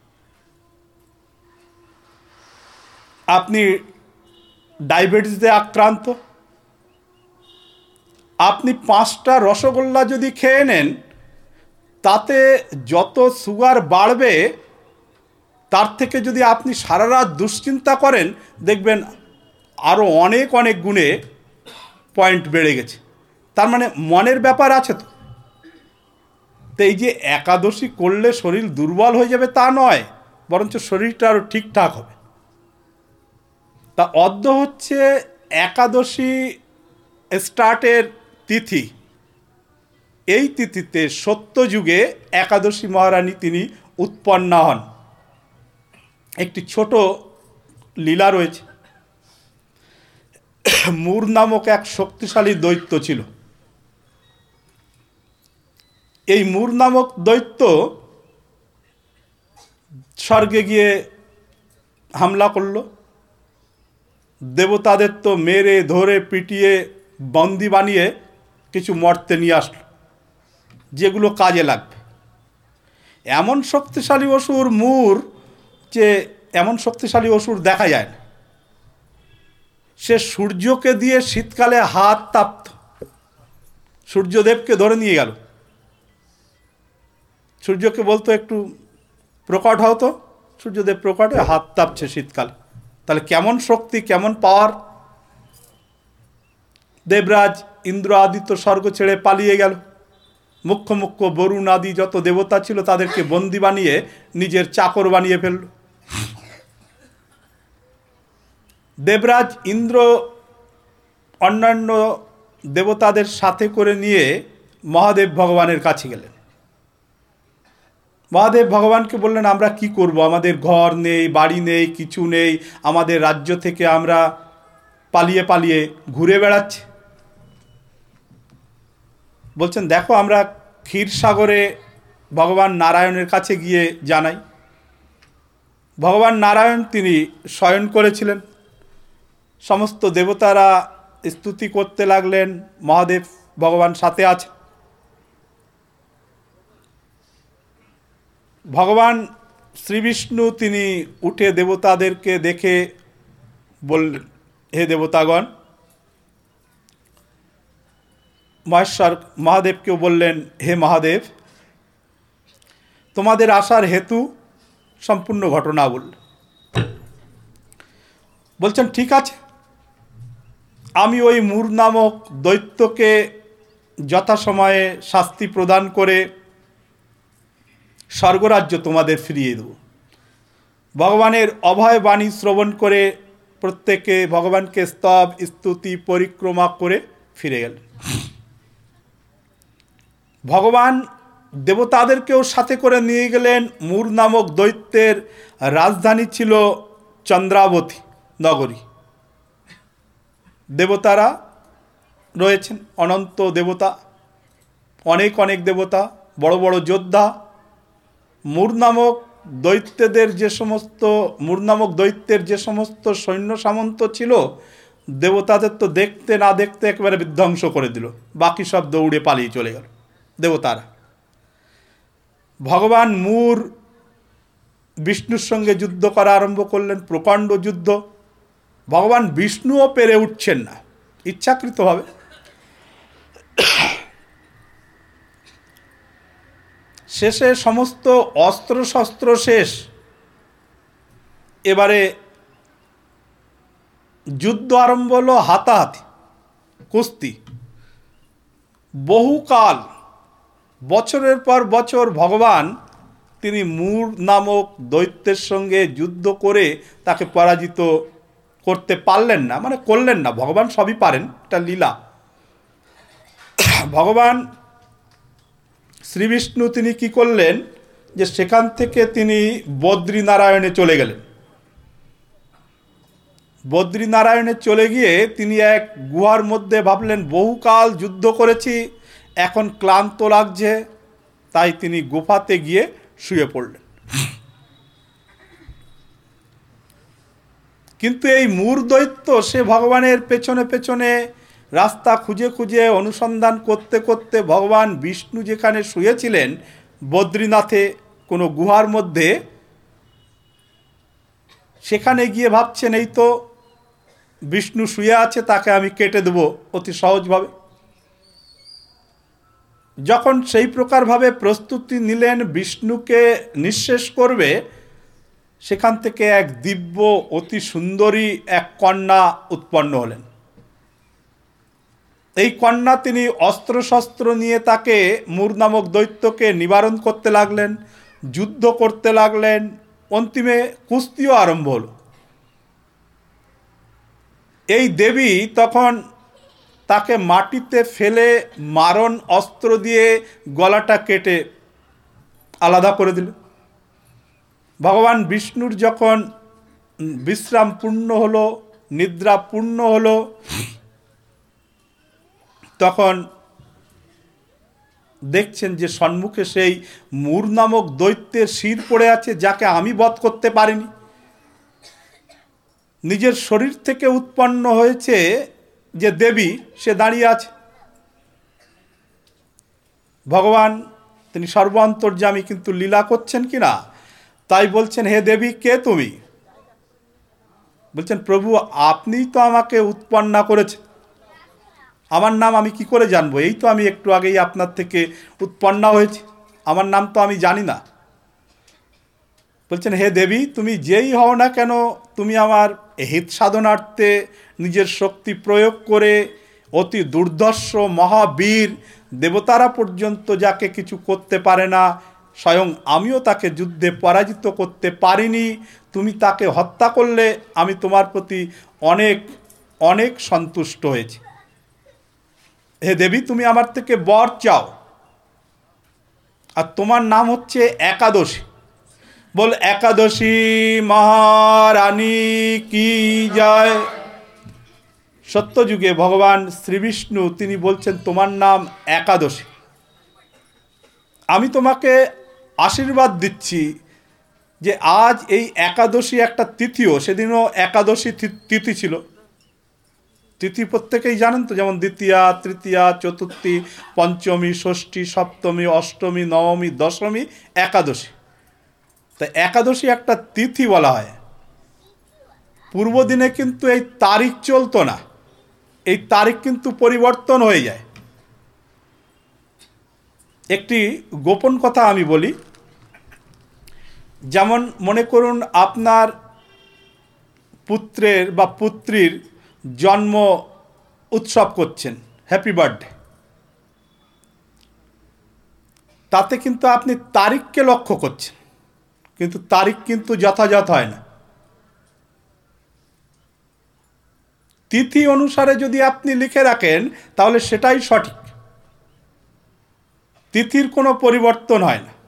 আপনি ডায়াবেটিসে আক্রান্ত, আপনি পাঁচটা রসগোল্লা যদি খেয়ে নেন, তাতে যত সুগার বাড়বে, তার থেকে যদি আপনি সারা রাত দুশ্চিন্তা করেন, দেখবেন আরও অনেক অনেক গুণে পয়েন্ট বেড়ে গেছে। তার মানে মনের ব্যাপার আছে তো। তো এই যে একাদশী করলে শরীর দুর্বল হয়ে যাবে তা নয়, বরঞ্চ শরীরটা আরও ঠিকঠাক হবে। তা অদ্য হচ্ছে একাদশী স্টার্টের তিথি। এই তিথিতে সত্যযুগে একাদশী মহারানী তিনি উৎপন্ন হন। একটি ছোট লীলা রয়েছে। মূর নামক এক শক্তিশালী দৈত্য ছিল। এই মূর নামক দৈত্য স্বর্গে গিয়ে হামলা করল। দেবতাদের তো মেরে ধরে পিটিয়ে বন্দি বানিয়ে কিছু মর্তে নিয়ে আসলো, যেগুলো কাজে লাগবে। এমন শক্তিশালী অসুর মুর, যে এমন শক্তিশালী অসুর দেখা যায় না। সে সূর্যকে দিয়ে শীতকালে হাত তাপত, সূর্যদেবকে ধরে নিয়ে গেল, সূর্যকে বলতো একটু প্রকট হও তো, সূর্যদেব প্রকটে হাত তাপছে শীতকালে। তাহলে কেমন শক্তি, কেমন পাওয়ার! দেবরাজ ইন্দ্র আদিত্য স্বর্গ ছেড়ে পালিয়ে গেল। মুখ্য মুখ্য বরুণ আদি যত দেবতা ছিল তাদেরকে বন্দি বানিয়ে নিজের চাকর বানিয়ে ফেলল। দেবরাজ ইন্দ্র অন্যান্য দেবতাদের সাথে করে নিয়ে মহাদেব ভগবানের কাছে গেলেন। মহাদেব ভগবানকে বললেন, আমরা কি করব, আমাদের ঘর নেই, বাড়ি নেই, কিছু নেই, আমাদের রাজ্য থেকে আমরা পালিয়ে পালিয়ে ঘুরে বেড়াচ্ছি। বলছেন, দেখো আমরা ক্ষীরসাগরে ভগবান নারায়ণের কাছে গিয়ে জানাই। ভগবান নারায়ণ তিনি শয়ন করেছিলেন, সমস্ত দেবতারা স্তুতি করতে লাগলেন, মহাদেব ভগবান সাথে আছে। ভগবান শ্রীবিষ্ণু তিনি উঠে দেবতাদেরকে দেখে বললেন, হে দেবতাগণ, মহেশ্বর মহাদেবকেও বললেন, হে মহাদেব, তোমাদের আসার হেতু সম্পূর্ণ ঘটনা বলল। বলছেন, ঠিক আছে, আমি ওই মুর নামক দৈত্যকে যথাসময়ে শাস্তি প্রদান করে স্বর্গরাজ্য তোমাদের ফিরিয়ে দেব। ভগবানের অভয় বাণী শ্রবণ করে প্রত্যেকে ভগবানকে স্তব স্তুতি পরিক্রমা করে ফিরে গেলেন। ভগবান দেবতাদেরকেও সাথে করে নিয়ে গেলেন। মুর নামক দৈত্যের রাজধানী ছিল চন্দ্রাবতী নগরী। দেবতারা রয়েছেন, অনন্ত দেবতা, অনেক অনেক দেবতা, বড় বড় যোদ্ধা। মুর নামক দৈত্যদের যে সমস্ত মুর নামক দৈত্যের যে সমস্ত সৈন্য সামন্ত ছিল, দেবতাদের তো দেখতে না দেখতে একেবারে বিধ্বংস করে দিল, বাকি সব দৌড়ে পালিয়ে চলে গেল দেবতারা। ভগবান মুর বিষ্ণুর সঙ্গে যুদ্ধ করা আরম্ভ করলেন, প্রকাণ্ড যুদ্ধ। ভগবান বিষ্ণুও পেরে উঠছেন না ইচ্ছাকৃতভাবে। শেষে সমস্ত অস্ত্র শস্ত্র শেষ। এবারে যুদ্ধ আরম্ভ হলো, হাতাহাতি, কুস্তি। বহুকাল, বছরের পর বছর ভগবান তিনি মুর নামক দৈত্যের সঙ্গে যুদ্ধ করে তাকে পরাজিত করতে পারলেন না, মানে করলেন না। ভগবান সবই পারেন, এটা লীলা। ভগবান শ্রীবিষ্ণু তিনি কি করলেন, যে সেখান থেকে তিনি বদ্রীনারায়ণে চলে গেলেন। বদ্রীনারায়ণে চলে গিয়ে তিনি এক গুহার মধ্যে ভাবলেন, বহুকাল যুদ্ধ করেছি, এখন ক্লান্ত লাগছে, তাই তিনি গুফাতে গিয়ে শুয়ে পড়লেন। কিন্তু এই মুর দৈত্য সে ভগবানের পেছনে পেছনে রাস্তা খুঁজে খুঁজে অনুসন্ধান করতে করতে ভগবান বিষ্ণু যেখানে শুয়েছিলেন বদ্রীনাথে কোনো গুহার মধ্যে, সেখানে গিয়ে ভাবছেন, এই তো বিষ্ণু শুয়ে আছে, তাকে আমি কেটে দেব অতি সহজভাবে। যখন সেই প্রকারভাবে প্রস্তুতি নিলেন বিষ্ণুকে নিঃশেষ করবে, সেখান থেকে এক দিব্য অতি সুন্দরী এক কন্যা উৎপন্ন হলেন। এই কন্যা তিনি অস্ত্রশস্ত্র নিয়ে তাকে মুর নামক দৈত্যকে নিবারণ করতে লাগলেন, যুদ্ধ করতে লাগলেন, অন্তিমে কুস্তিও আরম্ভ হল। এই দেবী তখন তাকে মাটিতে ফেলে মারণ অস্ত্র দিয়ে গলাটা কেটে আলাদা করে দিল। ভগবান বিষ্ণুর যখন বিশ্রাম পূর্ণ হলো, নিদ্রা পূর্ণ হলো, তখন দেখছেন যে সম্মুখে সেই মুর নামক দৈত্যের শির পড়ে আছে, যাকে আমি বধ করতে পারিনি। নিজের শরীর থেকে উৎপন্ন হয়েছে যে দেবী সে দাঁড়িয়ে আছে। ভগবান তিনি সর্বান্তর্যামী, কিন্তু লীলা করছেন কি না, তাই বলছেন হে দেবী কে তুমি? বলছেন প্রভু আপনিই তো আমাকে উৎপন্না করেছেন, আমার নাম আমি কি করে জানবো? এই তো আমি একটু আগেই আপনার থেকে উৎপন্না হয়েছি, আমার নাম তো আমি জানি না। বলছেন হে দেবী তুমি যেই হও না কেন, তুমি আমার হিত সাধনার্থে নিজের শক্তি প্রয়োগ করে অতি দুর্ধর্ষ মহাবীর দেবতারা পর্যন্ত যাকে কিছু করতে পারে না, স্বয়ং আমিও তাকে যুদ্ধে পরাজিত করতে পারিনি, তুমি তাকে হত্যা করলে আমি তোমার প্রতি অনেক অনেক সন্তুষ্ট হয়েছি। হে দেবী তুমি আমার থেকে বর চাও, আর তোমার নাম হচ্ছে একাদশী। বল একাদশী মহারানী কি জয়। সত্যযুগে ভগবান শ্রীবিষ্ণু তিনি বলছেন তোমার নাম একাদশী, আমি তোমাকে আশীর্বাদ দিচ্ছি যে আজ এই একাদশী একটা তিথিও, সেদিনও একাদশী তিথি ছিল। তিথি প্রত্যেকেই জানেন তো, যেমন দ্বিতীয়া, তৃতীয়া, চতুর্থী, পঞ্চমী, ষষ্ঠী, সপ্তমী, অষ্টমী, নবমী, দশমী, একাদশী। তা একাদশী একটা তিথি বলা হয়। পূর্ব দিনে কিন্তু এই তারিখ চলতো না, এই তারিখ কিন্তু পরিবর্তন হয়ে যায়। একটি গোপন কথা আমি বলি, যেমন মনে করুন আপনার পুত্রের বা পুত্রীর জন্ম উৎসব করছেন, হ্যাপি বার্থডে, তাতে কিন্তু আপনি তারিখকে লক্ষ্য করছেন, কিন্তু তারিখ কিন্তু যথাযথ হয় না। তিথি অনুসারে যদি আপনি লিখে রাখেন তাহলে সেটাই সঠিক, তিথির কোনো পরিবর্তন হয় না।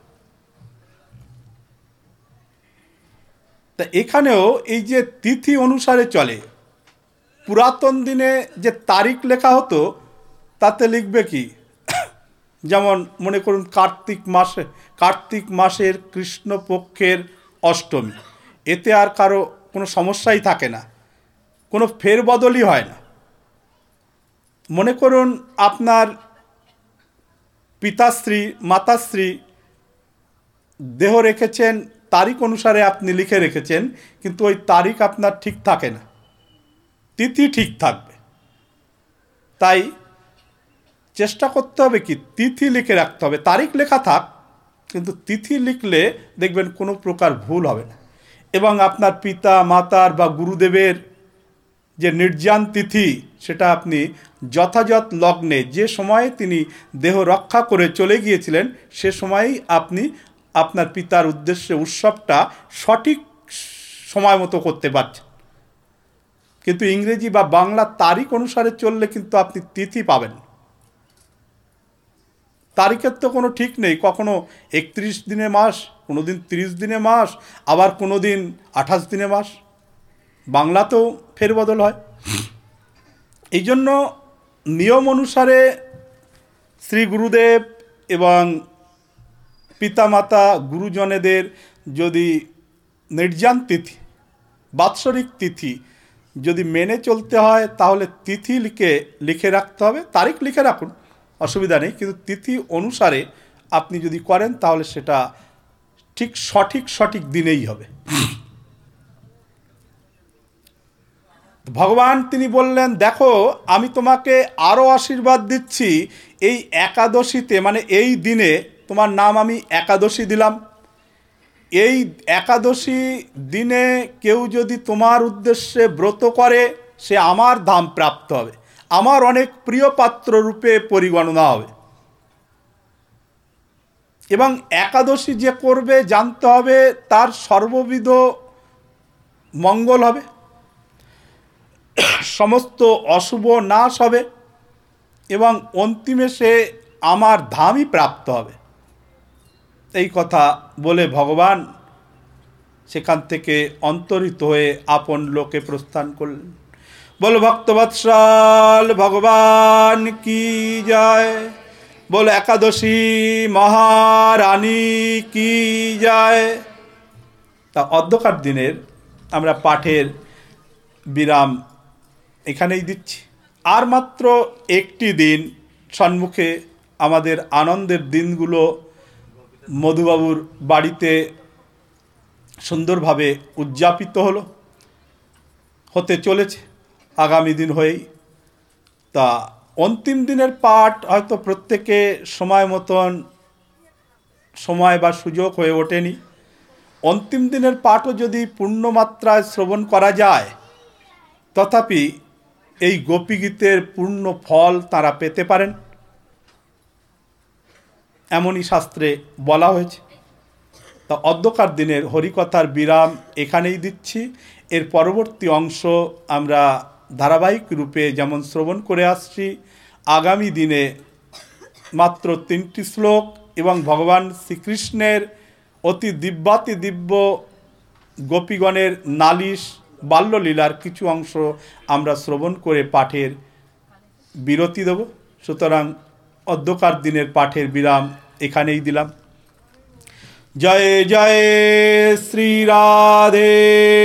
তা এখানেও এই যে তিথি অনুসারে চলে, পুরাতন দিনে যে তারিখ লেখা হতো তাতে লিখবে কি, যেমন মনে করুন কার্তিক মাসে কার্তিক মাসের কৃষ্ণপক্ষের অষ্টমী, এতে আর কারো কোনো সমস্যাই থাকে না, কোনো ফেরবদলই হয় না। মনে করুন আপনার পিতাশ্রী মাতাশ্রী দেহ রেখেছেন, তারিখ অনুসারে আপনি লিখে রেখেছেন, কিন্তু ওই তারিখ আপনার ঠিক থাকে না, তিথি ঠিক থাকবে। তাই চেষ্টা করতে হবে কি, তিথি লিখে রাখতে হবে, তারিখ লেখা থাক কিন্তু তিথি লিখলে দেখবেন কোনো প্রকার ভুল হবে না। এবং আপনার পিতা মাতার বা গুরুদেবের যে নির্যান তিথি, সেটা আপনি যথাযথ লগ্নে, যে সময়ে তিনি দেহ রক্ষা করে চলে গিয়েছিলেন সে সময়েই আপনি আপনার পিতার উদ্দেশ্যে উৎসবটা সঠিক সময় মতো করতে পারছেন। কিন্তু ইংরেজি বা বাংলা তারিখ অনুসারে চললে কিন্তু আপনি তিথি পাবেন। তারিখের তো কোনো ঠিক নেই, কখনো একত্রিশ দিনে মাস, কোনো দিন তিরিশ দিনে মাস, আবার কোনো দিন আঠাশ দিনে মাস, বাংলাতেও ফেরবদল হয়। এই জন্য নিয়ম অনুসারে শ্রী গুরুদেব এবং পিতামাতা গুরুজনেদের যদি নির্যান তিথি, বাৎসরিক তিথি যদি মেনে চলতে হয় তাহলে তিথি লিখে লিখে রাখতে হবে, তারিখ লিখে রাখুন অসুবিধা নেই, কিন্তু তিথি অনুসারে আপনি যদি করেন তাহলে সেটা ঠিক সঠিক সঠিক দিনেই হবে। ভগবান তিনি বললেন দেখো আমি তোমাকে আরও আশীর্বাদ দিচ্ছি, এই একাদশীতে মানে এই দিনে তোমার নাম আমি একাদশী দিলাম। এই একাদশী দিনে কেউ যদি তোমার উদ্দেশ্যে ব্রত করে সে আমার ধাম প্রাপ্ত হবে, আমার অনেক প্রিয় পাত্র রূপে পরিগণনা হবে। এবং একাদশী যে করবে জানতে হবে তার সর্ববিধ মঙ্গল হবে, সমস্ত অশুভ নাশ হবে এবং অন্তিমে সে আমার ধামই প্রাপ্ত হবে। এই কথা বলে ভগবান সেখান থেকে অন্তরিত হয়ে আপন লোকে প্রস্থান করলেন। বল ভক্তবৎসল ভগবান কি জয়, বল একাদশী মহারানী কি জয়। তা অধ্যকার দিনের আমরা পাঠের বিরাম এখানেই দিচ্ছি। আর মাত্র একটি দিন সম্মুখে, আমাদের আনন্দের দিনগুলো মধুবাবুর বাড়িতে সুন্দরভাবে উদযাপিত হলো, হতে চলেছে আগামী দিন হয়েই। তা অন্তিম দিনের পাঠ হয়তো প্রত্যেকে সময় মতন সময় বা সুযোগ হয়ে ওঠেনি। অন্তিম দিনের পাঠও যদি পূর্ণমাত্রায় শ্রবণ করা যায়, তথাপি এই গোপীগীতের পূর্ণ ফল তারা পেতে পারেন, এমনই শাস্ত্রে বলা হয়েছে। তা অদ্যকার দিনের হরিকথার বিরাম এখানেই দিচ্ছি। এর পরবর্তী অংশ আমরা ধারাবাহিক রূপে যেমন শ্রবণ করে আসছি, আগামী দিনে মাত্র তিনটি শ্লোক এবং ভগবান শ্রীকৃষ্ণের অতি দিব্যাতি দিব্য গোপীগণের নালিশ বাল্যলীলার কিছু অংশ আমরা শ্রবণ করে পাঠের বিরতি দেব। সুতরাং অদ্যকার দিনের পাঠের বিরাম এখানেই দিলাম। জয় জয় শ্রী রাধে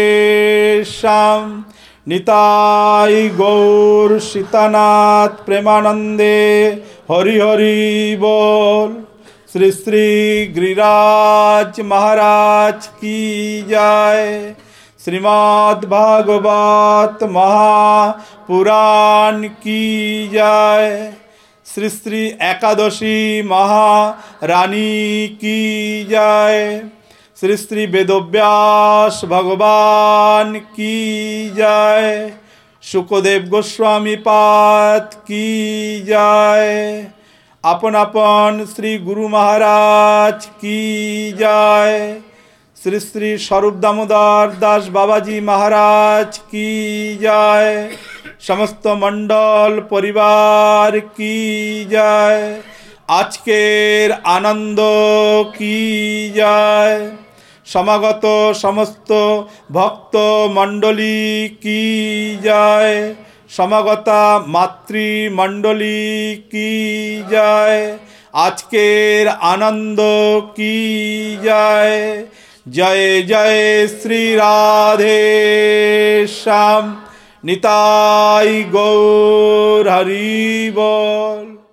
শ্যাম, নিতাই গৌর সীতানাথ প্রেমানন্দে, হরি হরি বল। শ্রী শ্রী গিরিরাজ মহারাজ কি জয়। শ্রীমদ্ ভাগবত মহাপুরাণ কি জয়। শ্রী শ্রী একাদশী মহারানী কি জয়। শ্রী শ্রী বেদব্যাস ভগবান কি জয়। শুকদেব গোস্বামী পাদ কি জয়। আপন আপন শ্রী গুরু মহারাজ কি জয়। শ্রী শ্রী স্বরূপ দামোদর দাস বাবাজি মহারাজ কি জয়। সমস্ত মণ্ডল পরিবার কি জয়। আজকের আনন্দ কি জয়। সমাগত সমস্ত ভক্ত মণ্ডলী কি জয়। সমাগতা মাতৃমণ্ডলী কি জয়। আজকের আনন্দ কি জয়। জয় জয় শ্রী রাধে শ্যাম, নিতাই গৌর হরি বল।